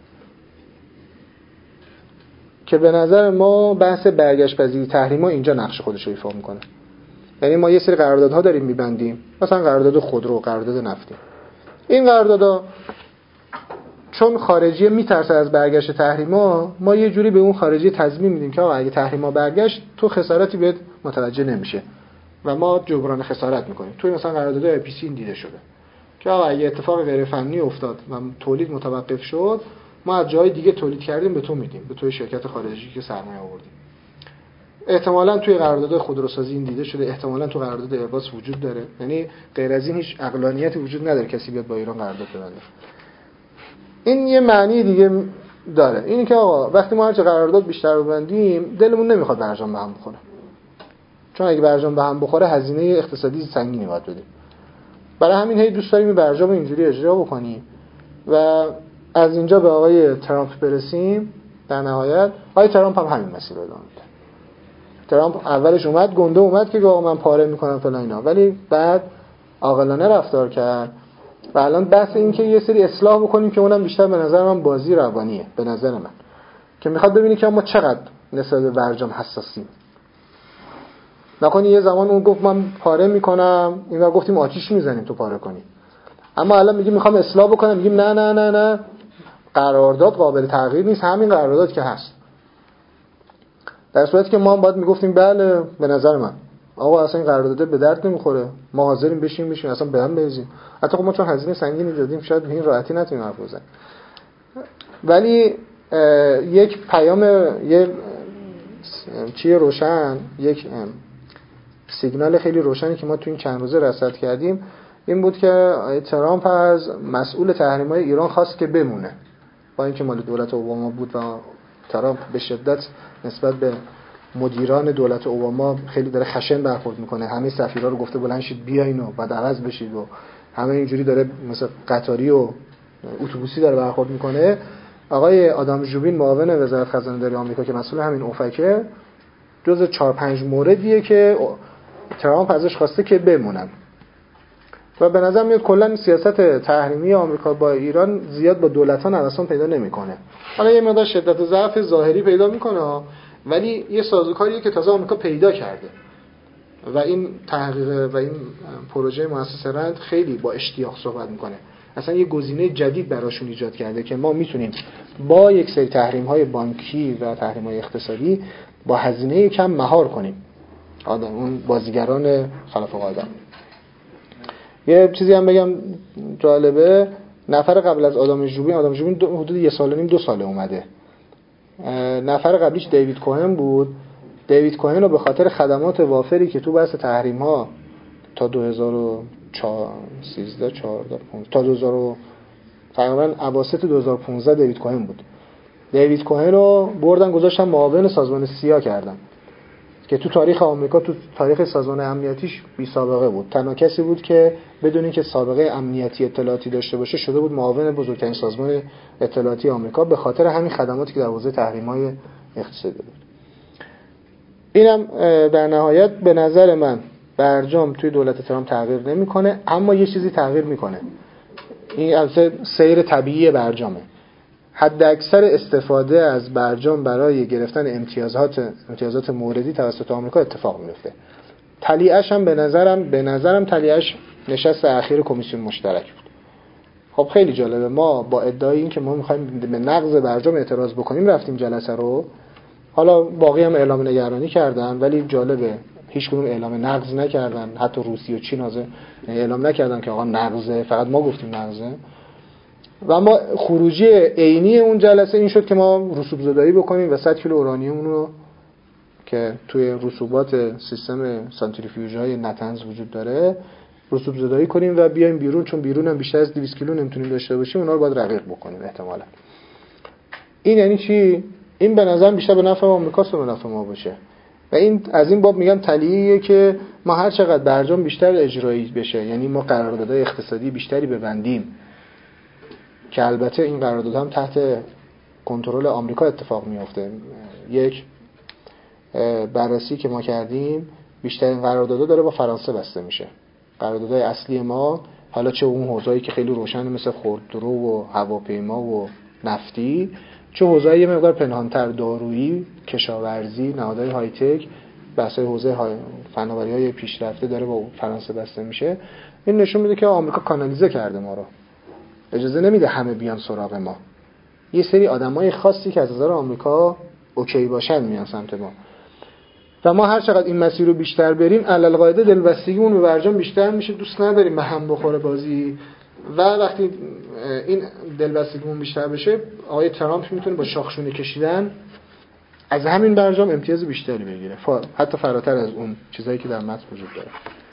که به نظر ما بحث برگشت پذیری تحریما اینجا نقش خودش رو ایفا میکنه. یعنی ما یه سری قراردادها داریم میبندیم، مثلا قرارداد خودرو، قرارداد نفتی. این قراردادها چون خارجی میترسه از برگشت تحریما، ما یه جوری به اون خارجی تضمین میدیم که آقا اگه تحریما برگشت تو خسارتی بهت متوجه نمیشه و ما جبران خسارت میکنیم. توی مثلا قرارداد آی پی سی این دیده شده که آقا اگه اتفاق غیر فنی افتاد و تولید متوقف شد، ما از جای دیگه تولید کردیم به تو میدیم، به توی شرکت خارجی که سرمایه آوردیم. احتمالاً توی قرارداد خودروسازی این دیده شده، احتمالاً تو قرارداد ایرباس وجود داره. یعنی غیر از این هیچ عقلانیتی وجود نداره کسی بیاد با ایران قرارداد ببنده. این یه معنی دیگه داره، اینی که آقا وقتی ما هر چه قرارداد بیشتر ببندیم دلمون نمیخواد برجام به هم بخوره، چون اگه برجام به هم بخوره هزینه اقتصادی سنگینی باید بدیم. برای همین هی دوست داریم برجام اینجوری اجرا بکنیم و از اینجا به آقای ترامپ برسیم. در نهایت آقای ترامپ هم همین مسیر رو ادامه میده. ترامپ اولش اومد گنده اومد که آقا من پاره میکنم فلان اینا، ولی بعد عاقلانه رفتار کرد و الان بحث این که یه سری اصلاح بکنیم که اونم بیشتر به نظر من بازی روانیه، به نظر من که میخواد ببینی که ما چقدر نسبت به برجام حساسیم. نکنی یه زمان اون گفت من پاره میکنم، اینا گفتیم آتیش میزنیم تو پاره کنی، اما الان میگیم میخوام اصلاح بکنم، میگیم نه نه نه نه قرارداد قابل تغییر نیست، همین قرارداد که هست. در صورتی که ما هم باید میگفتیم بله به نظر من آقا اصلا این قرارداد به درد نمیخوره، ما حاضریم بشیم بشیم اصلا به هم بریزیم. حتی خب ما چون هزینه سنگینی دادیم شاید به این راحتی نتونیم حرف بزنیم. ولی یک پیام، یه چیه روشن، یک سیگنال خیلی روشنی که ما تو این چند روزه رصد کردیم این بود که ترامپ از مسئول تحریم‌های ایران خواست که بمونه، با اینکه مال دولت اوباما بود و ترامپ به شدت نسبت به مدیران دولت اوباما خیلی داره خشن برخورد میکنه، همه سفیرا رو گفته بلند شید بیاین و بعد عوض بشید و همه اینجوری داره مثلا قطاری و اتوبوسی داره برخورد میکنه. آقای آدام ژوبین معاون وزارت خزانه داری آمریکا که مسئول همین اوفکه، جز چهار پنج موردیه که ترامپ ازش خواسته که بمونن و به نظر میاد کلا سیاست تحریمی آمریکا با ایران زیاد با دولت‌ها نوسان پیدا نمیکنه. حالا یه مقدار شدت ضعف ظاهری پیدا میکنه ولی یه سازوکاریه که تازه آمریکا پیدا کرده و این تحقیق و این پروژه مؤسسه رند خیلی با اشتیاق صحبت میکنه. اصلا یه گزینه جدید براشون ایجاد کرده که ما میتونیم با یک سری تحریم‌های بانکی و تحریم‌های اقتصادی با هزینه کم مهار کنیم آدم اون بازیگران خلاف قاعده. یه چیزی هم بگم جالبه، نفر قبل از آدام ژوبین، آدام ژوبین حدود یه سال و نیم دو ساله اومده، نفر قبلیش دیوید کوهن بود. دیوید کوهن رو به خاطر خدمات وافری که تو بحث تحریم ها تا دو هزار و سیزده چهارده تا دو هزار تقریبا اواسط دو هزار و پانزده دیوید کوهن بود. دیوید کوهن رو بردن گذاشتن معاون سازمان سیا کردن که تو تاریخ آمریکا، تو تاریخ سازمان امنیتیش بی سابقه بود. تنها کسی بود که بدون اینکه سابقه امنیتی اطلاعاتی داشته باشه شده بود معاون بزرگترین سازمان اطلاعاتی آمریکا به خاطر همین خدماتی که در حوزه تحریم‌های اقتصادی بود. اینم در نهایت به نظر من برجام توی دولت ترامپ تغییر نمی‌کنه، اما یه چیزی تغییر می‌کنه. این البته سیر طبیعی برجامه. حد اکثر استفاده از برجام برای گرفتن امتیازات امتیازات موردی توسط آمریکا اتفاق میفته. تلیعش هم به نظرم به نظرم تلیعش نشست اخیر کمیسیون مشترک بود. خب خیلی جالبه، ما با ادعای این که ما می‌خوایم به نقض برجام اعتراض بکنیم رفتیم جلسه رو. حالا باقی هم اعلام نگرانی کردن ولی جالبه هیچ کدوم اعلام نقض نکردن، حتی روسیه و چین حاضر اعلام نکردن که آقا نقضه، فقط ما گفتیم نقضه. و ما خروجی عینی اون جلسه این شد که ما رسوب زدایی بکنیم و صد کیلو اورانیوم رو که توی رسوبات سیستم سانتریفیوژهای نتنز وجود داره رسوب زدایی کنیم و بیایم بیرون، چون بیرون هم بیشتر از دویست کیلو نمیتونیم داشته باشیم، اونا رو باید رقیق بکنیم احتمالاً. این یعنی چی؟ این به نظر بیشتر به نفع آمریکاست و به نفع ما باشه. و این از این باب میگم تلیعیه که ما هر چقدر برجام بیشتر اجرایی بشه، یعنی ما قراردادهای اقتصادی بیشتری ببندیم که البته این قراردادها هم تحت کنترل آمریکا اتفاق میفته. یک بررسی که ما کردیم بیشترین قراردادها داره با فرانسه بسته میشه. قراردادهای اصلی ما، حالا چه اون حوزه‌ای که خیلی روشن مثل خودرو و هواپیما و نفتی، چه حوزه‌ای یه مقدار پنهان‌تر، دارویی، کشاورزی، نهادهای های تک، بحث‌های حوزه فناوری‌های پیشرفته داره با فرانسه بسته میشه. این نشون میده که آمریکا کانالیزه کرده ما رو، اجازه نمیده همه بیان سراغ ما. یه سری آدمای خاصی که از نظر آمریکا اوکی باشن میان سمت ما و ما هر چقدر این مسیر رو بیشتر بریم علالقاعده دلبستگیمون به برجام بیشتر میشه. دوست نداریم به هم بخوره بازی و وقتی این دلبستگیمون بیشتر بشه آقای ترامپ میتونه با شاخشونه کشیدن از همین برجام امتیاز بیشتری بگیره، حتی فراتر از اون چیزایی که در متن وجود داره.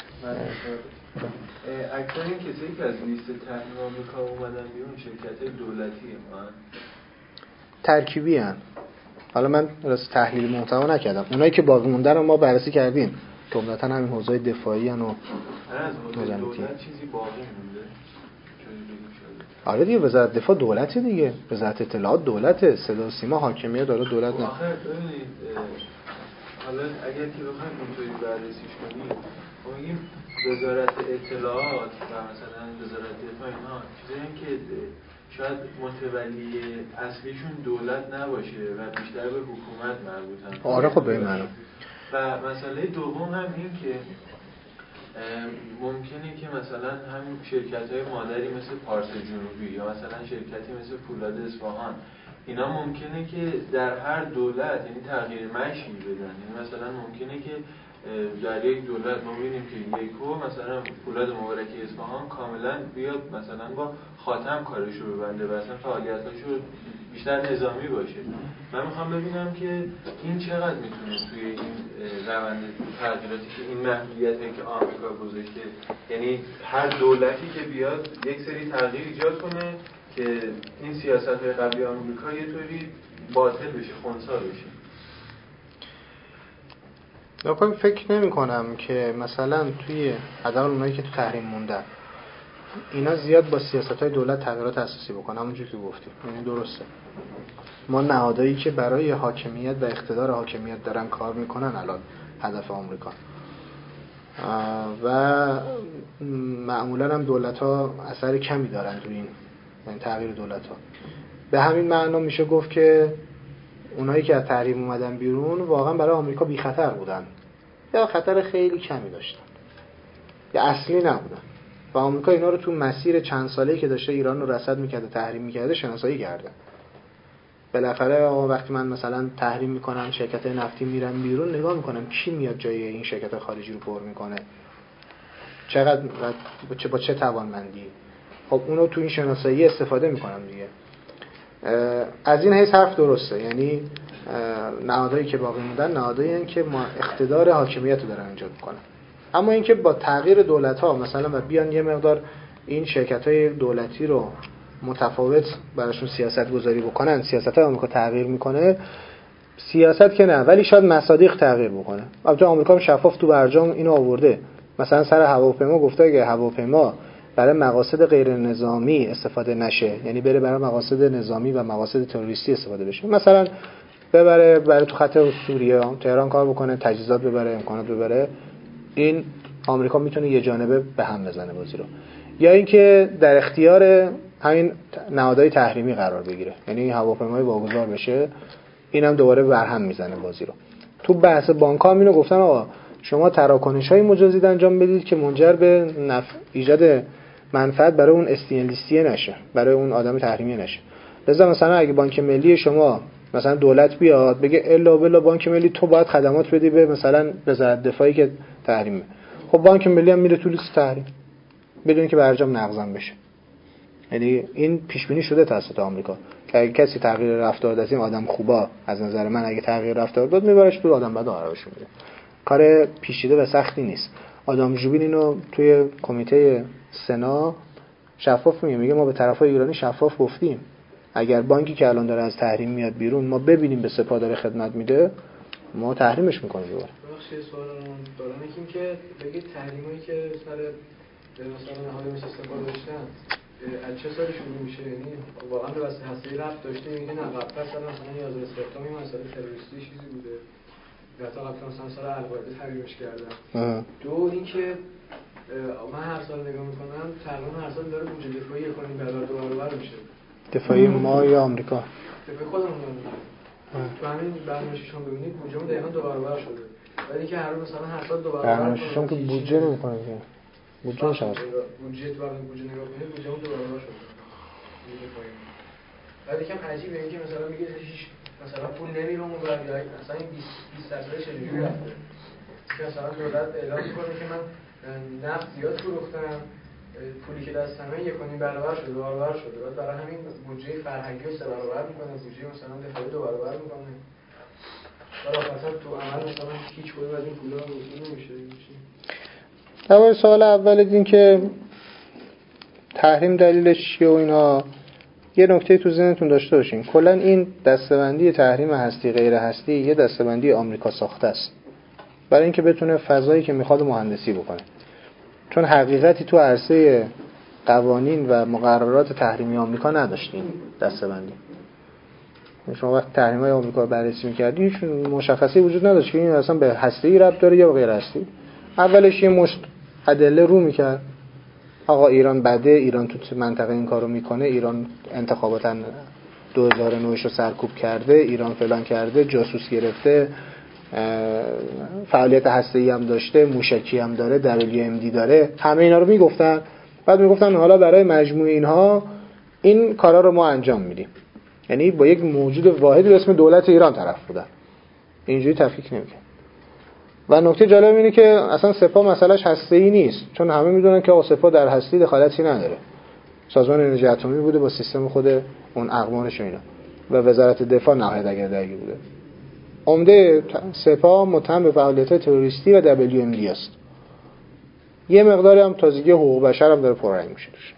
اکثر این کسایی که از لیست تحریم آمریکا اومدن بیرون شرکت‌های دولتیه ما ترکیبی هن. حالا من راست تحلیل محتوا نکردم، اونایی که باقی موندن رو ما بررسی کردیم که عمدتاً همین حوزه‌های دفاعی هن و از حوزه دولت چیزی باقی مونده. آره دیگه، وزارت دفاع دولته دیگه، وزارت اطلاعات دولته، صدا و سیما حاکمیت داره دولت نه. آخه ببینید حالا اگر که بخوایم اونطوری بررسیش کنیم ما میگیم وزارت اطلاعات و مثلا وزارت دفاع اینا چیزایی که شاید متولی اصلیشون دولت نباشه و بیشتر به حکومت مربوطن. آره خب به این معنی. و مسئله دوم هم این که ممکنه که مثلا همین شرکت‌های مادری مثل پارس جنوبی یا مثلا شرکتی مثل فولاد اصفهان اینا ممکنه که در هر دولت یعنی تغییر مشی بدن، یعنی مثلا ممکنه که در یک دولت ما می‌بینیم که یکو مثلا فولاد مبارکی اصفهان کاملا بیاد مثلا با خاتم کارشو ببنده و اصلا فعالیتاشو بیشتر نظامی باشه. من میخوام ببینم که این چقدر میتونه توی این روند تغییراتی که این محدودیتی که آمریکا گذاشته، یعنی هر دولتی که بیاد یک سری تغییر ایجاد کنه که این سیاست‌های قبلی آمریکا یه طوری باطل بشه، خنثی بشه. نکنم فکر نمی کنم که مثلا توی حداقل اونایی که تو تحریم موندن اینا زیاد با سیاست‌های دولت تغییرات اساسی بکنن. همونجوری که گفتیم، یعنی درسته ما نهادهایی که برای حاکمیت و اقتدار حاکمیت دارن کار میکنن الان هدف آمریکا و معمولا هم دولت‌ها اثر کمی دارن توی این یعنی تغییر دولت‌ها. به همین معنا میشه گفت که اونایی که از تحریم اومدن بیرون واقعا برای آمریکا بی خطر بودن یا خطر خیلی کمی داشتن یا اصلی نبودن و آمریکا اینا رو تو مسیر چند ساله‌ای که داشته ایران رو رصد می‌کرده تحریم می‌کرده شناسایی کرده. بالاخره آقا وقتی من مثلا تحریم می‌کنم شرکت‌های نفتی میرن بیرون نگاه می‌کنم کی میاد جای این شرکت خارجی رو پر می‌کنه، چقدر با چه با چه توانمندی. خب اونو تو این شناسایی استفاده می‌کنم دیگه. از این حیث حرف درسته، یعنی نهادهایی که باقی موندن نهادهایی هستند که ما اقتدار حاکمیت رو دارن ایجاد میکنن. اما اینکه با تغییر دولت‌ها مثلا و بیان یه مقدار این شرکت‌های دولتی رو متفاوت براشون سیاست گذاری بکنن، سیاست آمریکا تغییر میکنه، سیاست که نه ولی شاید مصادیق تغییر بکنه. البته آمریکا هم شفاف تو برجام اینو آورده، مثلا سر هواپیما گفته اگه هواپیما برای مقاصد غیر نظامی استفاده نشه، یعنی بره برای مقاصد نظامی و مقاصد تروریستی استفاده بشه، مثلا ببره برای تو خط سوریه تهران کار بکنه، تجهیزات ببره، امکانات ببره، این آمریکا میتونه یه جانبه به هم بزنه بازی رو. یا اینکه در اختیار همین نهادهای تحریمی قرار بگیره، یعنی هواپیمای واگذار بشه، اینم دوباره برهم میزنه بازی رو. تو بحث بانک‌ها هم اینو گفتن آقا شما تراکنش‌های مجازی انجام بدید که منجر به نفع ایجاد منفعت برای اون استینلیستی نشه، برای اون آدم تحریمی نشه. لذا مثلا اگه بانک ملی شما مثلا دولت بیاد بگه الا بلا بانک ملی تو باید خدمات بدی به مثلا وزارت دفاعی که تحریمه، خب بانک ملی هم میره تو لیست تحریم بدون که برجام نقضم بشه. یعنی این پیش بینی شده توسط آمریکا که اگه کسی تغییر رفتار داد، این آدم خوبا از نظر من اگه تغییر رفتار داد میبرش تو آدم بد قرارش میده. کار پیچیده و سختی نیست. آدم جوبین اینو توی کمیته سنا شفاف میگه، میگه ما به طرفای ایرانی شفاف گفتیم اگر بانکی که الان داره از تحریم میاد بیرون ما ببینیم به سپاه داره خدمت میده ما تحریمش میکنیم. دوباره بخشی سوالمون دارم این که بگید تحریمایی که سر مثلا نهاد مثل سپاه داشتن از چه سالی شروع میشه، یعنی واقعا به واسه هسته رفت داشته، میگه نه قبلا سال مثلا یازده سپتامبر این مسئله تروریستی چیزی بوده یا تا قبلا مثلا سال القاعده تحریمش کردن. دو اینکه من هر سال نگاه میکنم تقریبا هر سال داره بودجه دفاعی کنیم برابر دو برابر میشه. دفاعی ما یا آمریکا؟ دفاعی خودمون میگم. تو همین برنامه‌شون ببینید بودجهمون دقیقاً دو برابر شده. ولی اینکه هر مثلا هر سال دو برابر برنامه‌شون که بودجه نمی‌کنه که. بودجه شد. بودجه تو برنامه بودجه نگاه کنید بودجهمون دو برابر شده. ولی کم عجیبه اینکه مثلا میگه هیچ مثلا پول نمیره اون ولی مثلا این بیست درصد چجوری رفته. که مثلا دولت اعلام می‌کنه که من نفت زیاد فروختم، پولی که دستمه یک و نیم برابر شده، دو برابر شده. بعد برای همین بودجه فرهنگی رو سه برابر می‌کنه، بودجه مثلا دفاعی دو برابر می‌کنه. ولی مثلا تو عمل مثلا هیچ کدوم از این پولا وصول نمیشه. اول سوال اول این که تحریم دلیلش چیه و اینا، یه نکته تو ذهنتون داشته باشین. کلا این دسته‌بندی تحریم هستی غیر هستی یه دسته‌بندی آمریکا ساخته است برای اینکه بتونه فضایی که میخواد مهندسی بکنه، چون حقیقتی تو عرصه قوانین و مقررات تحریمی آمریکا نداشتین دسته‌بندی. شما وقتی تحریم‌های آمریکا رو بررسی می‌کردی هیچ مشخصی وجود نداشت که این اصلا به هستی ربط داره یا به غیر هستی. اولش یه مشت ادله رو می‌کرد آقا ایران بده، ایران تو منطقه این کارو میکنه، ایران انتخاباتا دو هزار و نه رو سرکوب کرده، ایران فلان کرده، جاسوس گرفته، فعالیت هسته‌ای هم داشته، موشکی هم داره، دبلیو ام دی داره، همه اینا رو میگفتن. بعد میگفتن حالا برای مجموع اینها این کارا رو ما انجام میدیم. یعنی با یک موجود واحدی به اسم دولت ایران طرف بودن. اینجوری تفکیک نمی‌کنه. و نکته جالب اینه که اصلا سپاه مسئلهش هسته‌ای نیست، چون همه میدونن که آقا سپاه در هسته دخالتی نداره. سازمان انرژی اتمی بوده با سیستم خود اون اقمارش و اینا، و وزارت دفاع نهایت اگر درگیر بوده. عمده سپاه متهم به فعالیت‌های تروریستی و دبلیو ام دی است. یه مقداری هم تازگی حقوق بشر هم داره پررنگ میشه توش.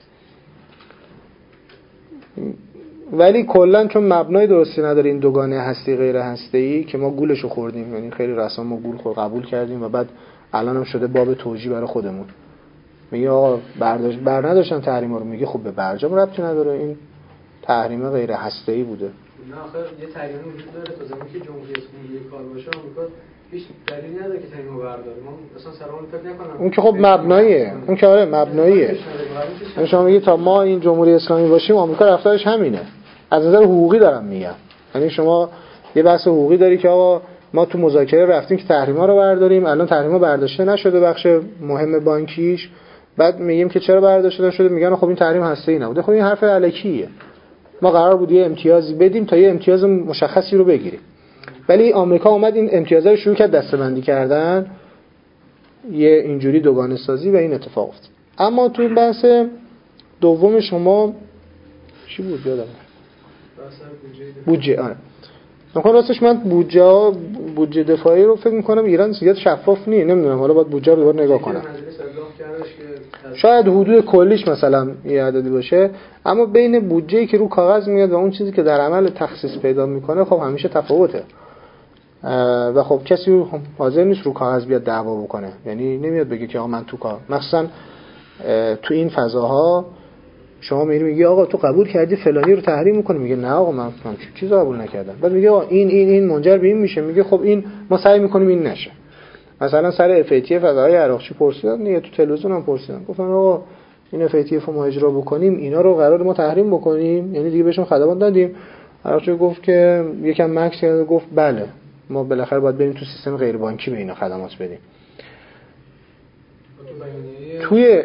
ولی کلا چون مبنای درستی نداره این دوگانه هستی غیر هسته‌ای که ما گولشو خوردیم، یعنی خیلی رسما ما گول خور قبول کردیم و بعد الان هم شده باب توجیه برای خودمون. میگه آقا برداشت بر نداشتن تحریما رو، میگه خب به برجام ربطی نداره، این تحریم غیر هسته‌ای بوده. نه آخه یه تحریم وجود داره تا زمانی که جمهوری اسلامی کار باشه آمریکا هیچ دلیلی نداره که تحریم رو برداره. ما اصلا سرمون فکر نکنم اون که خب مبناییه، اون که آره مبناییه. شما میگی تا ما این جمهوری اسلامی باشیم آمریکا رفتارش همینه. از نظر حقوقی دارم میگم، یعنی شما یه بحث حقوقی داری که آقا ما تو مذاکره رفتیم که تحریما رو برداریم، الان تحریما برداشته نشده بخش مهم بانکیش، بعد میگیم که چرا برداشته نشده، میگن خب این تحریم هسته‌ای نبوده. خب این حرف الکیه. ما قرار بود یه امتیازی بدیم تا یه امتیاز مشخصی رو بگیریم، ولی آمریکا اومد این امتیازها رو شروع کرد دسته‌بندی کردن، یه اینجوری دوگانه سازی و این اتفاق افتاد. اما تو این بحث دوم شما چی بود یادم بودجه. آره مثلا راستش من بودجه بودجه دفاعی رو فکر می‌کنم ایران زیاد شفاف نیست، نمیدونم حالا باید بودجه رو دوباره نگاه کنم. شاید حدود کلیش مثلا یه عددی باشه، اما بین بودجه‌ای که رو کاغذ میاد و اون چیزی که در عمل تخصیص پیدا میکنه خب همیشه تفاوته. و خب کسی حاضر نیست رو کاغذ بیاد دعوا بکنه، یعنی نمیاد بگه که آقا من تو کار، مثلا تو این فضاها شما میری میگی آقا تو قبول کردی فلانی رو تحریم میکنه، میگه نه آقا من چیزی قبول نکردم، بعد میگه آقا این این این منجر به این میشه، میگه خب این ما سعی میکنیم این نشه. مثلا سر اف ای تی اف فضای عراقچی پرسیدن دیگه، تو تلویزیون هم پرسیدن، گفتن آقا این اف ای تی اف رو ما اجرا بکنیم اینا رو قرار ما تحریم بکنیم، یعنی دیگه بهشون خدمات ندیم. عراقچی گفت که یکم مکس کرد، گفت بله ما بالاخره باید بریم تو سیستم غیر بانکی به اینا خدمات بدیم. توی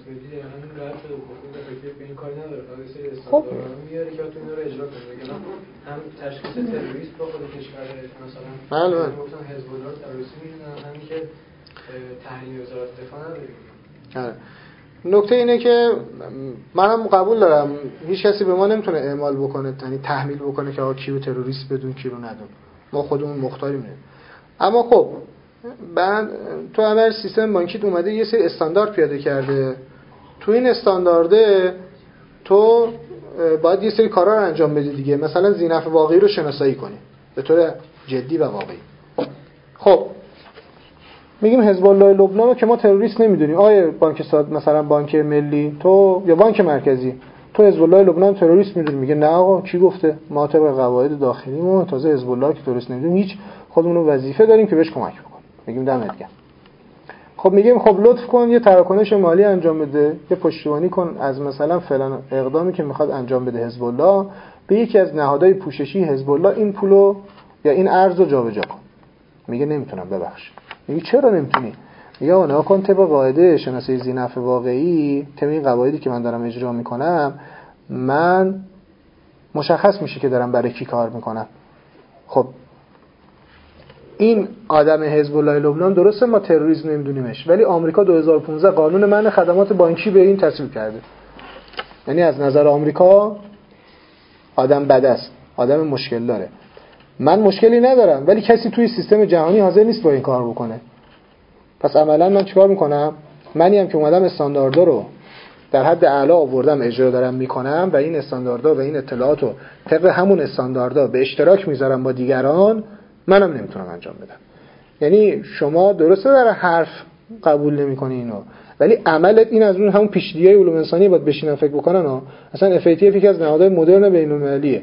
خب میاره که تو اینا رو اجرا کنه، هم تشخیص تروریست با خود کشور مثلا بله گفتن حزب الله تروریستی میدونن، همین که تحریم وزارت دفاع نداریم. نکته اینه که منم قبول دارم هیچ کسی به ما نمیتونه اعمال بکنه، یعنی تحمیل بکنه که آقا کیو تروریست بدون کی رو ندون، ما خودمون مختاریم. اما خب بعد تو اول سیستم بانکی اومده یه سری استاندارد پیاده کرده، تو این استاندارده تو باید یه سری کارا رو انجام بدی دیگه، مثلا ذینفع واقعی رو شناسایی کنی به طور جدی و واقعی. خب میگیم حزب الله لبنان رو که ما تروریست نمیدونیم، آیه بانک ساد مثلا بانک ملی تو یا بانک مرکزی تو حزب الله لبنان تروریست میدونی؟ میگه نه آقا کی گفته، ما طبق قواعد داخلی ما تازه حزب الله که تروریست نمیدونیم، هیچ خودمون رو وظیفه داریم که بهش کمک بکنیم. میگیم دمت گرم. خب میگیم خب لطف کن یه تراکنش مالی انجام بده، یه پشتیبانی کن از مثلا فلان اقدامی که میخواد انجام بده حزب الله، به یکی از نهادهای پوششی حزب الله این پولو یا این ارز رو جابجا کن. میگه نمیتونم ببخش. میگه چرا نمیتونی؟ میگه اونا کن طبق قاعده شناسایی ذینفع واقعی، طبق این قواعدی که من دارم اجرا میکنم من مشخص میشه که دارم برای کی کار میکنم. خب این آدم حزب الله لبنان درسته ما تروریسم نمیدونیمش، ولی آمریکا دو هزار و پانزده قانون منع خدمات بانکی به این تصویب کرده، یعنی از نظر آمریکا آدم بد است، آدم مشکل داره. من مشکلی ندارم ولی کسی توی سیستم جهانی حاضر نیست با این کار بکنه. پس عملا من چیکار میکنم؟ منی هم که اومدم استانداردها رو در حد اعلی آوردم اجرا دارم میکنم و این استانداردها و این اطلاعات رو طبق همون استانداردها به اشتراک میذارم با دیگران، منم نمیتونم انجام بدم. یعنی شما درسته در حرف قبول نمیکنی اینو، ولی عملت این از اون همون پیش‌دیای علوم انسانی باید بشینن فکر بکنن ها. اصلا اف ای تی اف یکی از نهادهای مدرن بین‌المللیه.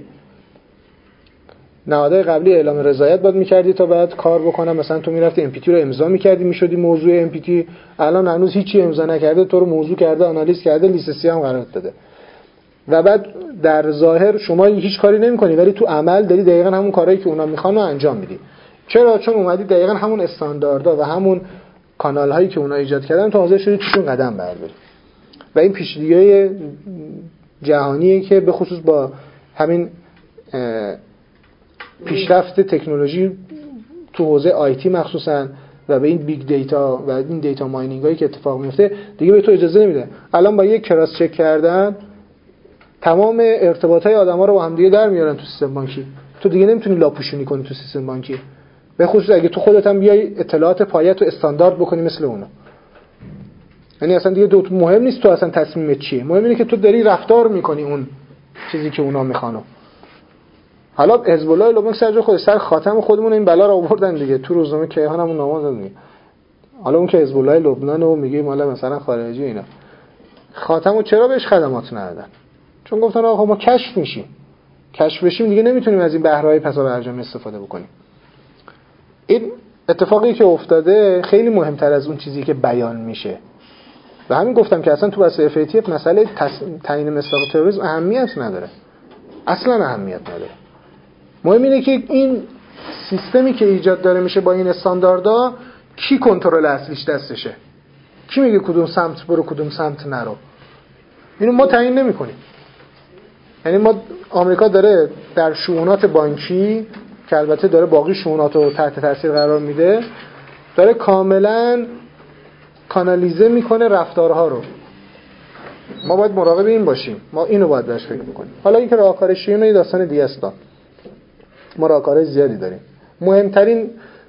نهادهای قبلی اعلام رضایت باید می‌کردی تا بعد کار بکنم، مثلا تو میرفتی ام پی تی رو امضا می‌کردی میشدی موضوع ام پی تی، الان هنوز هیچی امضا نکرده تو رو موضوع کرده، آنالیز کرده، لیست سی هم قرار داده و بعد در ظاهر شما هیچ کاری نمی‌کنی ولی تو عمل داری دقیقاً همون کارهایی که اونا می‌خوان رو انجام میدی. چرا؟ چون اومدی دقیقاً همون استانداردها و همون کانال‌هایی که اونا ایجاد کردن تو حاضر شدی توشون قدم برداری. و این پیش‌دیای جهانیه که به خصوص با همین پیشرفت تکنولوژی تو حوزه آیتی مخصوصاً و به این بیگ دیتا و این دیتا ماینینگ هایی که اتفاق میفته دیگه به تو اجازه نمیده. الان با یک کراس چک کردن تمام ارتباط های آدما رو با هم دیگه در میارن تو سیستم بانکی. تو دیگه نمیتونی لاپوشونی کنی تو سیستم بانکی، به خصوص اگه تو خودت هم بیای اطلاعات پایت رو استاندارد بکنی مثل اونا. یعنی اصلا دیگه دو مهم نیست تو اصلا تصمیمت چیه، مهم اینه که تو داری رفتار میکنی اون چیزی که اونا میخوانو. حالا حزب الله لبنان سر خودش سر خاتم خودمون این بلا رو آوردن دیگه، تو روزنامه کیهان همون نامه دادن دیگه. حالا اون که حزب الله لبنان رو میگه مال مثلا خارجی اینا، خاتمو چرا بهش خدمات ندادن؟ چون گفتن آقا ما کشف میشیم، کشف بشیم دیگه نمیتونیم از این بهرهای پسا برجام استفاده بکنیم. این اتفاقی که افتاده خیلی مهمتر از اون چیزی که بیان میشه و همین گفتم که اصلا تو بحث اف ای تی اف مسئله تعیین مصداق تروریسم اهمیت نداره، اصلا اهمیت نداره. مهم اینه که این سیستمی که ایجاد داره میشه با این استانداردها کی کنترل اصلیش دستشه، کی میگه کدوم سمت برو کدوم سمت نرو، اینو ما تعیین نمی‌کنیم. یعنی ما آمریکا داره در شؤونات بانکی که البته داره باقی شؤونات رو تحت تاثیر قرار میده، داره کاملا کانالیزه میکنه رفتارها رو. ما باید مراقب این باشیم، ما اینو باید بهش فکر بکنیم. حالا اینکه راهکارشیونه یه داستان دیگه است. ما راهکارهای زیادی داریم. مهمترین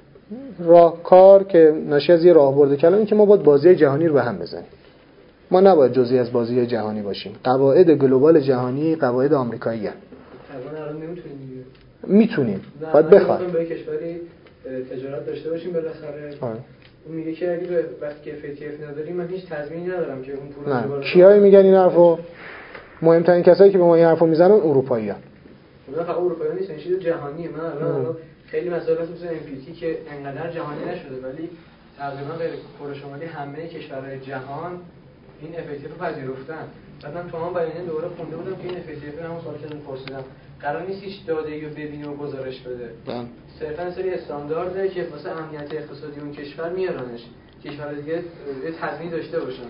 راهکار که ناشی از یه راهبرد کلام این که ما باید بازی جهانی رو به هم بزنیم. ما نباید جزئی از بازی جهانی باشیم. قواعد گلوبال جهانی قواعد آمریکایی هستند. الان الان نمیتونیم دیگه. میتونیم. باید بخوایم. با کشوری تجارت داشته باشیم بالاخره. اون میگه که اگه به وقتی که اف ای تی اف نداریم من هیچ تضمینی ندارم که اون پول رو ببرم. کیایی میگن این حرفو؟ مهمترین کسایی که به ما این حرفو میزنن اروپایی‌ها. نه فقط اروپایی نیست، این چیز جهانیه. من الان خیلی مسائل مثل ام پی تی که انقدر جهانی نشده ولی تقریبا غیر کره شمالی همه کشورهای جهان این اف ای تی رو پذیرفتن. بعد من تو هم بیانیه دوباره خونده بودم که این اف ای تی همون سوالی که پرسیدم قرار نیست هیچ داده‌ای رو ببینه و گزارش بده. صرفا سری استاندارده که واسه امنیت اقتصادی اون کشور میارنش. کشورهای دیگه یه تضمین داشته باشن.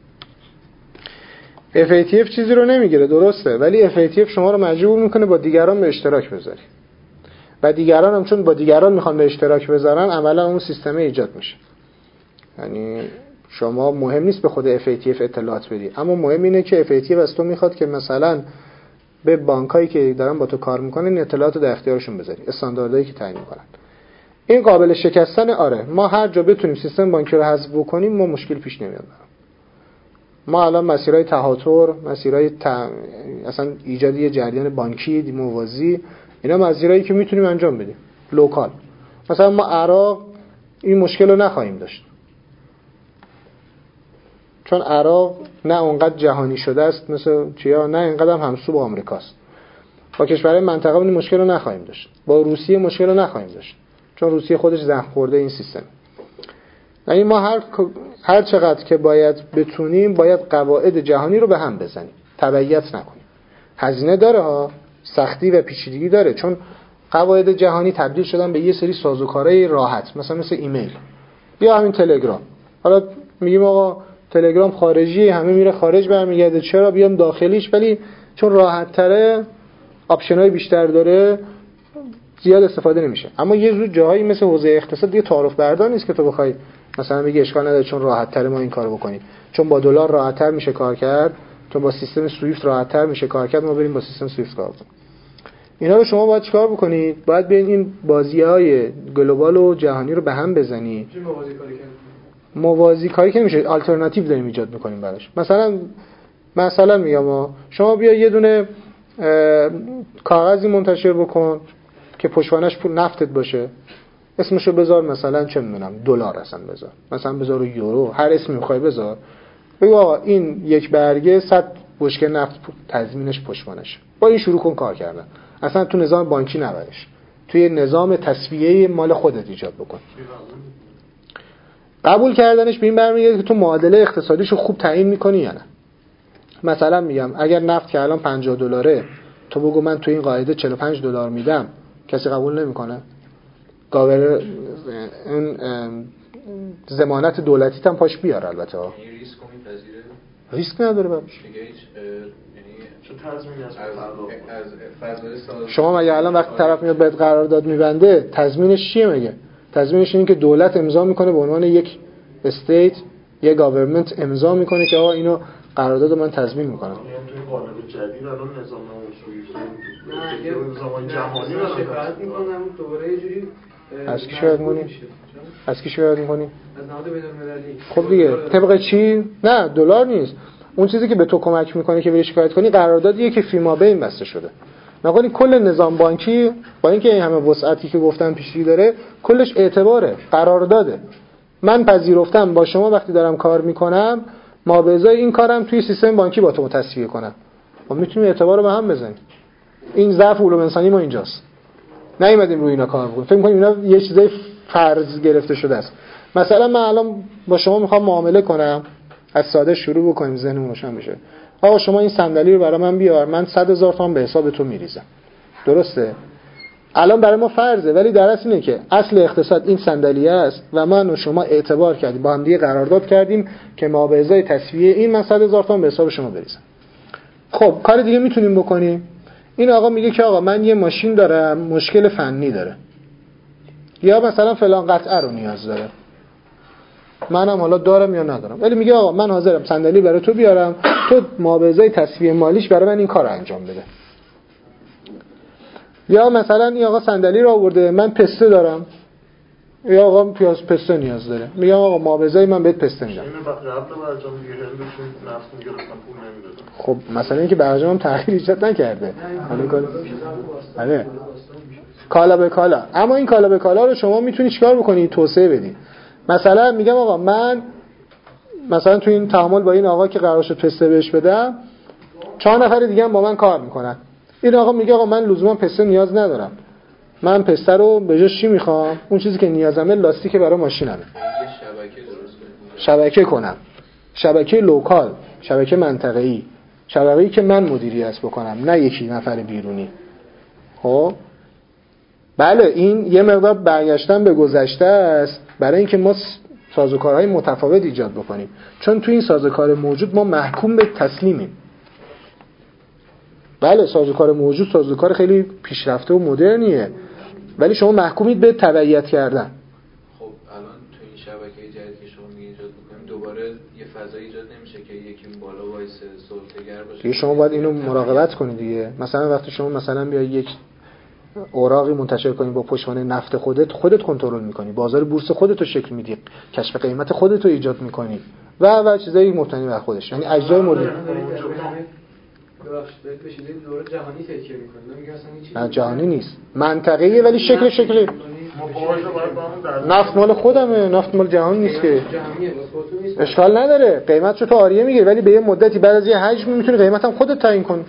اف ای تی اف چیزی رو نمیگیره، درسته، ولی اف ای تی اف شما رو مجبور میکنه با دیگران به اشتراک بذاری. و دیگران هم چون با دیگران میخوان به اشتراک بذارن عملا اون سیستم ایجاد میشه. یعنی شما مهم نیست به خود اف ای تی اف اطلاعات بدی، اما مهم اینه که اف ای تی اف از تو میخواد که مثلا به بانکایی که دارن با تو کار میکنن اطلاعات رو در اختیارشون بذاری، استانداردهایی که تعیین میکنن. این قابل شکستن. آره ما هر جا بتونیم سیستم بانکی رو حذف بکنیم ما مشکل پیش نمیاد. ما الان مسیرهای تهاتر، مسیرهای ت... اصلا ایجاد یه جریان بانکی موازی، اینا مسیرهایی که میتونیم انجام بدیم لوکال. مثلا ما عراق این مشکل رو نخواهیم داشت چون عراق نه اونقدر جهانی شده است مثل چیا، نه اینقدر هم همسو با آمریکاست. با کشورهای منطقه این مشکل رو نخواهیم داشت. با روسیه مشکل رو نخواهیم داشت چون روسیه خودش زخم خورده این سیستم. یعنی ما هر هر چقدر که باید بتونیم باید قواعد جهانی رو به هم بزنیم، تبعیت نکنیم. هزینه داره ها، سختی و پیچیدگی داره، چون قواعد جهانی تبدیل شدن به یه سری سازوکارهای راحت، مثلا مثل ایمیل یا همین تلگرام. حالا میگیم آقا تلگرام خارجی، همه میره خارج برمیگرده، چرا بیام داخلیش؟ ولی چون راحت تره، آپشن‌های بیشتر داره، زیاد استفاده نمیشه. اما یه جور جاهایی مثل حوزه اقتصاد دیگه تعارف بردار نیست که تو بخوای مثلا بگی اشکال نداره چون راحت تره ما این کارو بکنیم، چون با دلار راحت تر میشه کار کرد، چون با سیستم سویفت راحت تر میشه کار کرد، ما بریم با سیستم سویفت کار کنیم. اینا رو شما باید چیکار بکنید؟ باید ببین این بازی‌های گلوبال و جهانی رو به هم بزنی. چه موازی کاری کنید؟ موازی کاری که نمیشه، آلترناتیو داریم ایجاد می‌کنیم براش. مثلا مثلا میگم ما شما بیا یه دونه کاغذی منتشر بکن که پشتوانش پول نفتت باشه، اسمشو بذار مثلا چه میدونم دلار اصلا بذار، مثلا بذار یورو، هر اسمی میخوای بذار، بگو آقا این یک برگه صد بشکه نفت تضمینش پشتوانش. با این شروع کن کار کردن. اصلا تو نظام بانکی نبرش، توی نظام تسویه مال خودت ایجاد بکن. قبول کردنش به این برمیگرده که تو معادله اقتصادیشو خوب تعیین میکنی یا نه. مثلا میگم اگر نفت که الان پنجاه دلاره تو بگو من تو این قاعده چهل و پنج دلار میدم، کسی قبول نمیکنه. گاور این ضمانت دولتی هم پاش بیار البته ها. این ریسک رو میپذیره؟ ریسک نداره بابش. شما مگه الان وقتی طرف میاد بهت قرارداد میبنده تضمینش چیه مگه؟ تضمینش اینه که دولت امضا میکنه به عنوان یک استیت، یک گاورمنت امضا میکنه که آقا اینو قرارداد من تضمین میکنم. یعنی توی قالب جدید الان نظام اصولی زمان جهانی رو شکایت میکنم دوباره یه جوری از کی شکایت میکنی؟ از کی شکایت میکنی؟ از نهاد بین‌المللی. خب دیگه طبق چی؟ نه دلار نیست. اون چیزی که به تو کمک میکنه که بری شکایت کنی قراردادیه که فیما بین بسته شده. نکنی کل نظام بانکی با اینکه این همه وسعتی که گفتم پیشی داره، کلش اعتباره، قرارداده. من پذیرفتم با شما وقتی دارم کار میکنم ما به ازای این کارم توی سیستم بانکی با تو تصفیه کنم. ما میتونیم اعتبار رو به هم بزنیم. این ضعف علوم انسانی ما اینجاست. نیومدیم روی اینا کار بکنیم. فکر می‌کنیم اینا یه چیزای فرض گرفته شده است. مثلا من الان با شما میخوام معامله کنم، از ساده شروع بکنیم ذهنمون روشن بشه. آقا شما این صندلی رو برای من بیار، من صد هزار تومان به حساب تو میریزم. درسته؟ الان برای ما فرضه، ولی در اصل اینه که اصل اقتصاد این صندلی است و من و شما اعتبار کردیم، با هم دیگه قرارداد کردیم که ما به ازای تسویه این من صد هزار تومان به حساب شما بریزم. خب کار دیگه میتونیم بکنیم. این آقا میگه که آقا من یه ماشین دارم مشکل فنی داره، یا مثلا فلان قطعه رو نیاز داره، منم حالا دارم یا ندارم، ولی میگه آقا من حاضرم صندلی برای تو بیارم، تو مابعضای تسویه مالیش برای من این کار رو انجام بده. یا مثلا این آقا صندلی رو آورده، من پسته دارم، یا آقا پیاز پسته نیاز داره، میگم آقا مابعضای من بهت پسته میدم. اینو قبل برجام میگه هندشون نفت میگرفتن پول نمیدادن. خب مثلا اینکه برجام هم تغییر ایجاد نکرده. حالا کار آره کالا به کالا. اما این کالا به کالا رو شما میتونی چیکار بکنی؟ توسعه بدی. مثلا میگم آقا من مثلا تو این تعامل با این آقا که قرار شد پسته بهش بدم، چهار نفر دیگه هم با من کار میکنن. این آقا میگه آقا من لزوما پسته نیاز ندارم، من پسته رو به جاش چی میخوام؟ اون چیزی که نیازمه لاستیک برای ماشینمه. شبکه کنم، شبکه لوکال، شبکه منطقه‌ای، شبکه‌ای که من مدیریت بکنم، نه یکی نفر بیرونی. خب بله این یه مقدار برگشتن به گذشته است برای اینکه ما سازوکارهای متفاوت ایجاد بکنیم، چون تو این سازوکار موجود ما محکوم به تسلیمیم. بله سازوکار موجود سازوکار خیلی پیشرفته و مدرنیه، ولی شما محکومید به تبعیت کردن. خب الان تو این شبکه جدید که شما میگید ایجاد بکنیم دوباره یه فضایی ایجاد نمیشه که یکی بالا وایس سلطه‌گر باشه؟ دیگه شما باید اینو مراقبت کنید دیگه. مثلا وقتی شما مثلا بیای یک اوراقی منتشر کنی با پشتوانه نفت خودت، خودت کنترل میکنی، بازار بورس خودت رو شکل میدی، کشف قیمت خودت رو ایجاد میکنی و و چیزایی مبتنی بر خودش، یعنی اجزای مورد دوره جهانی تکیه میکنه. نمیگه اصلا این چیزی نه جهانی نیست، منطقه‌ایه ولی شکل شکل نفت مال خودمه، نفت مال جهان نیست که. اشکال نداره قیمتشو تو آریه میگیری، ولی به یه مدتی بعد از یه حجم میتونی قیمت هم خودت تعیین کنی.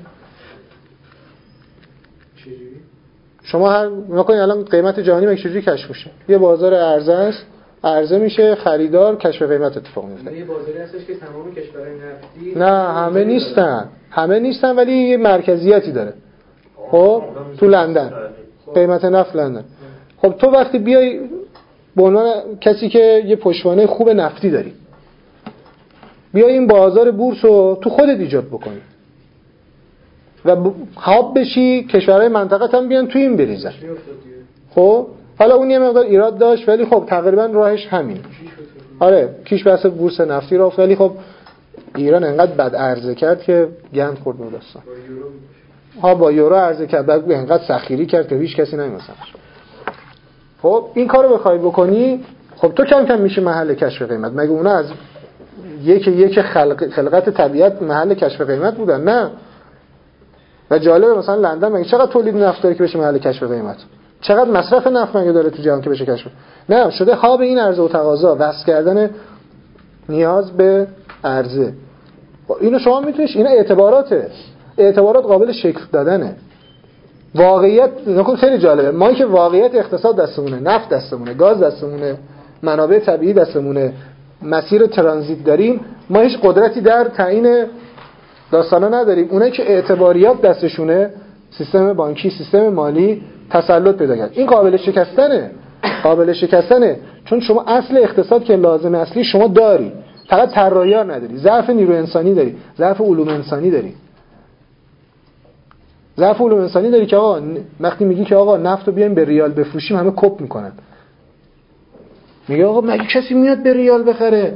شما هر نکنید الان قیمت جهانی مگه چجوری کشف میشه؟ یه بازار عرضه است، عرضه میشه، خریدار کشف قیمت اتفاق میفته. یه بازاری هستش که تمام کشورهای نفتی نه همه نیستن، همه نیستن ولی یه مرکزیتی داره. خب تو لندن قیمت نفت لندن. خب تو وقتی بیای به عنوان کسی که یه پشتوانه خوب نفتی داری، بیای این بازار بورس رو تو خودت ایجاد بکنی و هاب بشی، کشورهای منطقه هم بیان تو این بریزن. خب حالا اون یه مقدار ایراد داشت ولی خب تقریبا راهش همین. آره کیش بحث بورس نفتی رفت، ولی خب ایران انقدر بد عرضه کرد که گند خورد به داستان. ها با یورو عرضه کرد، بعد انقدر سخیری کرد که هیچ کسی نمی‌مسه. خب این کارو بخوای بکنی، خب تو کم کم میشه محل کشف قیمت. مگه اونا از یک یک خلق خلقت طبیعت محل کشف قیمت بودن؟ نه. و جالبه مثلا لندن مگه چقدر تولید نفت داره که بشه محل کشف قیمت؟ چقدر مصرف نفت مگه داره تو جهان که بشه کشف؟ نه، شده خواب این عرضه و تقاضا، وصل کردن نیاز به عرضه. اینو شما میتونیش، اینا اعتباراته. اعتبارات قابل شکل دادنه. واقعیت نکن خیلی جالبه، ما که واقعیت اقتصاد دستمونه، نفت دستمونه، گاز دستمونه، منابع طبیعی دستمونه، مسیر ترانزیت داریم، ما هیچ قدرتی در تعیین داستانا نداریم. اونایی که اعتباریات دستشونه، سیستم بانکی، سیستم مالی، تسلط پیدا کرد. این قابل شکستنه، قابل شکستنه، چون شما اصل اقتصاد که لازمه اصلی شما داری، فقط طراحیار نداری، ضعف نیرو انسانی داری، ضعف علوم انسانی داری. ضعف علوم انسانی داری که آقا وقتی میگی که آقا نفت رو بیایم به ریال بفروشیم همه کپ میکنن. میگه آقا مگه کسی میاد به ریال بخره؟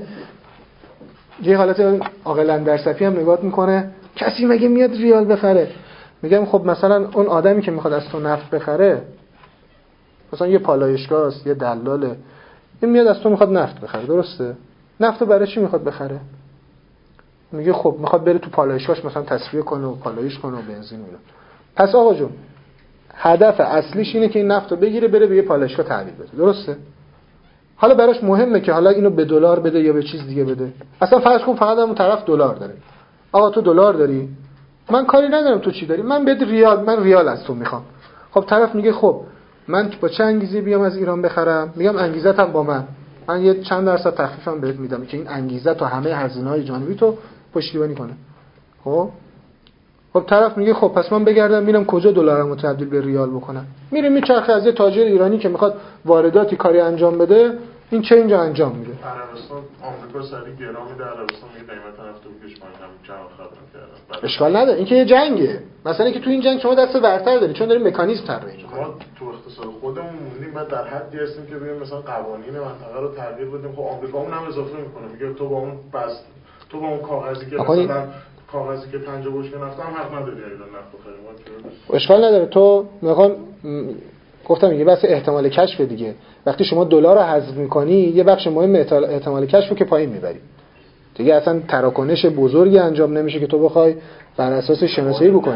یه حالت عاقل درصفی هم نگاه میکنه، کسی مگه میاد ریال بخره؟ میگم خب مثلا اون آدمی که میخواد از تو نفت بخره، مثلا یه پالایشگاه است، یه دلاله، این میاد از تو میخواد نفت بخره، درسته؟ نفتو برای چی میخواد بخره؟ میگه خب میخواد بره تو پالایشگاهش مثلا تصفیه کنه و پالایش کنه و بنزین میره. پس آقا جون هدف اصلیش اینه که این نفتو بگیره بره به یه پالایشگاه تحویل بده، درسته؟ حالا براش مهمه که حالا اینو به دلار بده یا به چیز دیگه بده. اصلا فرض کن فقط اون طرف دلار داره. آقا تو دلار داری، من کاری ندارم تو چی داری، من بده ریال، من ریال از تو میخوام. خب طرف میگه خب من با چه انگیزه بیام از ایران بخرم؟ میگم انگیزتم با من، من یه چند درصد تخفیفم بهت میدم که این انگیزه تو همه هزینه‌های جانبی تو پشتیبانی کنه. خب خب طرف میگه خب پس من بگردم ببینم کجا دلارمو تبدیل به ریال بکنم. میره میچرخه از یه تاجر ایرانی که میخواد وارداتی کاری انجام بده، این چه اینجا انجام میده. عربستان آمریکا سری گرام میده، عربستان میگه قیمت نفت رو بکش پایین، هم جهان خبرم کردم. اشکال نداره، این که یه جنگه. مثلا اینکه تو این جنگ شما دست برتر داری چون داری مکانیزم طراحی می‌کنی. ما تو اقتصاد خودمون موندیم بعد در حدی هستیم که ببینیم مثلا قوانین منطقه رو تغییر بدیم. خب آمریکا اون هم اضافه میکنه، میگه تو با اون بس تو با اون کاغذی که مثلا کاغذی که پنجاه بشکه نفت هم حق نداری ایران نفت بخری. اشکال نداره. تو میخوان گفتم یه بحث احتمال کشف دیگه. وقتی شما دلار رو حذف می‌کنی یه بخش مهم احتمال کشف رو که پایین میبری. دیگه اصلا تراکنش بزرگی انجام نمیشه که تو بخوای بر اساس شناسایی بکنی.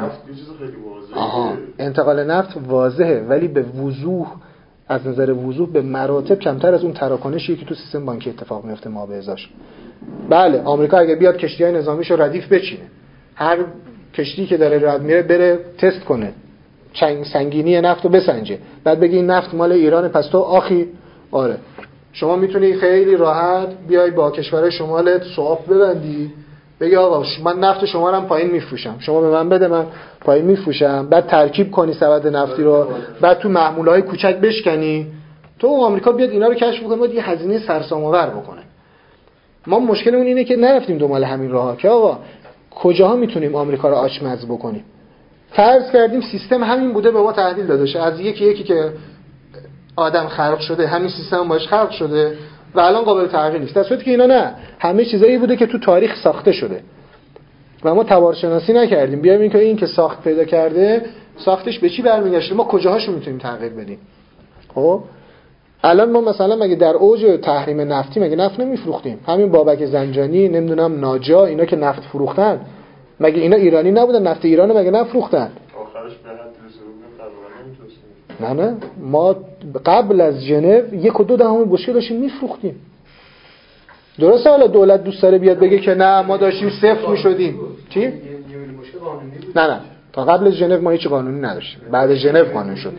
آها، انتقال نفت واضحه ولی به وضوح، از نظر وضوح به مراتب کمتر از اون تراکنشی که تو سیستم بانکی اتفاق میفته ما به ازاش. بله آمریکا اگه بیاد کشتی‌های نظامیشو ردیف بچینه، هر کشتی که داره رد میره بره تست کنه، چنگ سنگینی نفتو بسنجه، بعد بگی این نفت مال ایرانه پس تو آخی، آره شما میتونی خیلی راحت بیای با کشورهای شمالت سواب ببندی، بگی آقا من نفت شما رو هم پایین میفروشم، شما به من بده من پایین میفروشم، بعد ترکیب کنی سبد نفتی رو، بعد تو محموله‌های کوچک بشکنی. تو آمریکا بیاد اینا رو کشف کنه، باید یه هزینه سرسام‌آور بکنه. ما مشکلمون اینه که نرفتیم دنبال همین راه‌ها که آقا کجاها میتونیم آمریکا رو آچمز بکنیم. فرض کردیم سیستم همین بوده به ما تحویل داده شه، از یکی یکی که آدم خلق شده همین سیستم باش خلق شده و الان قابل تغییر نیست. در صورتی که اینا نه، همه چیزایی بوده که تو تاریخ ساخته شده و ما تبارشناسی نکردیم بیایم این که این که ساخت پیدا کرده ساختش به چی برمیگشته، ما کجاهاشو میتونیم تغییر بدیم. خب الان ما مثلا مگه در اوج تحریم نفتی مگه نفت نمیفروختیم؟ همین بابک زنجانی نمیدونم ناجا اینا که نفت فروختن مگه اینا ایرانی نبودن؟ نفت ایرانو مگه نفروختن؟ آخرش به حد رسیدیم. نه نه ما قبل از ژنو یک و دو دهم بشکه داشتیم میفروختیم. درسته حالا دولت دوست داره بیاد بگه که نه ما داشتیم صفر میشدیم. چی؟ نه نه تا قبل از ژنو ما هیچ قانونی نداشتیم، بعد از ژنو قانون شد.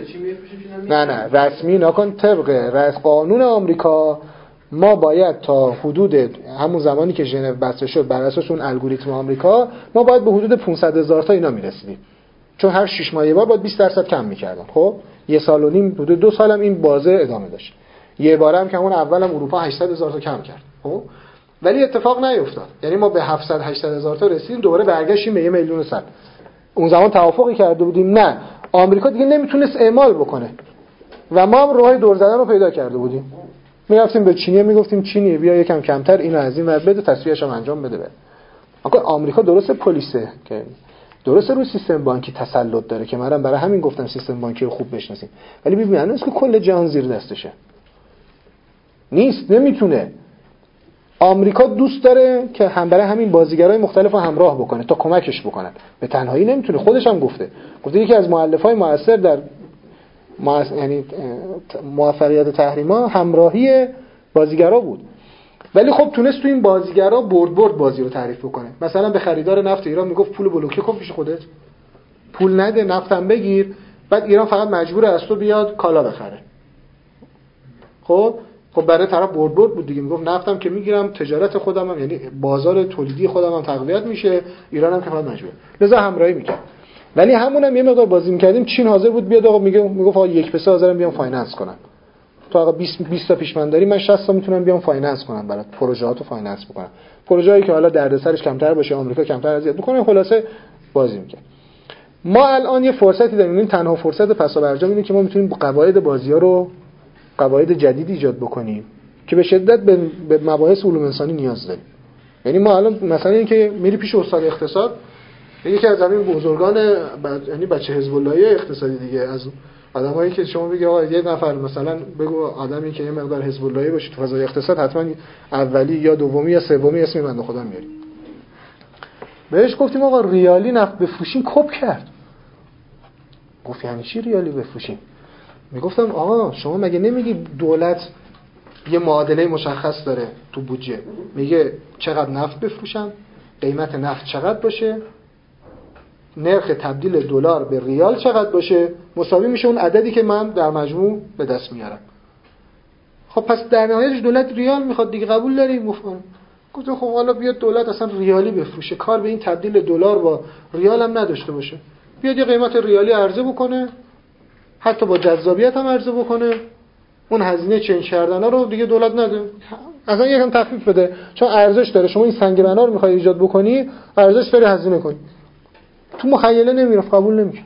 نه نه رسمی نکن، طبق رأس قانون آمریکا ما باید تا حدود همون زمانی که ژنو بسته شد بر اساس اون الگوریتم آمریکا ما باید به حدود پانصد هزار تا اینا میرسیدیم، چون هر شش ماه یه بار باید بیست درصد کم می‌کردن. خب یه سال و نیم حدود دو سالم این بازه ادامه داشت، یه بارم که اون اولم اروپا هشتصد هزار تا کم کرد. خب ولی اتفاق نیفتاد، یعنی ما به هفتصد هشتصد هزار تا رسیدیم دوباره برگشتیم به یه میلیون و صد. اون زمان توافقی کرده بودیم نه آمریکا دیگه نمیتونست اعمال بکنه و ما هم راه دور زدن رو پیدا کرده بودیم. میرفتیم به چینی میگفتیم چینی بیا یکم کمتر اینو از این ور بده تصفیه‌اش هم انجام بده. آقا آمریکا درسته پلیسه که درسته روی سیستم بانکی تسلط داره که منم برای همین گفتم سیستم بانکی رو خوب بشناسیم، ولی ببین الان که کل جهان زیر دستشه نیست، نمیتونه. آمریکا دوست داره که هم برای همین بازیگرای مختلف رو همراه بکنه تا کمکش بکنن، به تنهایی نمیتونه. خودش هم گفته گفته یکی از مؤلفه‌های مؤثر در مؤثر یعنی موفقیت تحریما همراهی بازیگرا بود، ولی خب تونست تو این بازیگرا برد برد بازی رو تعریف بکنه. مثلا به خریدار نفت ایران میگفت پول بلوکه کن پیش خودت، پول نده نفتم بگیر، بعد ایران فقط مجبوره از تو بیاد کالا بخره. خب خب برای طرف برد برد بود دیگه، میگفت نفتم که میگیرم تجارت خودم هم یعنی بازار تولیدی خودم هم تقویت میشه، ایران هم که فقط مجبوره، لذا همراهی میکرد. ولی همونم یه مقدار بازی میکردیم، چین حاضر بود بیاد آقا میگه میگفت آقا یک پسه حاضرم بیام فایننس کنم، تو آقا بیست بیست تا پیشمنداری من شصت تا میتونم بیام فایننس کنم برات، پروژه‌هاتو فایننس بکنم، پروژه‌ای که حالا دردسرش کمتر باشه آمریکا کمتر اذیت میکنه، خلاصه بازی میکنه. ما الان یه فرصتی داریم، این تنها فرصت پسا برجام اینه که ما میتونیم با قواعد بازی‌ها رو قواعد جدید ایجاد بکنیم که به شدت به مباحث علوم انسانی نیاز داریم. یعنی ما الان مثلا اینکه میری پیش استاد اقتصاد، یکی از همین بزرگان ب... یعنی بچه حزب اللهی اقتصادی دیگه، از آدمایی که شما بگی آقا یه نفر مثلا بگو آدمی که یه مقدار حزب اللهی باشه تو فضای اقتصاد، حتما اولی یا دومی یا سومی اسم بنده خدا میاری. بهش گفتیم آقا ریالی نفت بفروشیم، کپ کرد. گفت یعنی چی ریالی بفروشیم؟ میگفتم آقا شما مگه نمیگی دولت یه معادله مشخص داره تو بودجه، میگه چقدر نفت بفروشم، قیمت نفت چقدر باشه، نرخ تبدیل دلار به ریال چقدر باشه، مساوی میشه اون عددی که من در مجموع به دست میارم. خب پس در نهایتش دولت ریال میخواد دیگه، قبول داریم؟ گفتم گفتم خب حالا بیاد دولت اصلا ریالی بفروشه، کار به این تبدیل دلار با ریال هم نداشته باشه، بیاد یه قیمت ریالی عرضه بکنه، حتی با جذابیت هم عرضه بکنه، اون هزینه چنج کردن ها رو دیگه دولت نده، اصلا یکم تخفیف بده، چون ارزش داره. شما این سنگ بنا رو میخوای ایجاد بکنی، ارزش داره هزینه کنی. تو مخیله نمیرفت، قبول نمیشه.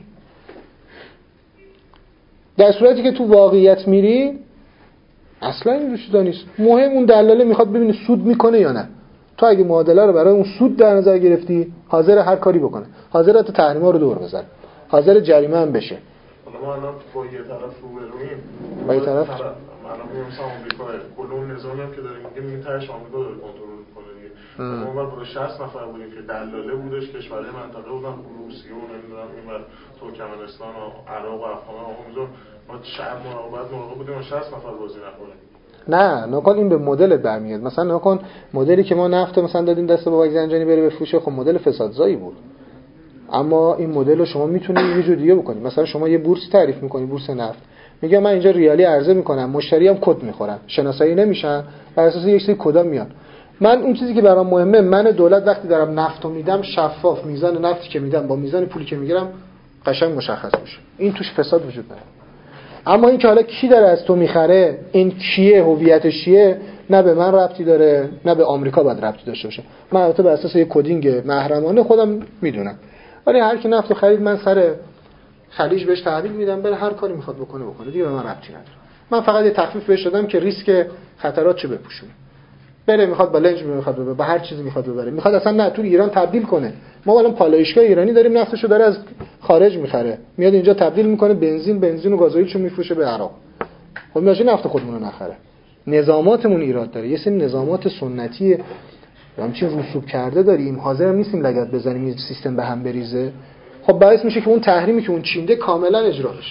در صورتی که تو واقعیت میری اصلا این چیزا نیست. مهم اون دلاله میخواد ببینه سود میکنه یا نه. تو اگه معادله رو برای اون سود در نظر گرفتی، حاضر هر کاری بکنه، حاضر تو تحریما رو دور بزنه، حاضر جریمه هم بشه. حالا ما الان با یه طرف روبرویم، با یه طرف الان میگم مثلا آمریکا کل اون نظامی هم که داره میگه میگه تاش آمریکا داره کنترل میکنه دیگه. ما اول با شصت نفر بودیم که دلاله بودش، کشورهای منطقه بودن، روسیه و نمیدونم اینور ترکمنستان و عراق و افغانستان و اونجا ما شهر مراقبت مراقب بودیم و شصت نفر بازی نکنیم. نه نکن این به مدل برمیاد. مثلا نکن مدلی که ما نفت مثلا دادیم دست بابک زنجانی بره بفروشه، خب مدل فسادزایی بود. اما این مدل رو شما میتونید یه جور دیگه بکنید. مثلا شما یه بورس تعریف میکنی، بورس نفت، میگم من اینجا ریالی عرضه میکنم، مشتری هم کد میخورن، شناسایی نمیشن، بر اساس یک سری کدا میاد. من اون چیزی که برام مهمه، من دولت وقتی دارم نفتو میدم، شفاف میزان نفتی که میدم با میزان پولی که میگیرم قشنگ مشخص بشه. این توش فساد وجود نداره. اما این که حالا کی داره از تو میخره، این کیه، هویتش چیه، نه به من ربطی داره، نه به آمریکا باید ربطی داشته باشه. من البته بر اساس یک کدینگ محرمانه خودم میدونم، ولی هر کی نفتو خرید من سر خلیج بهش تحویل میدم، بره هر کاری میخواد بکنه بکنه، دیگه به من ربطی نداره. من فقط یه تخفیف بهش دادم که ریسک خطرات چه بپوشونه. بره میخواد با لنج میخواد ببره، با هر چیزی میخواد ببره، میخواد اصلا نه تو ایران تبدیل کنه. ما الان پالایشگاه ایرانی داریم، نفتشو داره از خارج میخره، میاد اینجا تبدیل میکنه، بنزین بنزین و گازوئیلشو میفروشه به عراق. خب میشه نفت خودمون رو نخره. نظاماتمون ایراد داره، یه سری نظامات سنتی همچین رسوب کرده داریم، حاضر نیستیم لگد بزنیم این سیستم به هم بریزه. خب باعث میشه که اون تحریمی که اون چینده کاملا اجرا بشه.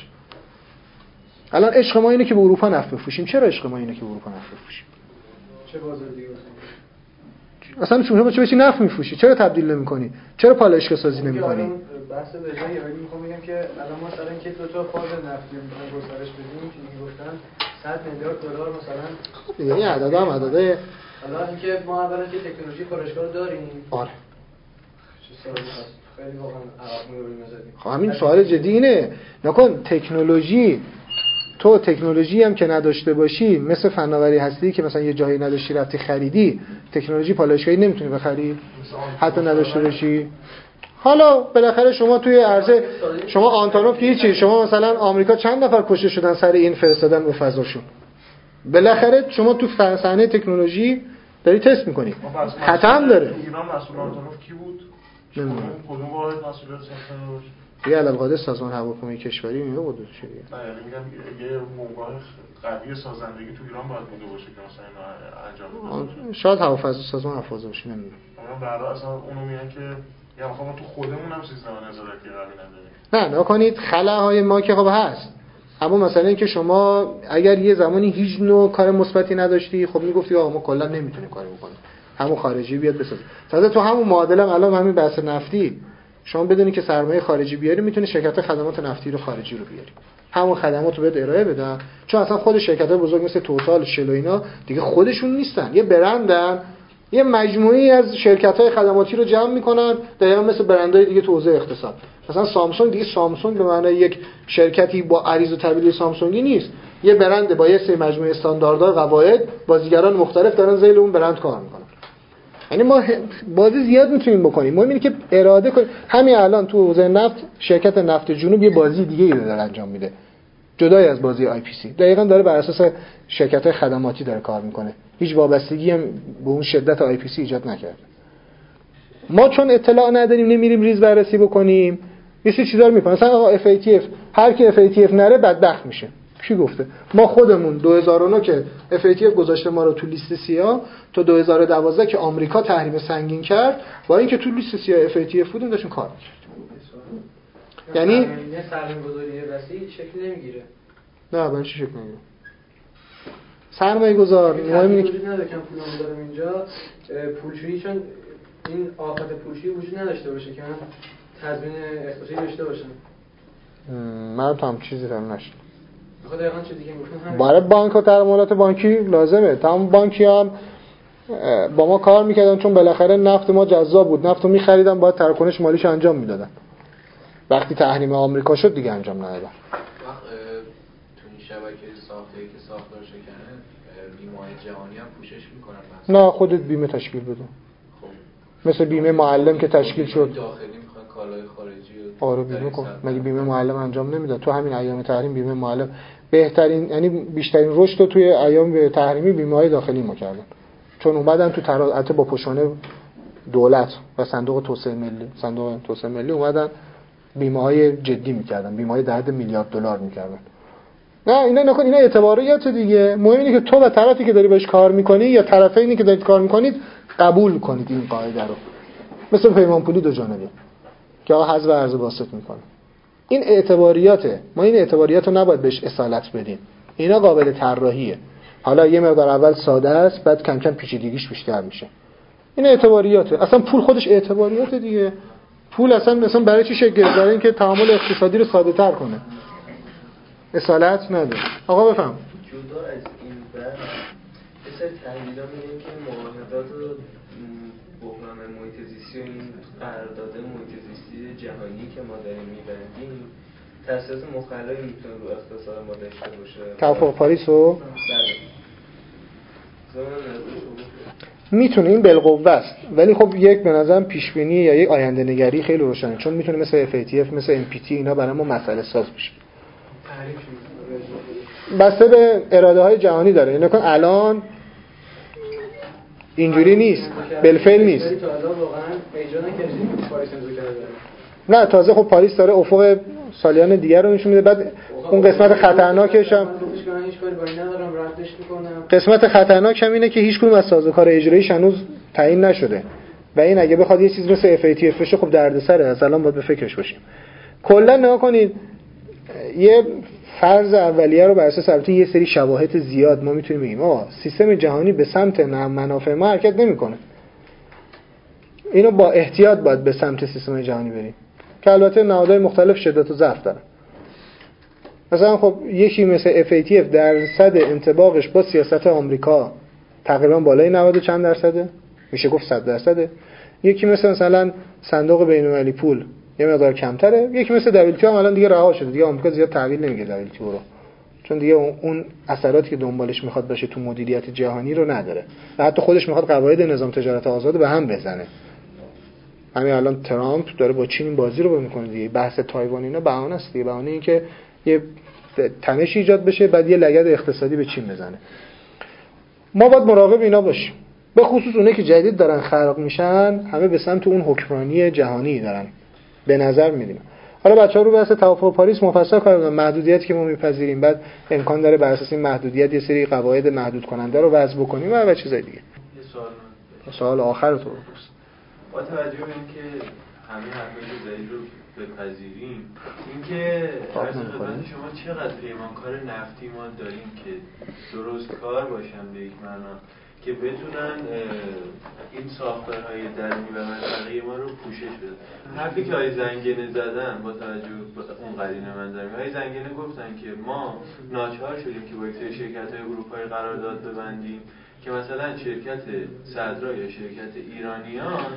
الان عشق ما اینه که به اروپا نفت بفروشیم. چرا عشق ما اینه که به اروپا نفت بفروشیم؟ چه بازار دیگه اصلا شما چه بچی نفت میفروشی؟ چرا تبدیل نمی‌کنی؟ چرا پالایشگاه سازی نمی‌کنی؟ بحث به جایی ولی میخوام بگم که الان ما مثلا که دو تا فاز نفتی می‌خوایم گسترش بدیم که میگفتن صد میلیارد دلار مثلا. خب دیگه این عددا هم عددای الان اینکه ما اولا که تکنولوژی پالایشگاه رو داریم. آره. چه سوالی هست؟ خیلی واقعا عقب می‌ریم نزدیم. خب همین سوال جدی اینه. نکن تکنولوژی، تو تکنولوژی هم که نداشته باشی، مثل فناوری هستی که مثلا یه جایی نداشتی رفتی خریدی، تکنولوژی پالایشگاهی نمیتونی بخری حتی نداشته باشی. حالا بالاخره شما توی عرضه، شما آنتونوف که هیچی، شما مثلا آمریکا چند نفر کشته شدن سر این فرستادن به فضاشون، بالاخره شما تو صحنه تکنولوژی داری تست میکنی، خطا هم داره. ایران مسئول آنتونوف کی بود؟ نمیدونم کدوم واحد مسئولیت ساختن باشه؟ یه علالقاده سازمان هواپیمایی کشوری میگه بود چه دیگه. نه یعنی میگم یه موقع قوی سازندگی تو ایران باید بوده باشه که مثلا اینو انجام بده. شاید هوافضا سازمان هوافضا باشه، نمیدونم. من برای اصلا اونو میگن که یا میخوام تو خودمون هم سیستم نظارتی قوی نداریم. نه نکنید خلاهای ما که خب هست، اما مثلا اینکه شما اگر یه زمانی هیچ نوع کار مثبتی نداشتی، خب میگفتی آقا ما کلا نمیتونیم کاری بکنیم، همون خارجی بیاد بسازه. تازه تو همون معادله الان همین بحث نفتی، شما بدونی که سرمایه خارجی بیاری میتونی شرکت خدمات نفتی رو خارجی رو بیاری، همون خدمات رو بهت ارائه بدن، چون اصلا خود شرکت‌های بزرگ مثل توتال، شل و اینا دیگه خودشون نیستن، یه برندن، یه مجموعی از شرکت‌های خدماتی رو جمع میکنن، دقیقاً مثل برندهای دیگه تو حوزه اقتصاد. مثلا سامسونگ دیگه سامسونگ به معنای یک شرکتی با عریض و طویل سامسونگی نیست، یه برند با یه سری مجموعه استانداردها، قواعد، بازیگران مختلف دارن ذیل اون برند کار میکنن. یعنی ما بازی زیاد میتونیم بکنیم، مهم اینه که اراده کنیم. همین الان تو حوزه نفت شرکت نفت جنوب یه بازی دیگه ای رو داره انجام میده، جدای از بازی آی پی سی. دقیقاً داره بر اساس شرکت‌های خدماتی داره کار میکنه، هیچ وابستگی هم به اون شدت آی پی سی ایجاد نکرده. ما چون اطلاع نداریم نمیریم ریز بررسی بکنیم، یه سری چیزا رو میکنه. مثلا آقا اف ای تی اف، هر کی اف ای تی اف نره بدبخت میشه. کی گفته؟ ما خودمون دو هزار و نه که اف ای تی اف گذاشته ما رو تو لیست سیاه، تا دو هزار و دوازده که آمریکا تحریم سنگین کرد، با اینکه تو لیست سیاه اف ای تی اف بودیم داشتیم کار می‌کردیم. یعنی یه سرمایه‌گذاری وسیع شکل نمیگیره. نه من چی شکل نمیگیره؟ سرمایه‌گذار مهم اینه که وجود نداره که پولم دارم اینجا پولشویی، چون این آفت پولشویی وجود نداشته باشه که من تضمین اقتصادی داشته باشم. من تو هم چیزی دارم نشد. بخاطر دقیقاً چیزی که گفتم برای بانک و تعاملات بانکی لازمه. تمام بانکی هم با ما کار میکردن چون بالاخره نفت ما جذاب بود، نفتو می‌خریدن، باید تراکنش مالیش انجام میدادن. وقتی تحریم آمریکا شد دیگه انجام ندادن. وقت تو این شبکه ساخته‌ای که ساختار شکنه بیمه‌های جهانی هم پوشش میکنن مثلا؟ نه خودت بیمه تشکیل بده. خب مثل بیمه معلم که تشکیل شد. داخلی میخوان کالای خارجی رو آره بیمه کن. مگه بیمه معلم انجام نمیداد؟ تو همین ایام تحریم بیمه معلم بهترین، یعنی بیشترین رشد رو توی ایام تحریمی بیمه‌های داخلی ما کردن. چون اومدن تو تراحت با پشانه دولت و صندوق توسعه ملی، صندوق توسعه ملی اومدن بیمه‌های جدی می‌کردن، بیمه‌های در حد میلیارد دلار می‌کردن. نه اینا نکن، اینا اعتباریات دیگه. مهم اینه که تو و طرفی که داری بهش کار می‌کنی یا طرفینی که دارید کار می‌کنید قبول کنید این قاعده رو. مثل پیمان پولی دو جانبه که آقا حذف ارز واسط می‌کنه. این اعتباریاته. ما این اعتباریات رو نباید بهش اصالت بدیم. اینا قابل طراحیه. حالا یه مقدار اول ساده است، بعد کم کم پیچیدگیش بیشتر میشه. این اعتباریاته. اصلا پول خودش اعتباریاته دیگه. پول اصلا مثلا برای چی شکل گرفت؟ برای اینکه تعامل اقتصادی رو ساده‌تر کنه. اصالت نداره. آقا بفهم. جدا از این بحث یه سری تحلیل‌ها میگن که معاهدات و بحران محیط زیستی و این قرارداد محیط زیستی جهانی که ما داریم می‌بندیم تأثیرات مخربی میتونه رو اقتصاد ما داشته باشه. توافق پاریس رو بله. میتونه، این بالقوه است، ولی خب یک به نظرم پیش بینی یا یک آینده نگری خیلی روشنه، چون میتونه مثل اف ای تی اف مثل ام پی تی اینا برای ما مسئله ساز بشه. بسته به اراده های جهانی داره. اینا کن الان اینجوری نیست، بالفعل نیست. نه تازه خب پاریس داره افق سالیان دیگر رو نشون میده. بعد اون قسمت خطرناکش هم قسمت خطرناک هم اینه که هیچ کدوم از سازوکار اجراییش هنوز تعیین نشده و این اگه بخواد یه چیز مثل اف ای تی اف بشه خب دردسره. از الان باید به فکرش باشیم. کلا نگاه کنید، یه فرض اولیه رو بر اساس البته یه سری شواهد زیاد ما میتونیم بگیم آه سیستم جهانی به سمت منافع ما حرکت نمیکنه. اینو با احتیاط باید به سمت سیستم جهانی بریم که البته نهادهای مختلف شدت و ضعف دارن. مثلا خب یکی مثل اف ای تی اف درصد انطباقش با سیاست آمریکا تقریبا بالای نود و چند درصده، میشه گفت صد درصده. یکی مثل مثلا صندوق بین‌المللی پول یه مقدار کمتره. یکی مثل دبلیو تی او هم الان دیگه رها شده، دیگه آمریکا زیاد تحویل نمیگیره دبلیو تی او رو، چون دیگه اون اثراتی که دنبالش میخواد باشه تو مدیریت جهانی رو نداره و حتی خودش میخواد قواعد نظام تجارت آزاد به هم بزنه. همین الان ترامپ داره با چین این بازی رو میکنه دیگه. بحث تایوان اینا بهانه است دیگه، بهانه این که یه تنش ایجاد بشه بعد یه لگد اقتصادی به چین بزنه. ما باید مراقب اینا باشیم، به خصوص اونایی که جدید دارن خلق میشن، همه به سمت اون حکمرانی جهانی دارن به نظر میاد. حالا بچه‌ها رو بحث توافق پاریس مفصل کار کردن، محدودیتی که ما میپذیریم، بعد امکان داره بر اساس این محدودیت یه سری قواعد محدود کننده رو وضع بکنیم و چیزای دیگه. یه سوال سوال آخر تو بپرس. با توجه به اینکه همه حرفایی که دارید رو بپذیریم، اینکه عرض خدمت شما چقدر پیمانکار نفتی ما داریم که درست کار باشن به یک معنا که بتونن این ساختارهای درونی و منطقه‌ای ما رو پوشش بدن. حرفی که های زنگنه زدن با توجه به اون قرینه منظرمی، های زنگنه گفتن که ما ناچار شدیم که با یک سری شرکت‌های اروپایی قرارداد ببندیم که مثلا شرکت صدرا یا شرکت ایرانیان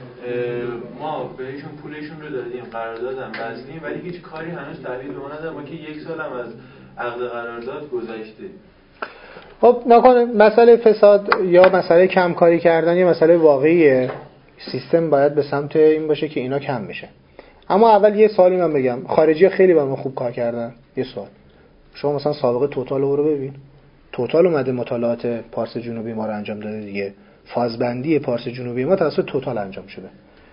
ما بهشون پولشون رو دادیم، قرارداد هم بستیم، ولی هیچ کاری هنوز تحویل به ما ندادن، ما که یک سال هم از عقد قرارداد گذشته. خب نکنه مسئله فساد یا مسئله کم کاری کردن یه مسئله واقعیه. سیستم باید به سمت این باشه که اینا کم بشه. اما اول یه سوالی من بگم، خارجی خیلی با ما خوب کار کردن. یه سوال، شما مثلا سابقه توتال رو ببین، توتال اومده مطالعات پارس جنوبی ما رو انجام داده دیگه، فازبندی پارس جنوبی ما توسط توتال انجام شده.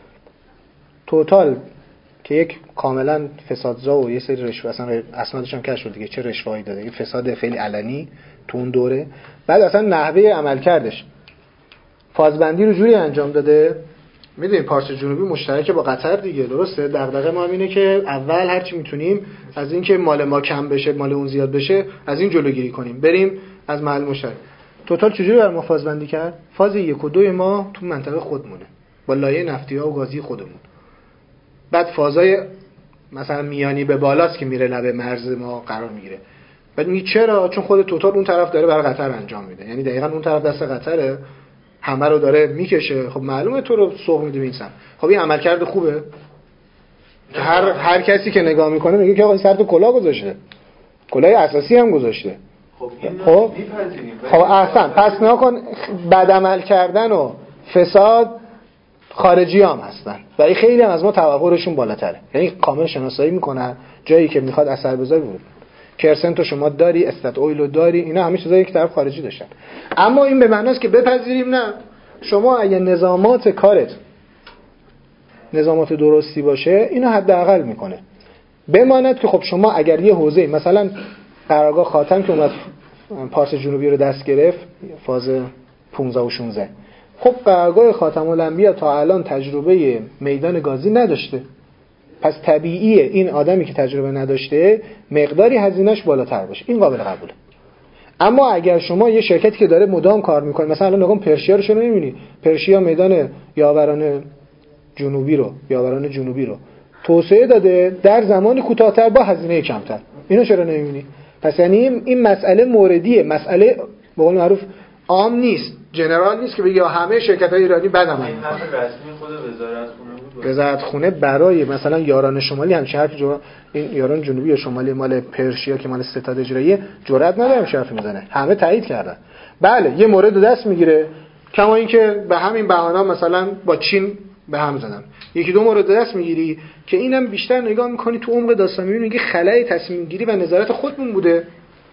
توتال که یک کاملا فسادزا و یه سری رشوه، اصلا اسنادش هم کشف شد دیگه چه رشوه‌ای داده، این فساد خیلی علنی تو اون دوره. بعد اصلا نحوه عمل کردش فازبندی رو جوری انجام داده، میدونید پارس جنوبی مشترک با قطر دیگه، درسته؟ دغدغه ما اینه که اول هر چی میتونیم از این که مال ما کم بشه مال اون زیاد بشه از این جلوگیری کنیم، بریم از محل مشترک. توتال چجوری بر ما فازبندی کرد؟ فاز یک و دو ما تو منطقه خودمونه با لایه نفتی‌ها و گازی خودمون. بعد فازای مثلا میانی به بالاست که میره لبه مرز ما قرار میگیره. بعد میگه چرا؟ چون خود توتال اون طرف داره برای قطر انجام میده، یعنی دقیقاً اون طرف دست قطره، همه رو داره میکشه. خب معلومه تو رو سوق میده به این سمت. خب این عملکرد خوبه که هر هر کسی که نگاه میکنه میگه که آقا این سر تو کلاه گذاشته، کلاه اساسی هم گذاشته. خب این خب خب احسن، پس نگاه کن بد عمل کردن و فساد خارجی هم هستن و این خیلی هم از ما توقعشون بالاتره، یعنی کامل شناسایی میکنن جایی که میخواد اثر بذاره بود. کرسن تو شما داری، استات اویلو داری، اینا همه چیزایی که طرف خارجی داشتن. اما این به معنی است که بپذیریم نه، شما اگه نظامات کارت نظامات درستی باشه اینو حداقل میکنه. بماند که خب شما اگر یه حوزه مثلا قرارگاه خاتم که اومد پارس جنوبی رو دست گرفت فاز پانزده و شانزده، خب قرارگاه خاتم الانبیا تا الان تجربه میدان گازی نداشته، پس طبیعیه این آدمی که تجربه نداشته مقداری هزینه‌اش بالاتر باشه، این قابل قبوله. اما اگر شما یه شرکتی که داره مدام کار میکنه، مثلا الان نگم پرشیا رو چرا نمیبینی؟ پرشیا میدان یاوران جنوبی رو یاوران جنوبی رو توسعه داده در زمان کوتاه‌تر با هزینه کمتر، اینو چرا نمیبینی؟ پس یعنی این مسئله موردیه، مسئله به قول معروف عام نیست، جنرال نیست که بگه همه شرکت‌های ایرانی بد عمل می‌کنن. این حرف رسمی خود وزارت خونه بود. وزارت خونه برای مثلا یاران شمالی همچین حرفی جو این یاران جنوبی و شمالی مال پرشیا که مال ستاد اجرایی جرئت ندارم حرف میزنه، همه تایید کردن. بله یه مورد دست میگیره، کما اینکه به همین بهانه مثلا با چین به هم زدن. یکی دو مورد دست میگیری که اینم بیشتر نگاه میکنی تو عمق داستان میبینی که خلای تصمیم گیری و نظارت خودمون بوده.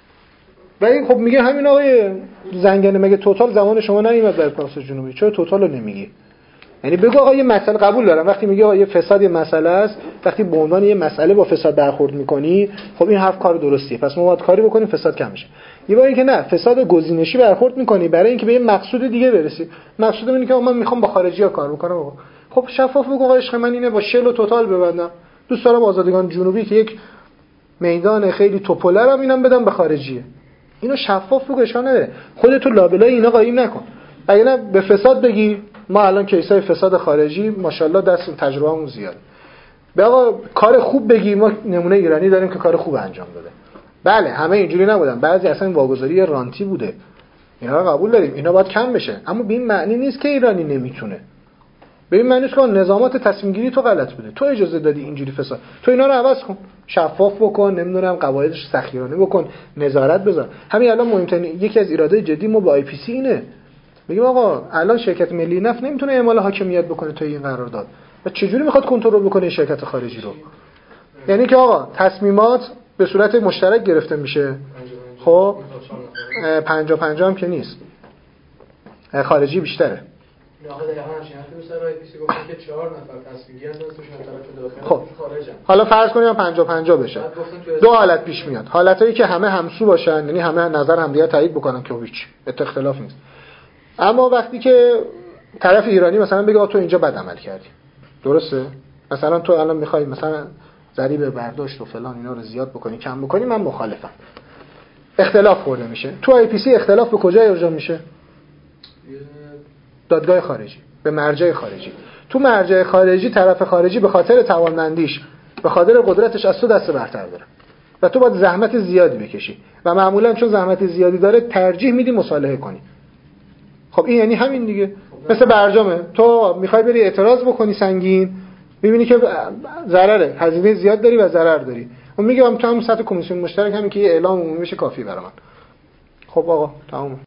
ولی خب میگه همین آقای زنگنه مگه توتال زمان شما نیومد در پارس جنوبی، چرا توتال رو نمیگی؟ یعنی بگو آقا یه مسئله قبول دارم، وقتی میگه آقا یه فساد یه مسئله است، وقتی به عنوان یه مسئله با فساد برخورد میکنی خب این حرف کار درستیه، پس ما باید کاری بکنیم فساد کم بشه. یه بار اینکه نه فساد گزینشی برخورد میکنی برای اینکه به یه مقصود دیگه برسی، مقصود اینه که من میخوام با خارجی‌ها کار بکنم. آقا خب شفاف بگو آقا عشق من اینه با شل و توتال ببندم، دوست دارم آزادگان جنوبی که یک میدان خیلی توپولرم اینم بدم به خارجیه. اینو شفاف بگو، اشکال نداره، خودتو لابلای اینا قایم نکن. اگه نه به فساد بگی ما الان کیسای فساد خارجی ماشاءالله دست تجربه‌مون زیاد. به آقا کار خوب بگی ما نمونه ایرانی داریم که کار خوب انجام داده. بله همه اینجوری نبودن، بعضی اصلا واگذاری رانتی بوده، اینا رو قبول داریم، اینا باید کم بشه، اما به این معنی نیست که ایرانی نمیتونه. به این معنی است که نظامات تصمیم گیری تو غلط بوده، تو اجازه دادی اینجوری فساد، تو اینا رو عوض کن، شفاف بکن، نمیدونم قواعدش سخیرانه بکن، نظارت بذار. همین الان مهمترین یکی از ایرادهای جدی ما با آی پی سی اینه، میگیم آقا الان شرکت ملی نفت نمیتونه اعمال حاکمیت بکنه تا این قرارداد، و چجوری میخواد کنترل بکنه شرکت خارجی رو؟ یعنی که آقا تصمیمات به صورت مشترک گرفته میشه، خب پنجاه پنجاه هم که نیست، خارجی بیشتره. آقا دقیقاً همین حرفی مثلا آی پی سی گفتن که چهار نفر تصمیم گیرن توش از طرف داخل خب خارجن. حالا فرض کنیم پنجاه پنجاه بشه، دو حالت پیش میاد، حالتایی که همه همسو باشن، یعنی همه نظر همدیگه تایید بکنن که هیچ اختلاف نیست. اما وقتی که طرف ایرانی مثلا بگه تو اینجا بد عمل کردی، درسته؟ مثلا تو الان میخوای مثلا ضریب برداشت و فلان اینا رو زیاد بکنی کم بکنی، من مخالفم، اختلاف خورده میشه. تو آی پی سی اختلاف به کجا ارجاع میشه؟ دادگاه خارجی، به مرجع خارجی. تو مرجع خارجی طرف خارجی به خاطر توانمندیش، به خاطر قدرتش از تو دست برتر داره و تو باید زحمت زیادی بکشی و معمولا چون زحمت زیادی داره ترجیح میدی مصالحه کنی. خب این یعنی همین دیگه، مثل برجامه، تو میخوای بری اعتراض بکنی سنگین، میبینی که ضرره، هزینه زیاد داری و ضرر داری، اون میگه من تو هم سطح کمیسیون مشترک همین که یه اعلام عمومی بشه کافی برام. خب آقا تمام.